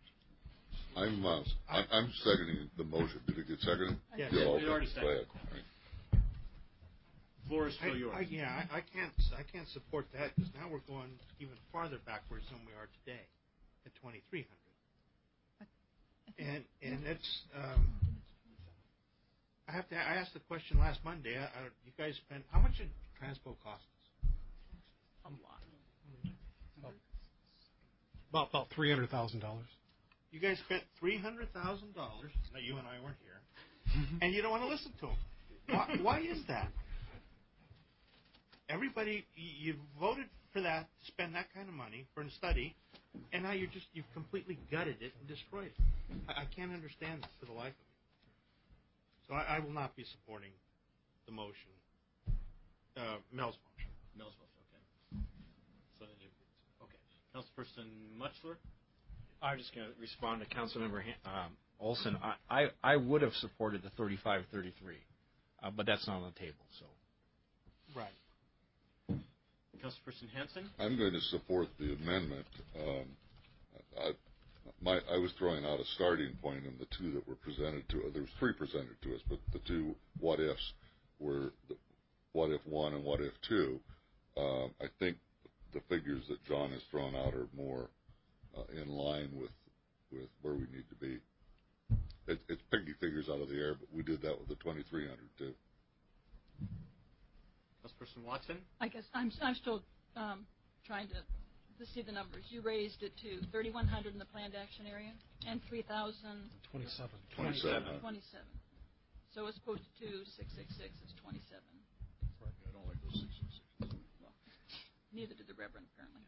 O: I'm seconding the motion. Did it get seconded?
A: Yes.
O: Yeah,
A: We already seconded. Floor is still yours.
M: I can't support that, because now we're going even farther backwards than we are today at 2,300. And it's I asked the question last Monday. You guys spent, how much did transport cost us?
G: A lot.
K: About $300,000.
M: You guys spent $300,000. Now you and I weren't here, and you don't want to listen to them. Why is that? Everybody, you voted for that, to spend that kind of money for a study, and now you've completely gutted it and destroyed it. I can't understand this for the life of me. So I will not be supporting the motion, Mel's motion.
A: Mel's motion, okay. So then okay. Councilperson Mutchler.
N: I'm just going to respond to Councilmember Olson. I would have supported the 35-33, but that's not on the table. So.
M: Right.
A: Councilperson Hansen?
O: I'm going to support the amendment. I was throwing out a starting point, and the two that were presented to us, there was three presented to us, but the two what-ifs were what if 1 and what if 2. I think the figures that John has thrown out are more in line with where we need to be. It's piggy figures out of the air, but we did that with the 2,300 too.
A: Councilperson Watson?
G: I guess I'm still trying to see the numbers. You raised it to 3,100 in the planned action area and 3,000.
K: 27.
G: So as opposed to 666 is 27.
H: I don't like those 666.
G: Well, neither did the Reverend apparently.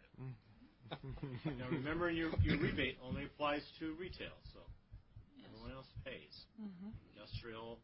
A: Now remember, your rebate only applies to retail, so everyone else pays. Industrial.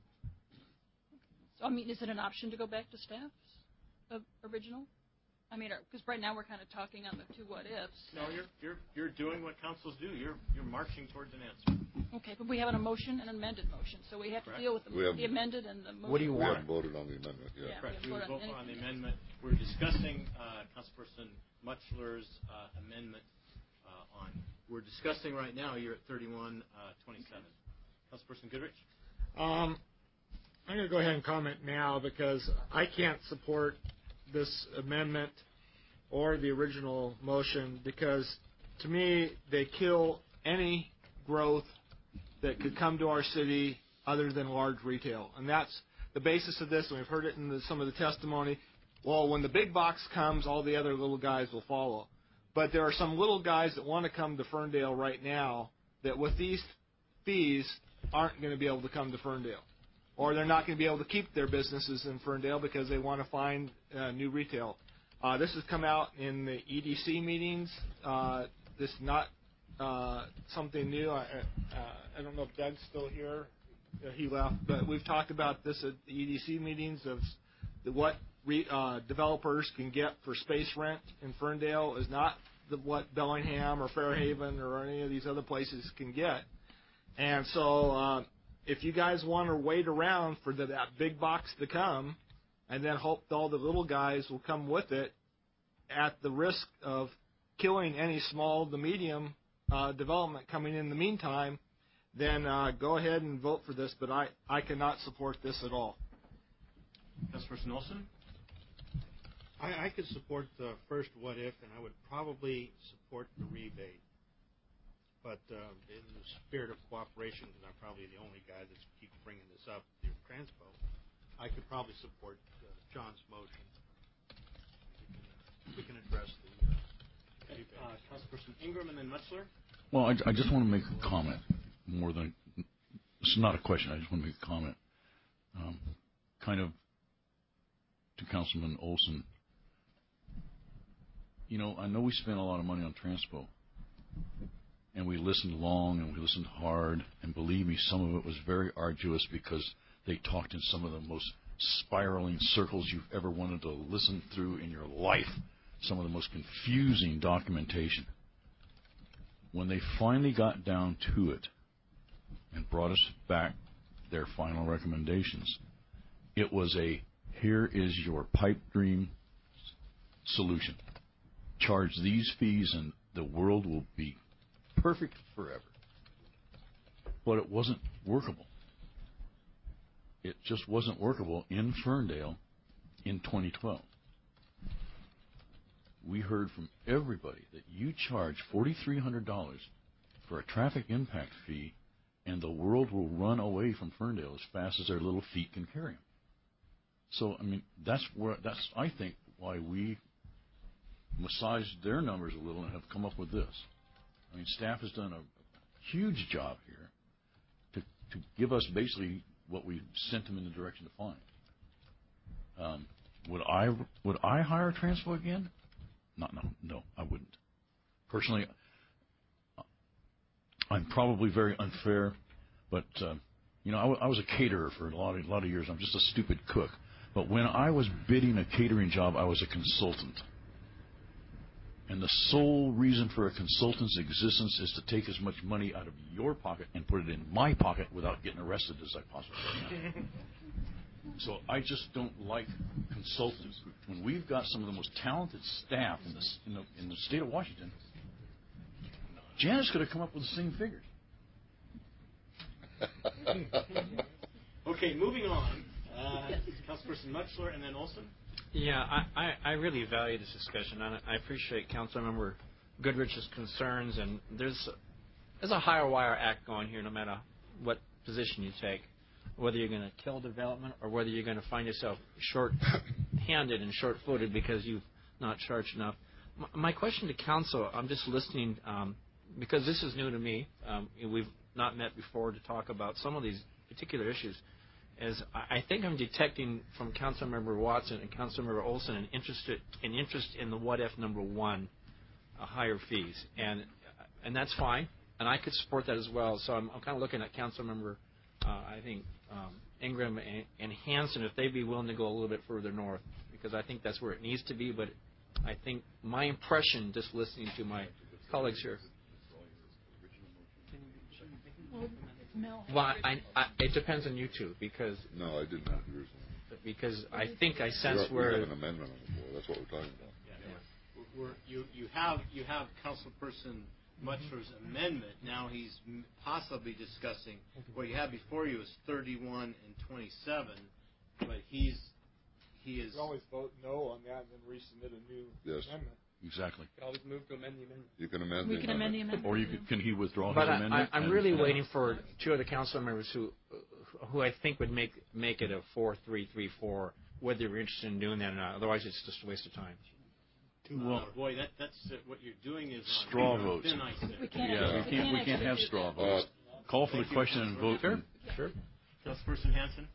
G: So I mean, is it an option to go back to staff's original? I mean, because right now we're kind of talking on the two what ifs.
A: No, you're doing what councils do. You're marching towards an answer.
G: Okay, but we have an motion and an amended motion, so we have to deal with the amended and the motion.
O: What do you want? We haven't voted on the amendment yet.
A: Correct. We will vote on the amendment. We're discussing Councilperson Mutchler's amendment on. We're discussing right now. You're at 31-27. Councilperson Goodrich.
J: I'm going to go ahead and comment now because I can't support this amendment or the original motion because, to me, they kill any growth that could come to our city other than large retail. And that's the basis of this, and we've heard it in some of the testimony. Well, when the big box comes, all the other little guys will follow. But there are some little guys that want to come to Ferndale right now that with these fees aren't going to be able to come to Ferndale. Or they're not going to be able to keep their businesses in Ferndale because they want to find new retail. This has come out in the EDC meetings. This is not something new. I don't know if Doug's still here. He left. But we've talked about this at the EDC meetings of what developers can get for space rent in Ferndale is not what Bellingham or Fairhaven or any of these other places can get. And so if you guys want to wait around for that big box to come and then hope all the little guys will come with it at the risk of killing any small to medium development coming in the meantime, then go ahead and vote for this. But I cannot support this at all.
A: Councilperson Olson?
M: I could support the first what if, and I would probably support the rebate. But in the spirit of cooperation, because I'm probably the only guy that keeps bringing this up, the Transpo, I could probably support John's motion. We can address the rebate.
A: Councilperson Ingram and then Mutchler.
H: Well, I just want to make a comment more than it's not a question. I just want to make a comment, kind of to Councilman Olson. You know, I know we spent a lot of money on Transpo. And we listened long and we listened hard. And believe me, some of it was very arduous because they talked in some of the most spiraling circles you've ever wanted to listen through in your life. Some of the most confusing documentation. When they finally got down to it and brought us back their final recommendations, it was here is your pipe dream solution. Charge these fees and the world will be perfect forever. But it wasn't workable. It just wasn't workable in Ferndale in 2012. We heard from everybody that you charge $4,300 for a traffic impact fee and the world will run away from Ferndale as fast as their little feet can carry them. So, I mean, that's I think, why we massaged their numbers a little and have come up with this. I mean, staff has done a huge job here to give us basically what we sent them in the direction to find. Would I hire Transpo again? No, I wouldn't. Personally, I'm probably very unfair, but you know, I was a caterer for a lot of years. I'm just a stupid cook. But when I was bidding a catering job, I was a consultant. And the sole reason for a consultant's existence is to take as much money out of your pocket and put it in my pocket without getting arrested as I possibly can. So I just don't like consultants. When we've got some of the most talented staff in the state of Washington, Janice could have come up with the same figures.
A: Okay, moving on. Councilperson Mutchler and then Olson.
N: Yeah, I really value this discussion, and I appreciate Councilmember Goodrich's concerns. And there's a higher wire act going here, no matter what position you take, whether you're going to kill development or whether you're going to find yourself short-handed and short-footed because you've not charged enough. My question to council, I'm just listening because this is new to me. We've not met before to talk about some of these particular issues. As I think I'm detecting from Councilmember Watson and Councilmember Olson an interest in the what if number one, higher fees, and that's fine, and I could support that as well. So I'm kind of looking at Councilmember, I think Ingram and Hanson, if they'd be willing to go a little bit further north, because I think that's where it needs to be. But I think my impression, just listening to my colleagues here. Well, it depends on you two, because
O: no, I did not.
N: Because I think I sense where
O: we have an amendment on the floor. That's what we're talking about.
A: You have Councilperson Mutchler's amendment. Now he's possibly discussing what you had before you was 31 and 27, but he is.
J: You can always vote no on that and then resubmit a new amendment.
H: Exactly.
D: You can always move to amend the amendment.
O: You can amend
G: we can amend the amendment.
H: Or can he withdraw his
N: but
H: amendment?
N: I'm really waiting for two other council members who I think would make it a 4-3-3-4, whether you're interested in doing that or not. Otherwise, it's just a waste of time.
A: Boy, that's what you're doing is
H: straw votes.
A: We
H: can't have straw votes. Call for the question and vote.
N: Sure.
A: Councilperson Hanson.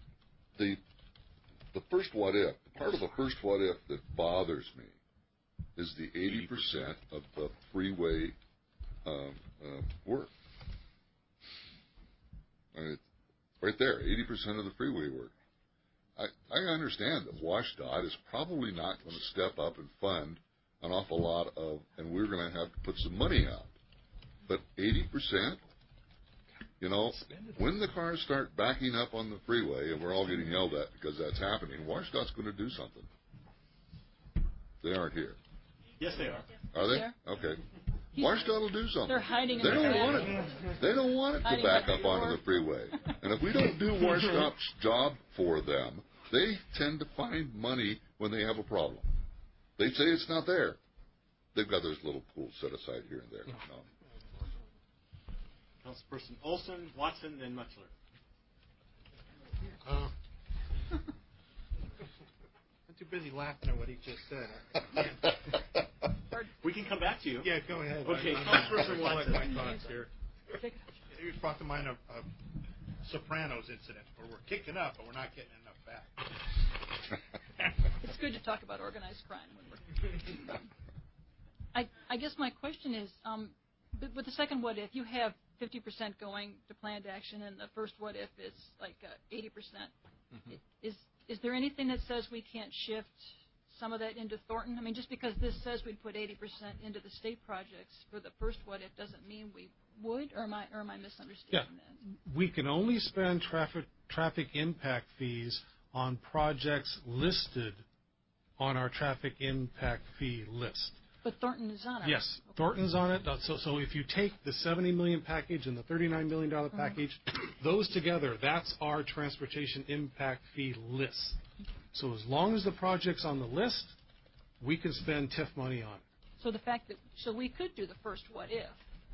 O: The first what if, part of the first what if that bothers me is the 80% of the freeway work. I mean, right there, 80% of the freeway work. I understand that WashDOT is probably not going to step up and fund an awful lot of, and we're going to have to put some money out. But 80%, when the cars start backing up on the freeway, and we're all getting yelled at because that's happening, WashDOT's going to do something. They aren't here.
A: Yes, they are.
O: Are they? Okay. WashDOT will do something.
G: They're hiding in
O: They don't want it to back up onto the freeway. And if we don't do WashDOT's job for them, they tend to find money when they have a problem. They say it's not there. They've got those little pools set aside here and there.
A: Councilperson Olson, Watson, then Mutchler.
M: I'm too busy laughing at what he just said.
A: We can come back to you.
M: Yeah, go ahead.
A: Okay, Councilperson Watson.
M: My thoughts here. You brought to mind a Sopranos incident where we're kicking up, but we're not getting enough back.
G: It's good to talk about organized crime when we're. I guess my question is, with the second what if, you have 50% going to planned action, and the first what if is like 80%. Mm-hmm. Is there anything that says we can't shift some of that into Thornton? I mean, just because this says we'd put 80% into the state projects for the first what if doesn't mean we would, or am I misunderstanding that?
K: We can only spend traffic impact fees on projects listed on our traffic impact fee list.
G: But Thornton is on it.
K: Yes, okay. Thornton's on it. So if you take the $70 million package and the $39 million package, those together, that's our transportation impact fee list. So as long as the project's on the list, we can spend TIF money on it.
G: So the fact that we could do the first what if.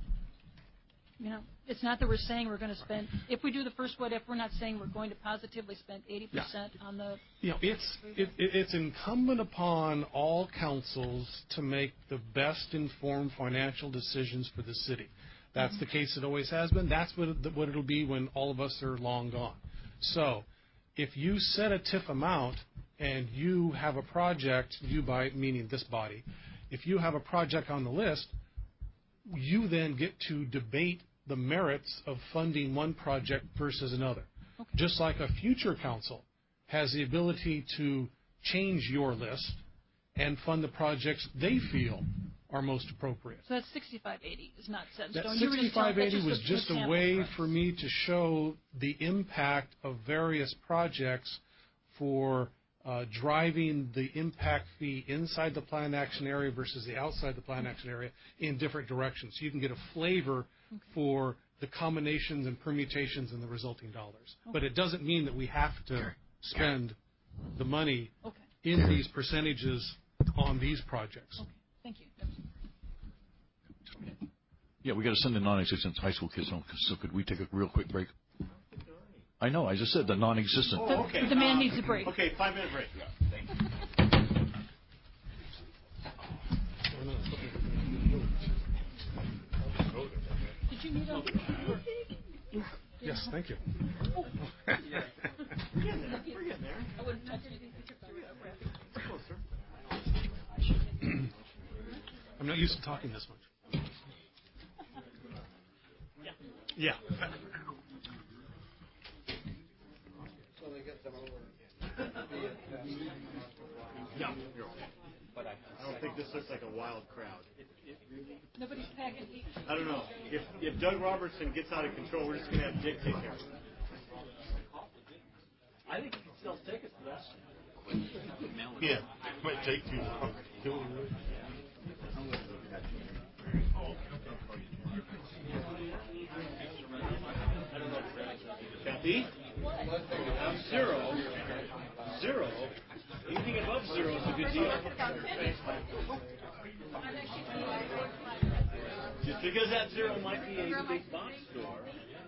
G: It's not that we're saying we're going to spend. If we do the first what if, we're not saying we're going to positively spend 80% on the.
K: It's incumbent upon all councils to make the best informed financial decisions for the city. That's the case. It always has been. That's what it'll be when all of us are long gone. So, if you set a TIF amount and you have a project, meaning this body, if you have a project on the list, you then get to debate the merits of funding one project versus another. Okay. Just like a future council has the ability to change your list and fund the projects they feel are most appropriate.
G: So that's 6580 is not set in
K: that
G: stone.
K: 6580 was just a way for me to show the impact of various projects for driving the impact fee inside the planned action area versus the outside the planned action area in different directions. So you can get a flavor for the combinations and permutations and the resulting dollars. But it doesn't mean that we have to spend the money in these percentages on these projects.
G: Thank you.
H: Yeah, we got to send the non-existent high school kids home. So could we take a real quick break? I know. I just said the non-existent.
G: Oh, okay. The man needs a break.
A: Okay, 5-minute break.
G: Did you need a...
K: Yes, thank you.
A: We're getting there.
G: I wouldn't touch anything.
K: I'm not used to talking this much. Yeah.
A: Yeah, you're okay. But I don't think this looks like a wild crowd.
G: Nobody's packing heat.
A: I don't know. If Doug Robertson gets out of control, we're just going to have Dick take care of it.
N: I think you can still take us to this.
L: Yeah, it might take too long.
A: Kathy? Zero? Anything above 0 is a good deal. Just because that 0 might be a big box store.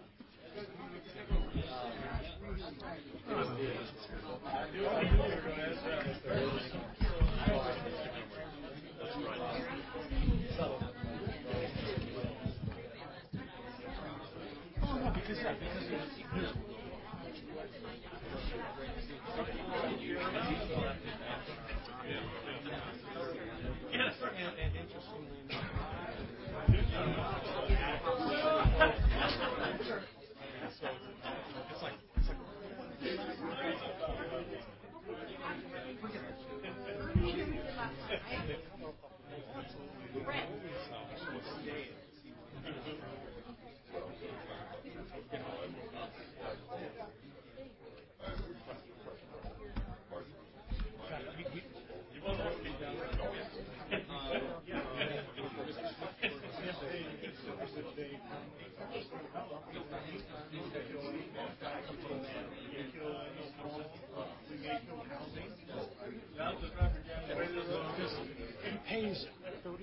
K: It pays 30.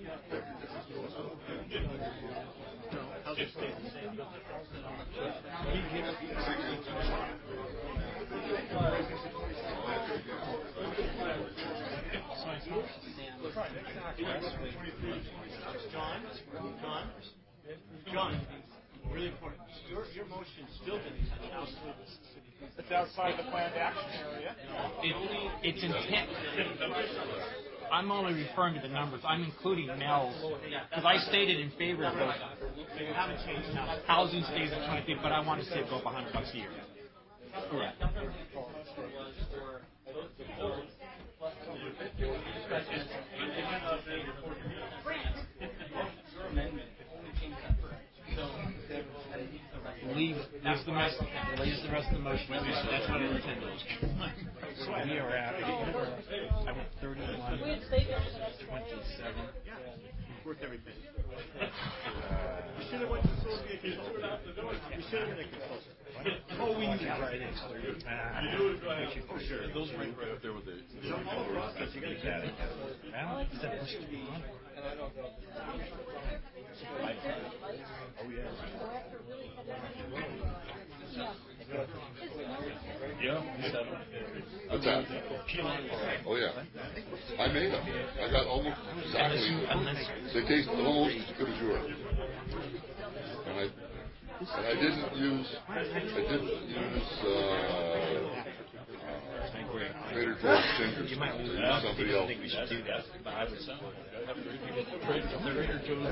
A: How's it stay the same? John, really important. Your motion still didn't touch house.
J: It's outside the planned action area.
N: It's intent. I'm only referring to the numbers. I'm including Mel's because I stated in favor of those.
A: You haven't changed house.
N: Housing stays at 20 feet, but I want to see it go up $100 a year. Correct. That's the rest of the motion. That's what I intended.
Q: So we are at, I went 31, 27.
A: Yeah, worth everything. You should have went to Soviet consultant. You should have been a consultant.
Q: Oh, we knew that. Right, it's 30.
A: Oh, sure.
H: Those right up there with the.
A: The whole process, you got to keep it.
Q: Well, he said push it to 100.
A: Oh, yeah.
Q: Yeah.
O: What's that? Oh, yeah. I made them. I got almost exactly. They taste almost as good as yours. And I didn't use Trader Joe's Tinkers.
N: You might lose
O: Somebody else.
N: I think we should do that, but I would support
H: Trader Joe's.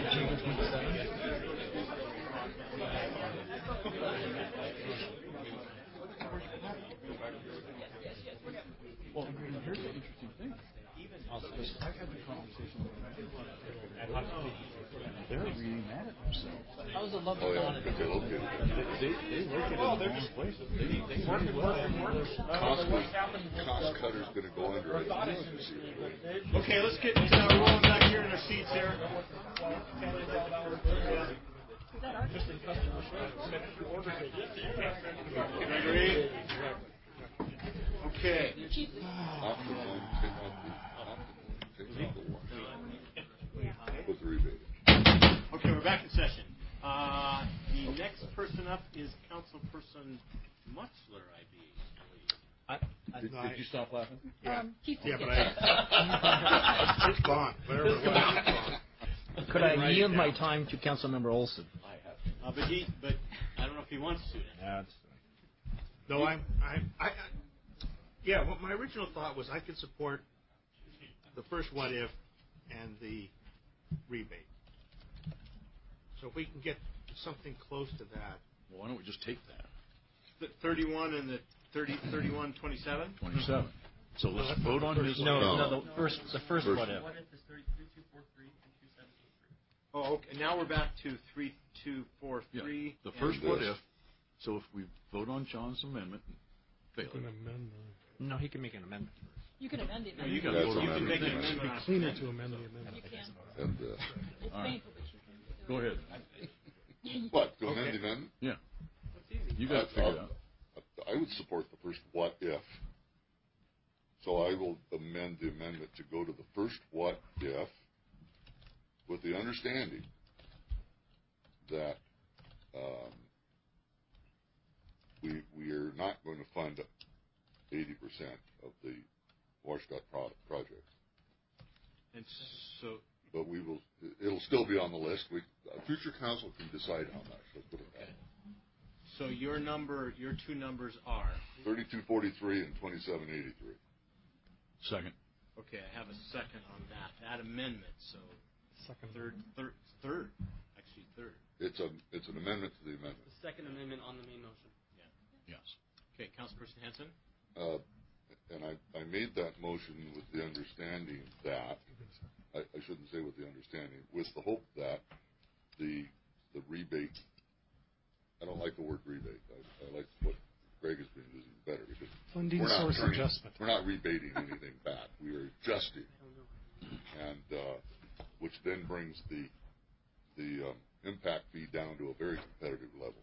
H: Well, here's the interesting thing. I've had the conversation with They're really mad at themselves.
N: How was the lumber
O: Oh, yeah,
N: done?
O: because they located it.
H: They located in the wrong places. They worked
O: Cost cutter's going to go under it.
A: Okay, let's get rolling back here in our seats here. Gregory. Okay.
O: Option one, take out the one. With the rebate.
A: Okay, we're back in session. The next person up is Councilperson Mutzler, I believe.
H: Did you stop laughing?
M: Yeah,
G: Yeah,
M: but it's gone. Whatever it was, it's gone.
N: Could I yield my time to Councilmember Olson?
A: But I don't know if he wants to.
M: No, yeah. Well, my original thought was I could support the first what if and the rebate. So if we can get something close to that.
H: Well, why don't we just take that?
A: The 31 and the 31, 27?
H: 27. So let's vote on his.
N: No, the first what if.
D: What if is 3243 and 2783?
A: Oh, okay. Now we're back to 3243.
H: Yeah, the first what if. So if we vote on John's amendment, fail.
N: No, he can make an amendment.
G: You can amend it.
H: No, you can vote on
A: make an
H: it.
A: amendment.
K: It'd be cleaner to amend the amendment.
G: You can.
O: And,
G: It's
H: all right.
G: painful, but you can do it.
H: Go ahead.
O: what? To amend the amendment?
H: Yeah. You got it figured out.
O: I would support the first what if. So I will amend the amendment to go to the first what if with the understanding that we are not going to fund 80% of the WashDOT project.
A: And so,
O: but we will. It'll still be on the list. Future council can decide on that. Let's put it that way.
A: So your two numbers are
O: 3243 and 2783.
H: Second.
A: Okay, I have a second on that amendment. So
K: Second.
A: Third. Actually, third.
O: It's an amendment to the amendment.
D: The second amendment on the main motion.
H: Yes.
A: Okay, Councilperson Hanson.
O: And I made that motion with the understanding that I shouldn't say with the understanding, with the hope that the rebate. I don't like the word rebate. I like what Greg has been using better because
K: Funding source adjustment.
O: We're not rebating anything back. We are adjusting, and which then brings the impact fee down to a very competitive level.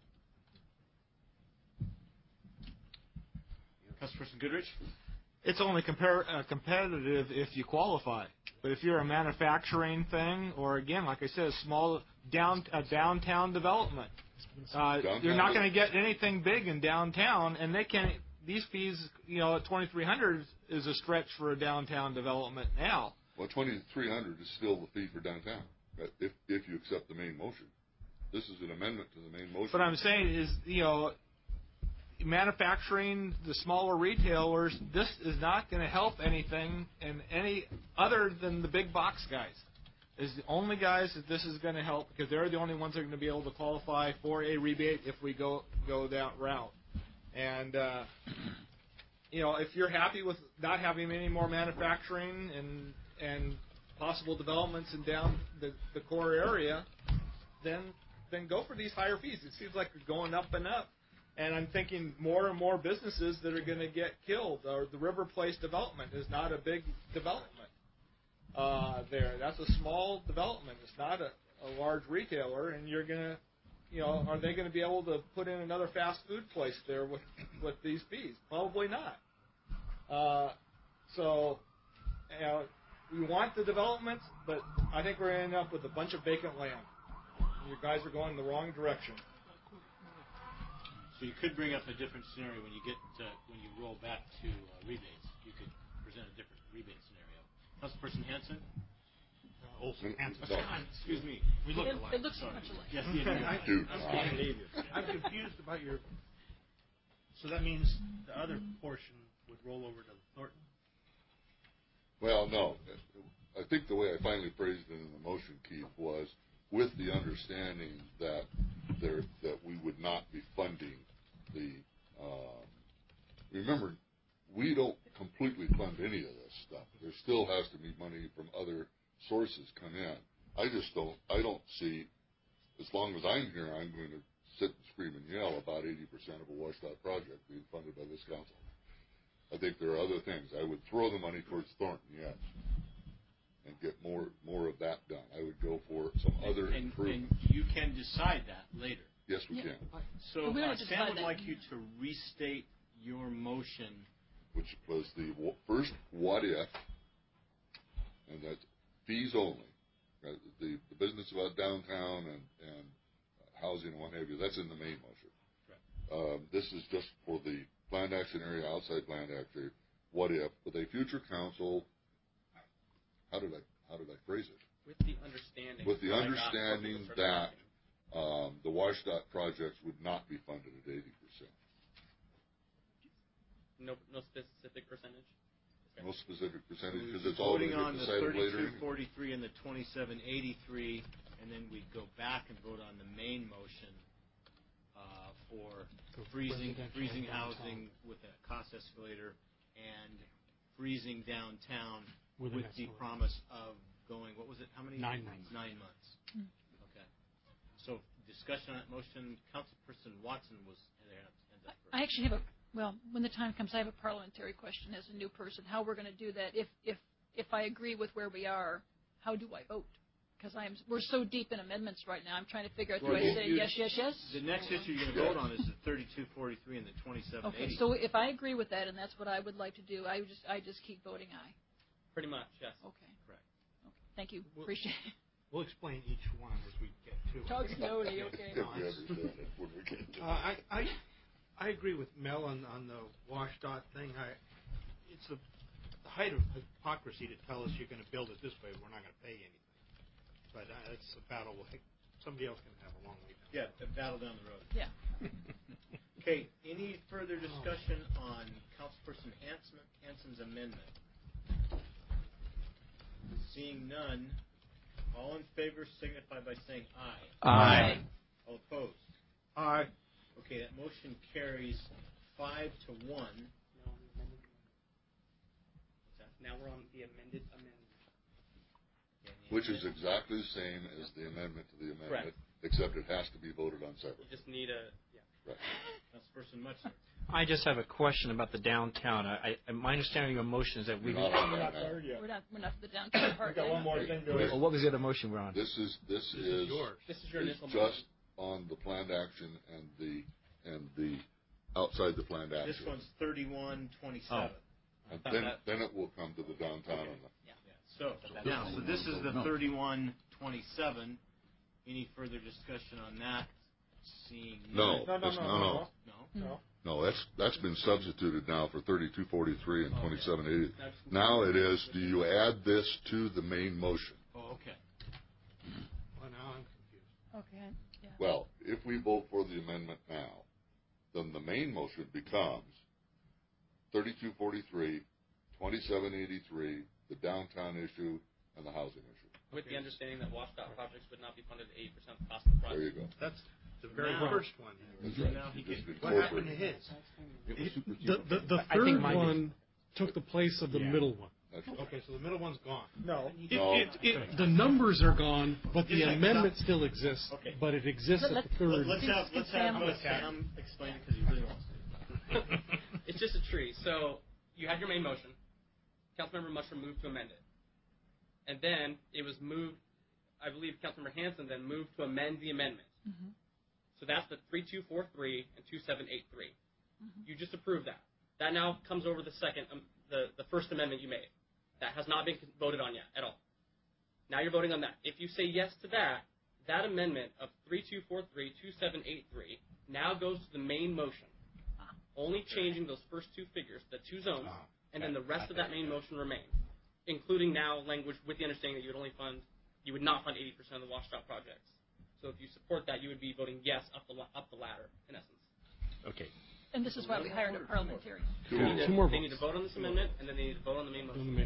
A: Councilperson Goodrich.
J: It's only competitive if you qualify. But if you're a manufacturing thing, or again, like I said, a small downtown development, you're not going to get anything big in downtown, and they can't. These fees, at $2,300 is a stretch for a downtown development now.
O: Well, $2,300 is still the fee for downtown, if you accept the main motion. This is an amendment to the main motion.
J: What I'm saying is, manufacturing, the smaller retailers, this is not going to help anything and any other than the big box guys. Is the only guys that this is going to help because they're the only ones that are going to be able to qualify for a rebate if we go that route. And if you're happy with not having any more manufacturing and possible developments in down the core area, then go for these higher fees. It seems like they're going up and up. And I'm thinking more and more businesses that are going to get killed. Or the River Place development is not a big development there. That's a small development. It's not a large retailer. And you're going to, are they going to be able to put in another fast food place there with these fees? Probably not. We want the developments, but I think we're going to end up with a bunch of vacant land. You guys are going the wrong direction.
A: So you could bring up a different scenario when you roll back to rebates. You could present a different rebate scenario. Councilperson Hanson.
M: Olson. Hanson.
A: Excuse me. We look alike.
G: It looks so much alike.
A: Yes,
M: I'm confused about your. So that means the other portion would roll over to Thornton.
O: Well, no. I think the way I finally phrased it in the motion, Keith, was with the understanding that we would not be funding the. Remember, we don't completely fund any of this stuff. There still has to be money from other sources come in. I don't see, as long as I'm here, I'm going to sit and scream and yell about 80% of a WashDOT project being funded by this council. I think there are other things. I would throw the money towards Thornton, yes, and get more of that done. I would go for some other improvements.
A: And you can decide that later.
O: Yes, we can.
A: So Sam would like you to restate your motion.
O: Which was the first what if, and that's fees only. The business about downtown and housing and what have you, that's in the main motion. Right. This is just for the planned action area, outside planned action area. What if, with a future council, how did I phrase it?
D: With the understanding
O: that the WashDOT projects would not be funded at 80%.
D: No specific percentage?
O: No specific percentage, because it's all going to get decided later.
A: Voting on the 3243 and the 2783, and then we go back and vote on the main motion for freezing housing with a cost escalator and freezing downtown with the promise of going, what was it, how many?
K: 9 months.
A: 9 months. Okay. So discussion on that motion, Councilperson Watson was there.
G: I actually have when the time comes, I have a parliamentary question as a new person, how we're going to do that. If I agree with where we are, how do I vote? Because we're so deep in amendments right now. I'm trying to figure out, do I say yes, yes, yes?
A: The next issue you're going to vote on is the 3243 and the 2780.
G: Okay, so if I agree with that, and that's what I would like to do, I just keep voting aye.
D: Pretty much, yes.
G: Okay. Correct. Okay. Thank you. Appreciate it.
M: We'll explain each one as we get to it.
G: Talk slowly, okay.
M: I agree with Mel on the WashDOT thing. It's the height of hypocrisy to tell us you're going to build it this way, we're not going to pay anything. But it's a battle. Somebody else can have a long way down.
A: Yeah, a battle down the road.
G: Yeah.
A: Okay, any further discussion on Councilperson Hanson's amendment? Seeing none, all in favor signify by saying aye.
N: Aye.
A: All opposed?
J: Aye.
A: Okay, that motion carries 5-1.
D: Now we're on the amended amendment.
O: Which is exactly the same as the amendment to the amendment,
D: Correct.
O: except it has to be voted on separately.
D: You just need
O: Right.
A: Councilperson Mutchler.
N: I just have a question about the downtown. My understanding of your motion is that
G: we're not to the downtown part.
M: Got one more thing to
N: Well, what was the other motion we're on?
O: This is
D: yours. This is your initial
O: just
D: motion.
O: on the planned action and the outside the planned action.
A: This one's 3127.
O: And then it will come to the downtown.
A: Okay. So this is the 3127. Any further discussion on that? Seeing
O: no. That's been substituted now for 3243 and 2780. Now it is, do you add this to the main motion?
A: Oh, okay.
M: Well, now I'm confused.
G: Okay. Yeah.
O: Well, if we vote for the amendment now, then the main motion becomes 3243, 2783, the downtown issue, and the housing issue.
D: With the understanding that WashDOT projects would not be funded at 80% of the cost of the project.
O: There you go.
M: That's the very first one.
O: That's right.
M: What happened to his?
K: The third one took the place of the middle one.
M: Okay, so the middle one's gone.
J: No.
K: The numbers are gone, but the amendment still exists.
A: Okay.
K: But it exists at the third.
A: Let's have Sam explain it because he really wants to.
D: It's just a tree. So you had your main motion. Councilmember Mutchler moved to amend it. And then it was moved, I believe Councilmember Hanson then moved to amend the amendment.
G: Mm-hmm.
D: So that's the 3243 and 2783. You just approved that. That now comes over the second, the first amendment you made. That has not been voted on yet at all. Now you're voting on that. If you say yes to that, that amendment of 3243, 2783 now goes to the main motion, only changing those first two figures, the two zones, and then the rest of that main motion remains, including now language with the understanding that you would not fund 80% of the WashDOT projects. So if you support that, you would be voting yes up the ladder, in essence.
N: Okay.
G: And this is why we hired a parliamentarian.
K: Two more
D: They need to vote on this amendment, and then they need to vote on the main motion.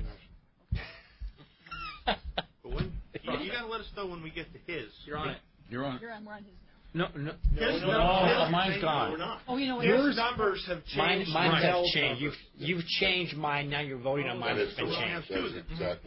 M: But you got to let us know when we get to his.
D: You're on it.
N: We're on his
D: now.
N: No, mine's gone.
G: Oh, you know what?
J: Yours numbers have changed.
N: Mine has changed. You've changed mine. Now you're voting on mine. It's been changed.
O: Exactly.
N: Yeah.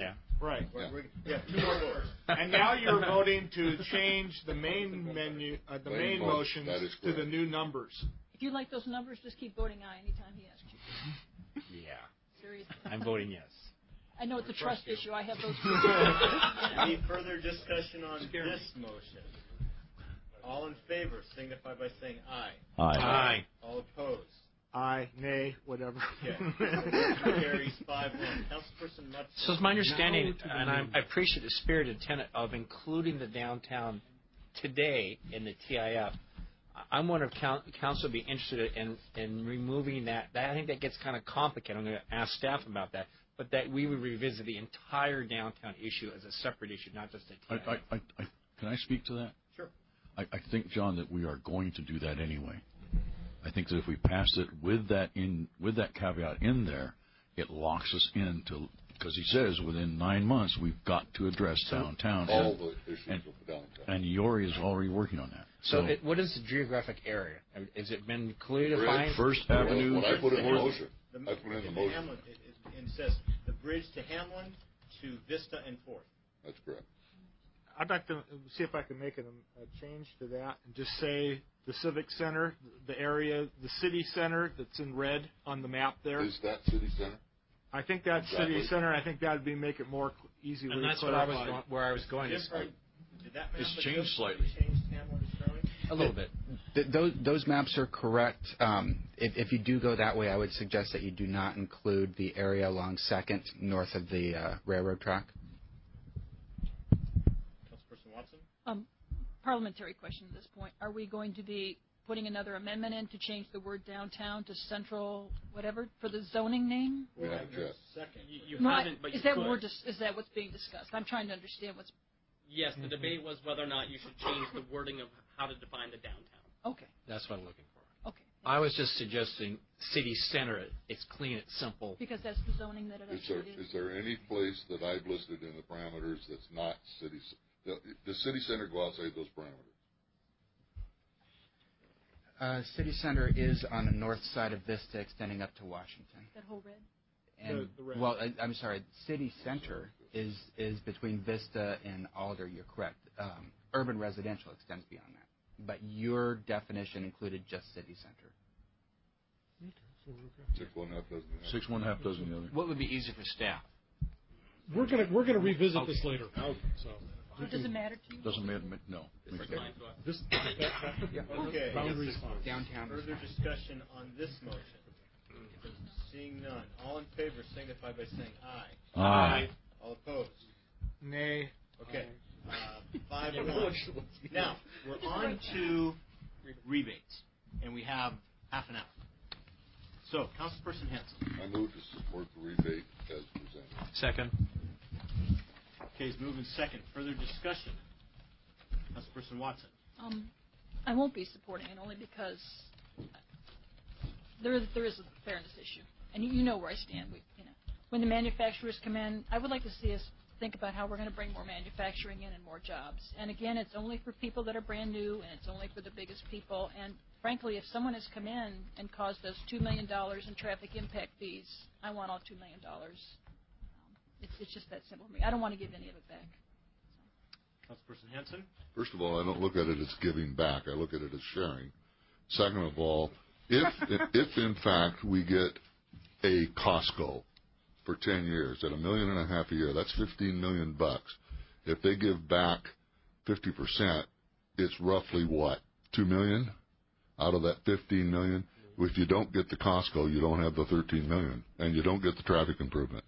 J: Right.
A: Yeah, 2 more votes.
J: And now you're voting to change the main menu, the main motions to the new numbers.
G: If you like those numbers, just keep voting aye anytime he asks you.
N: Yeah.
G: Seriously.
N: I'm voting yes.
G: I know it's a trust issue. I have those.
A: Any further discussion on this motion? All in favor signify by saying aye.
H: Aye.
A: All opposed?
J: Aye, nay, whatever.
A: Okay. Carries 5-1. Councilperson Mutz.
N: So it's my understanding, and I appreciate the spirit and tenet of including the downtown today in the TIF. I'm wondering if council would be interested in removing that. I think that gets kind of complicated. I'm going to ask staff about that. But that we would revisit the entire downtown issue as a separate issue, not just a TIF.
H: Can I speak to that?
A: Sure.
H: I think, John, that we are going to do that anyway. I think that if we pass it with that caveat in there, it locks us into, because he says within 9 months we've got to address downtown.
O: All the issues of downtown.
H: And Yori is already working on that.
N: So what is the geographic area? Has it been clearly defined?
H: First Avenue.
O: When I put in the motion, I put in the motion.
A: Hamlin, it says the bridge to Hamlin, to Vista and 4th.
O: That's correct.
J: I'd like to see if I can make a change to that and just say the Civic Center, the area, the city center that's in red on the map there.
O: Is that city center?
J: I think that's
O: Exactly.
J: city center. I think that would make it more easily
N: And that's
J: clarified.
N: where I was going.
A: Did that map
H: It's changed slightly.
A: Changed Hamlin to Sterling?
N: A little bit.
I: Those maps are correct. If you do go that way, I would suggest that you do not include the area along 2nd north of the railroad track.
A: Councilperson Watson?
G: Parliamentary question at this point. Are we going to be putting another amendment in to change the word downtown to central whatever for the zoning name?
O: We have to.
A: Second.
D: You
G: No,
D: haven't, but
G: is
D: you
G: that
D: could.
G: is that what's being discussed? I'm trying to understand what's.
D: Yes, the debate was whether or not you should change the wording of how to define the downtown.
G: Okay.
N: That's what I'm looking for.
G: Okay.
N: I was just suggesting city center. It's clean, it's simple.
G: Because that's the zoning that it actually
O: Is there any place that I've listed in the parameters that's not city? The city center go outside those parameters?
I: City center is on the north side of Vista, extending up to Washington.
G: That whole red.
I: And
J: The red.
I: well, I'm sorry. City center is between Vista and Alder. You're correct. Urban residential extends beyond that, but your definition included just city center.
O: 6 1/2 dozen.
H: 6 1/2 dozen the other.
N: What would be easy for staff?
K: We're gonna revisit this later. So.
G: Does it matter to you?
H: Doesn't matter. No.
K: This,
A: Okay.
K: boundary's fine.
I: Downtown.
A: Further discussion on this motion? Seeing none. All in favor signify by saying aye.
H: Aye.
A: All opposed?
J: Nay.
A: Okay. 5-1. Now, we're on to rebates, and we have half an hour. So, Councilperson Hanson.
O: I move to support the rebate as presented.
N: Second.
A: Okay, is moving second. Further discussion? Councilperson Watson.
G: I won't be supporting it only because there is a fairness issue, and you know where I stand. When the manufacturers come in, I would like to see us think about how we're going to bring more manufacturing in and more jobs. And again, it's only for people that are brand new, and it's only for the biggest people. And frankly, if someone has come in and caused us $2 million in traffic impact fees, I want all $2 million. It's just that simple for me. I don't want to give any of it back.
A: Councilperson Hanson.
O: First of all, I don't look at it as giving back. I look at it as sharing. Second of all, if in fact we get a Costco for 10 years at $1.5 million a year, that's $15 million. If they give back 50%, it's roughly what, $2 million out of that $15 million. If you don't get the Costco, you don't have the $13 million, and you don't get the traffic improvements.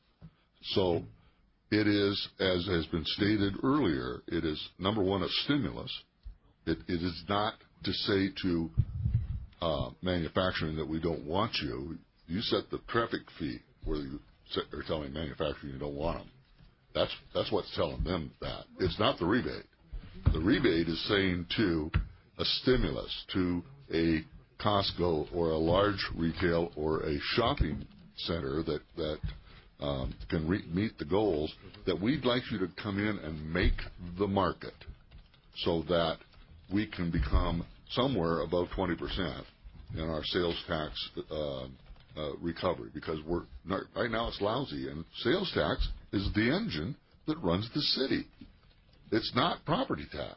O: So it is, as has been stated earlier, it is, number one, a stimulus. It is not to say to manufacturing that we don't want you. You set the traffic fee where you are telling manufacturing you don't want them. That's what's telling them that. It's not the rebate. The rebate is saying to a stimulus, to a Costco or a large retail or a shopping center that can meet the goals, that we'd like you to come in and make the market so that we can become somewhere above 20% in our sales tax recovery because right now it's lousy, and sales tax is the engine that runs the city. It's not property tax.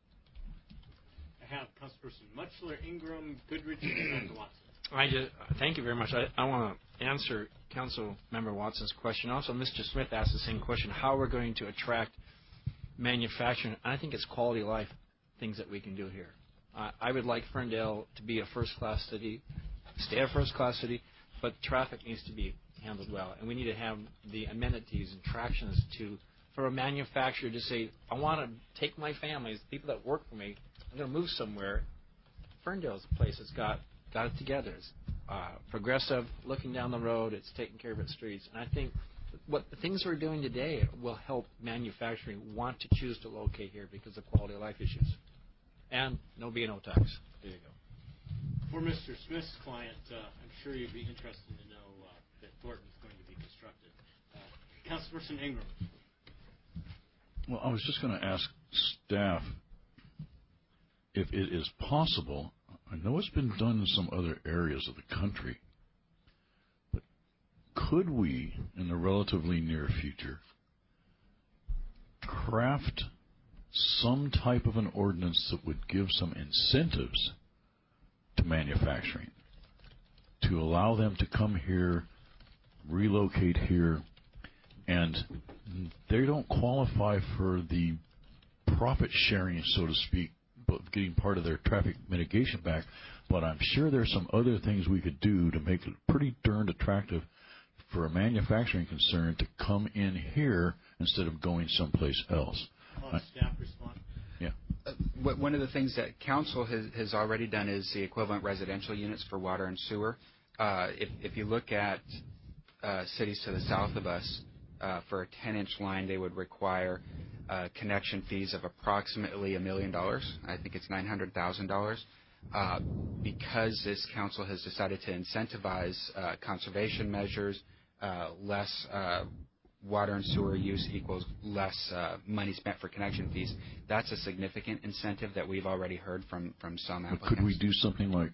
A: I have Councilperson Mutchler, Ingram, Goodrich, and Dr. Watson.
N: Thank you very much. I want to answer Council Member Watson's question. Also, Mr. Smith asked the same question: how we're going to attract manufacturing. I think it's quality of life things that we can do here. I would like Ferndale to be a first-class city, stay a first-class city, but traffic needs to be handled well, and we need to have the amenities and attractions for a manufacturer to say, I want to take my families, people that work for me, I'm going to move somewhere. Ferndale's a place that's got it together. It's progressive, looking down the road, it's taking care of its streets, and I think what the things we're doing today will help manufacturing want to choose to locate here because of quality of life issues. And no B&O tax. There you go.
A: For Mr. Smith's client, I'm sure you'd be interested to know that Thornton's going to be constructed. Councilperson Ingram.
H: Well, I was just going to ask staff if it is possible. I know it's been done in some other areas of the country, but could we, in the relatively near future, craft some type of an ordinance that would give some incentives to manufacturing, to allow them to come here, relocate here, and they don't qualify for the profit sharing, so to speak, but getting part of their traffic mitigation back, but I'm sure there's some other things we could do to make it pretty darned attractive for a manufacturing concern to come in here instead of going someplace else.
A: Staff respond.
H: Yeah.
I: One of the things that council has already done is the equivalent residential units for water and sewer. If you look at cities to the south of us, for a 10-inch line, they would require connection fees of approximately $1 million. I think it's $900,000. Because this council has decided to incentivize conservation measures, less water and sewer use equals less money spent for connection fees. That's a significant incentive that we've already heard from some applicants.
H: Could we do something like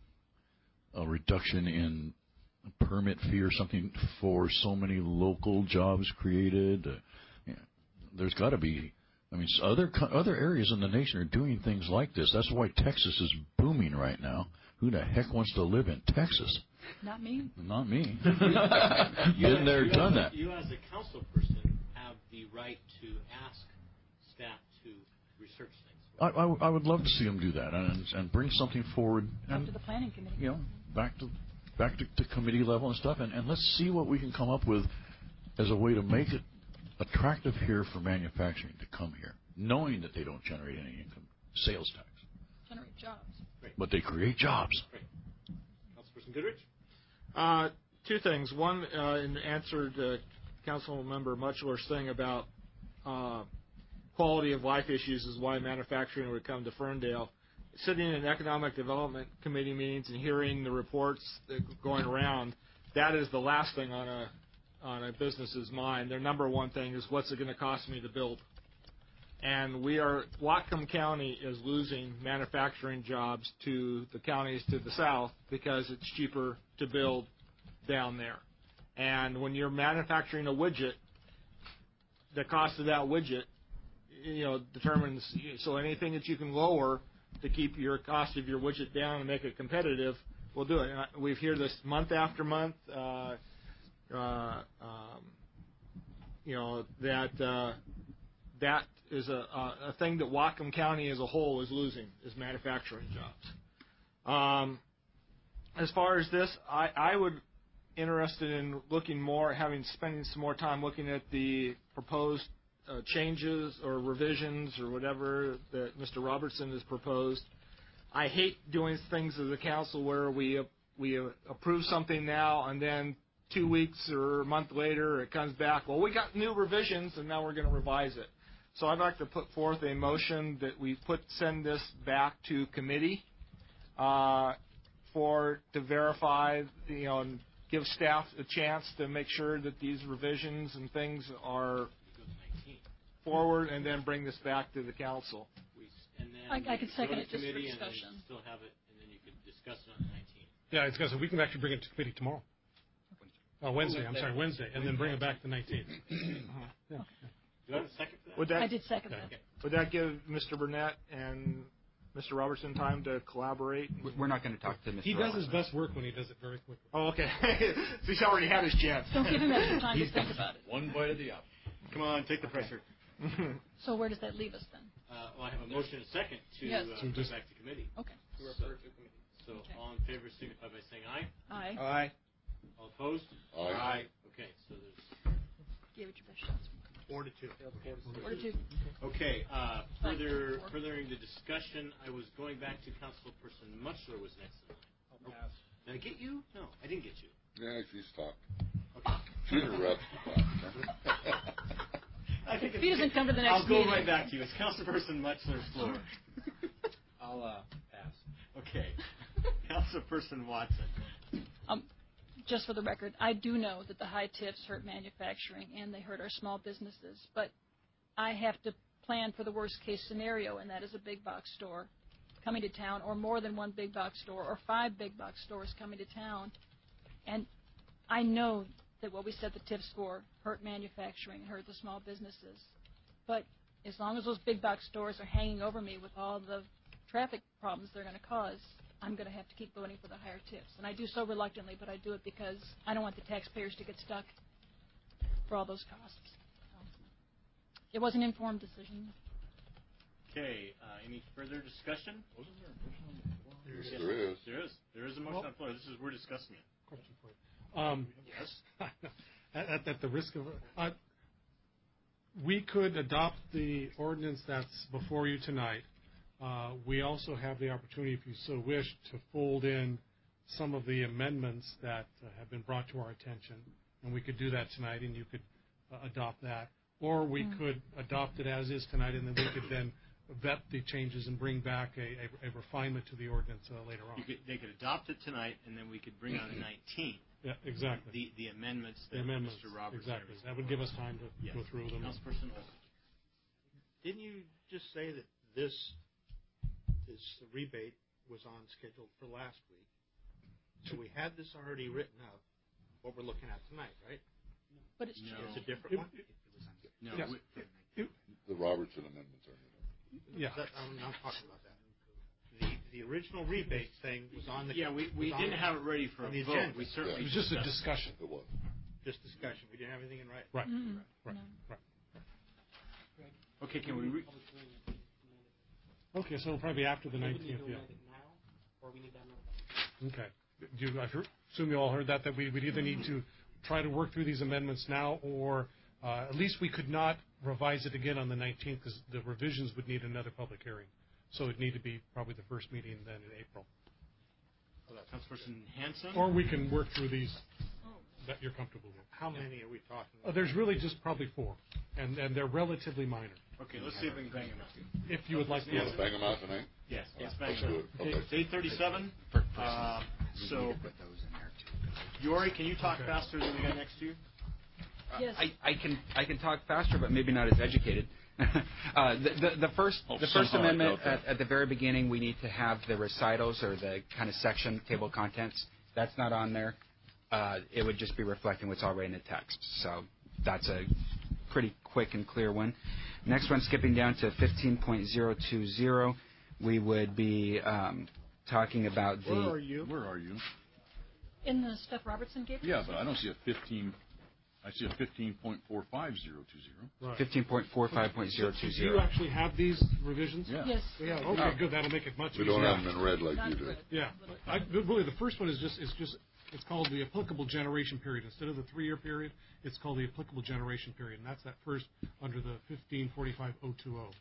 H: a reduction in permit fee or something for so many local jobs created? There's got to be. I mean, other areas in the nation are doing things like this. That's why Texas is booming right now. Who the heck wants to live in Texas?
G: Not me.
H: Not me. Been there, done that.
A: You as a council person have the right to ask staff to research things.
H: I would love to see them do that and bring something forward.
G: Up to the planning committee.
H: You know, back to committee level and stuff, and let's see what we can come up with as a way to make it attractive here for manufacturing to come here, knowing that they don't generate any income, sales tax.
G: Generate jobs.
A: Great.
H: But they create jobs.
A: Great. Councilperson Goodrich?
J: Two things. One, in answer to Councilmember Mutchler's thing about quality of life issues is why manufacturing would come to Ferndale. Sitting in economic development committee meetings and hearing the reports that are going around, that is the last thing on a business's mind. Their number one thing is, what's it going to cost me to build? And Whatcom County is losing manufacturing jobs to the counties to the south because it's cheaper to build down there. And when you're manufacturing a widget, the cost of that widget, determines. So anything that you can lower to keep your cost of your widget down and make it competitive, we'll do it. And we hear this month after month. That is a thing that Whatcom County as a whole is losing, is manufacturing jobs. As far as this, I would interested in looking more, spending some more time looking at the proposed changes or revisions or whatever that Mr. Robertson has proposed. I hate doing things as a council where we approve something now and then 2 weeks or a month later it comes back, well, we got new revisions and now we're going to revise it. So I'd like to put forth a motion that we send this back to committee to verify, and give staff a chance to make sure that these revisions and things are forward, and then bring this back to the council.
G: I could second it just for
A: committee
G: discussion.
A: And then still have it, and then you could discuss it on the 19th.
K: Yeah, it's because we can actually bring it to committee tomorrow. Wednesday, Wednesday, and then bring it back the 19th. Yeah.
A: Do I have a second for that?
G: I did second that.
A: Okay.
J: Would that give Mr. Burnett and Mr. Robertson time to collaborate?
I: We're not going to talk to Mr.
K: He does his best work when he does it very quickly.
J: Oh, okay. So he's already had his chance.
G: Don't give him extra time to think about it.
H: One bite of the apple.
A: Come on, take the pressure.
G: So where does that leave us then?
A: Well, I have a motion and a second to
G: Yes.
A: go back to committee.
G: Okay.
D: To refer to committee.
A: So all in favor signify by saying aye.
G: Aye.
J: Aye.
A: All opposed?
O: Aye.
A: Okay, so there's
G: Give it your best shots.
M: 4-2.
G: 4-2.
A: Okay, furthering the discussion, I was going back to Councilperson Mutchler was next in line.
D: I'll pass.
A: Did I get you? No, I didn't get you.
O: Yeah, she's talked.
A: Okay.
O: She interrupts the
A: I think
G: If he doesn't come to the next
A: I'll go
G: meeting.
A: right back to you. It's Councilperson Mutchler's floor.
D: I'll pass.
A: Okay. Councilperson Watson.
G: Just for the record, I do know that the high tips hurt manufacturing and they hurt our small businesses, but I have to plan for the worst case scenario, and that is a big box store coming to town, or more than one big box store, or 5 big box stores coming to town. And I know that what we set the tips for hurt manufacturing and hurt the small businesses. But as long as those big box stores are hanging over me with all the traffic problems they're going to cause, I'm going to have to keep voting for the higher tips. And I do so reluctantly, but I do it because I don't want the taxpayers to get stuck for all those costs. It was an informed decision.
A: Okay, any further discussion?
O: Yes, there is.
A: There is a motion on the floor. We're discussing it.
K: Question for you. Yes. At the risk of... we could adopt the ordinance that's before you tonight. We also have the opportunity, if you so wish, to fold in some of the amendments that have been brought to our attention, and we could do that tonight, and you could adopt that. Or we could adopt it as is tonight, and then we could then vet the changes and bring back a refinement to the ordinance later on.
A: They could adopt it tonight, and then we could bring on the 19th.
K: Yeah, exactly.
A: The amendments that Mr. Roberts
K: exactly. That would give us time to go through them.
A: Councilperson Olson.
M: Didn't you just say that this rebate was on schedule for last week? So we had this already written up, what we're looking at tonight, right?
G: But it's
M: It's a different one?
A: No.
K: Yes.
O: The Robertson amendments are in
K: Yeah.
M: I'm not talking about that. The original rebate thing was on the...
A: Yeah, we didn't have it ready for a vote.
M: agenda.
A: We certainly
K: It was just a discussion.
O: It was.
M: Just discussion. We didn't have anything in writing.
K: Right.
G: Mm-hmm.
K: Right.
A: Okay, can we...
K: Okay, so it'll probably be after the 19th, yeah. Okay. I assume you all heard that we would either need to try to work through these amendments now, or at least we could not revise it again on the 19th, because the revisions would need another public hearing. So it'd need to be probably the first meeting then in April.
A: Councilperson Hanson?
K: Or we can work through these that you're comfortable with.
M: How many are we talking about?
K: There's really just probably 4, and they're relatively minor.
A: Okay, let's see if we can bang them out.
K: If you would like to.
O: You want to bang them out tonight?
A: Yes, let's bang
O: Let's
A: them
O: do
A: out.
O: it. Okay.
A: It's 8:37. So, Yori, can you talk faster than we got next to you?
G: Yes.
I: I can talk faster, but maybe not as educated. The first amendment at the very beginning, we need to have the recitals or the kind of section table of contents. That's not on there. It would just be reflecting what's already in the text. So that's a pretty quick and clear one. Next one, skipping down to 15.020, we would be talking about the...
J: Where are you?
G: In the stuff Robertson gave us?
H: Yeah, but I don't see a 15... I see a 15.45020.
K: Right.
I: 15.45.020.
K: Do you actually have these revisions?
H: Yeah.
G: Yes.
K: Yeah. Okay, good. That'll make it much easier.
O: We don't have them in red like you did.
K: Yeah. Really, the first one is just it's called the applicable generation period. Instead of the 3-year period, it's called the applicable generation period, and that's that first under the 15.45.020.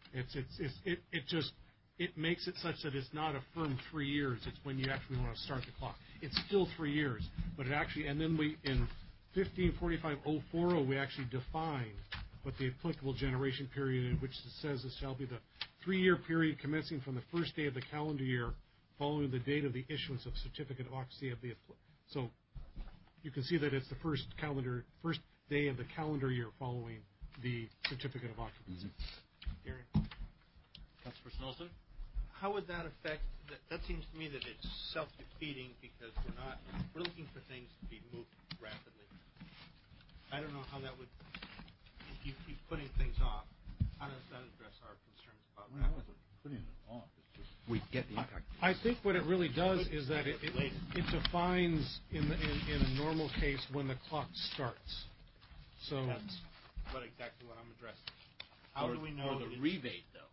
K: It makes it such that it's not a firm 3 years. It's when you actually want to start the clock. It's still 3 years, but it actually, and then we in 15.45.040 we actually define what the applicable generation period in which it says it shall be the 3-year period commencing from the first day of the calendar year following the date of the issuance of certificate of occupancy of the. So you can see that it's the first day of the calendar year following the certificate of occupancy.
A: Councilperson Olson?
M: how would that affect? That seems to me that it's self-defeating because we're looking for things to be moved rapidly. I don't know how that would. If you keep putting things off, how does that address our concerns about rapidly?
H: Putting it off.
I: We get the impact.
K: I think what it really does is that it defines in a normal case when the clock starts. So
M: that's exactly what I'm addressing. How do we know
A: the rebate though?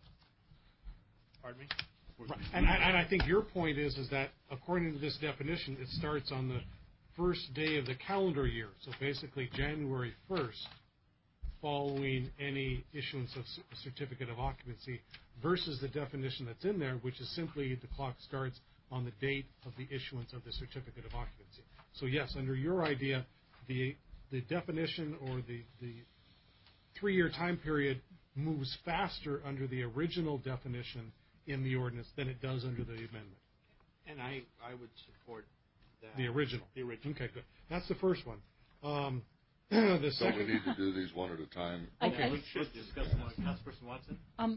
M: Pardon me?
K: Right. And I think your point is that according to this definition, it starts on the first day of the calendar year. So basically January 1st, following any issuance of a certificate of occupancy, versus the definition that's in there, which is simply the clock starts on the date of the issuance of the certificate of occupancy. So yes, under your idea, the definition or the 3-year time period moves faster under the original definition in the ordinance than it does under the amendment.
M: And I would support that.
K: The original.
M: The original.
K: Okay, good. That's the first one.
O: Don't we need to do these one at a time?
A: Okay, we should discuss one. Councilperson Watson?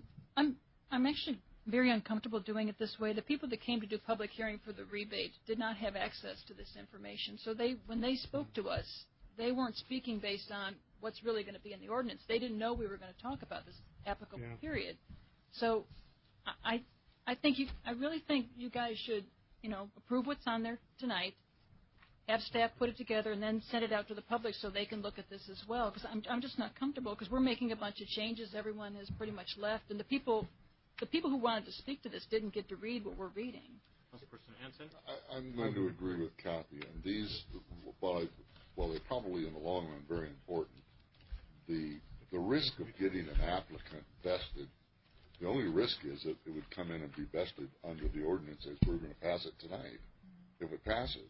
G: I'm actually very uncomfortable doing it this way. The people that came to do public hearing for the rebate did not have access to this information. So when they spoke to us, they weren't speaking based on what's really going to be in the ordinance. They didn't know we were going to talk about this applicable period. So I really think you guys should, approve what's on there tonight, have staff put it together, and then send it out to the public so they can look at this as well. Because I'm just not comfortable because we're making a bunch of changes. Everyone has pretty much left, and the people who wanted to speak to this didn't get to read what we're reading.
A: Councilperson Hanson?
O: I'm going to agree with Kathy. And these, while they're probably in the long run very important, the risk of getting an applicant vested, the only risk is that it would come in and be vested under the ordinance as we're going to pass it tonight. If it passes,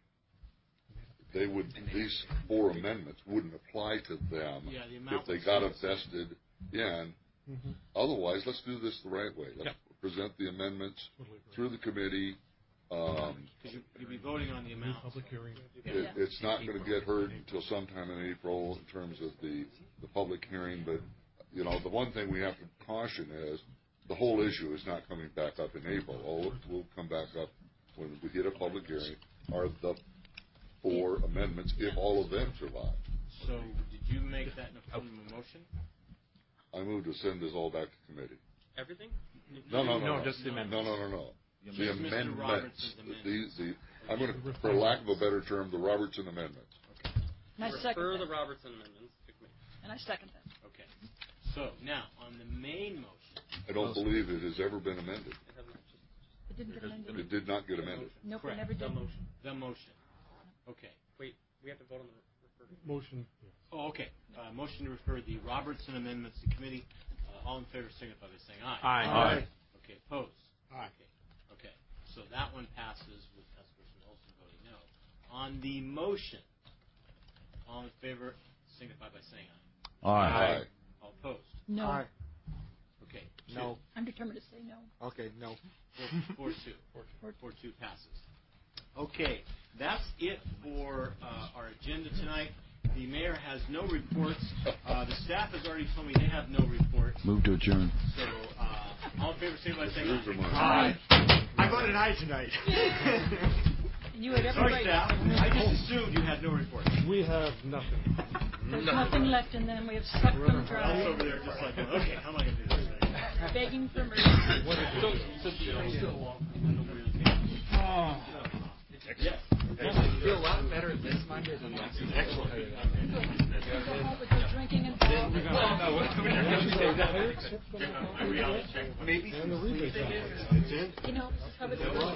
O: these 4 amendments wouldn't apply to them if they got it vested in. Otherwise, let's do this the right way. Let's present the amendments through the committee.
A: Because you'd be voting on the amount.
K: Public hearing.
O: It's not going to get heard until sometime in April in terms of the public hearing. But, the one thing we have to caution is the whole issue is not coming back up in April. All it will come back up when we get a public hearing are the 4 amendments, if all of them survive.
A: So did you make that in a form of a motion?
O: I move to send this all back to committee.
D: Everything?
O: No,
N: just the amendments.
O: No. The amendments. I'm going to, for lack of a better term, the Robertson amendments.
A: Okay.
G: And I second
D: Refer
G: that.
D: the Robertson amendments to committee.
G: And I second that.
A: Okay. So now on the main motion.
O: I don't believe it has ever been amended.
G: It didn't get amended.
O: It did not get amended.
G: Nope,
A: Correct.
G: it never did.
A: The motion. Okay.
D: Wait, we have to vote on the refer.
K: Motion.
A: Oh, okay. Motion to refer the Robertson amendments to committee. All in favor signify by saying aye.
N: Aye.
A: Okay, opposed?
M: Aye.
A: Okay. So that one passes with Councilperson Olson voting no. On the motion, all in favor signify by saying aye.
H: Aye.
A: All opposed?
G: No.
J: Aye.
A: Okay.
J: No.
G: I'm determined to say no.
J: Okay, no.
A: 4-2. 4-2 passes. Okay, that's it for our agenda tonight. The mayor has no reports. The staff has already told me they have no reports.
H: Move to adjourn.
A: So, all in favor, say by saying
J: Aye. I voted aye tonight.
G: You had every
A: Sorry,
G: right.
A: staff. I just assumed you had no reports.
K: We have nothing.
G: There's nothing left in them. We have sucked them
A: I was
G: dry.
A: over there just like, okay, how am I going to do this?
G: Begging for mercy.
A: Yes.
I: I feel a lot better this Monday than last Monday.
A: Excellent.
G: Drinking and
J: Maybe.
G: You know, covered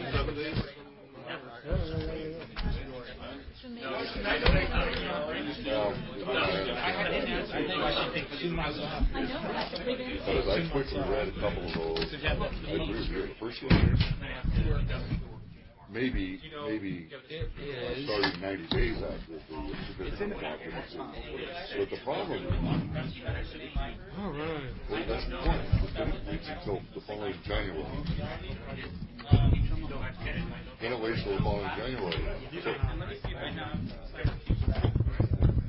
O: Because I quickly read a couple of those. I agree with you. The first one, maybe starting 90 days after the certificate of occupancy. But the problem is,
K: All right.
O: well, that's the point. It didn't wait until the following January. Then it waits till the following January.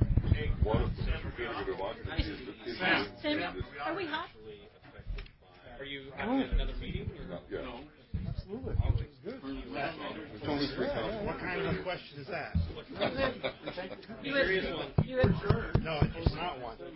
O: What if the certificate of occupancy is
G: Samuel, are we hot?
D: Are you having another meeting? Or?
O: No.
M: Absolutely. What kind of a question is that?
D: Serious one.
M: No, it's not one.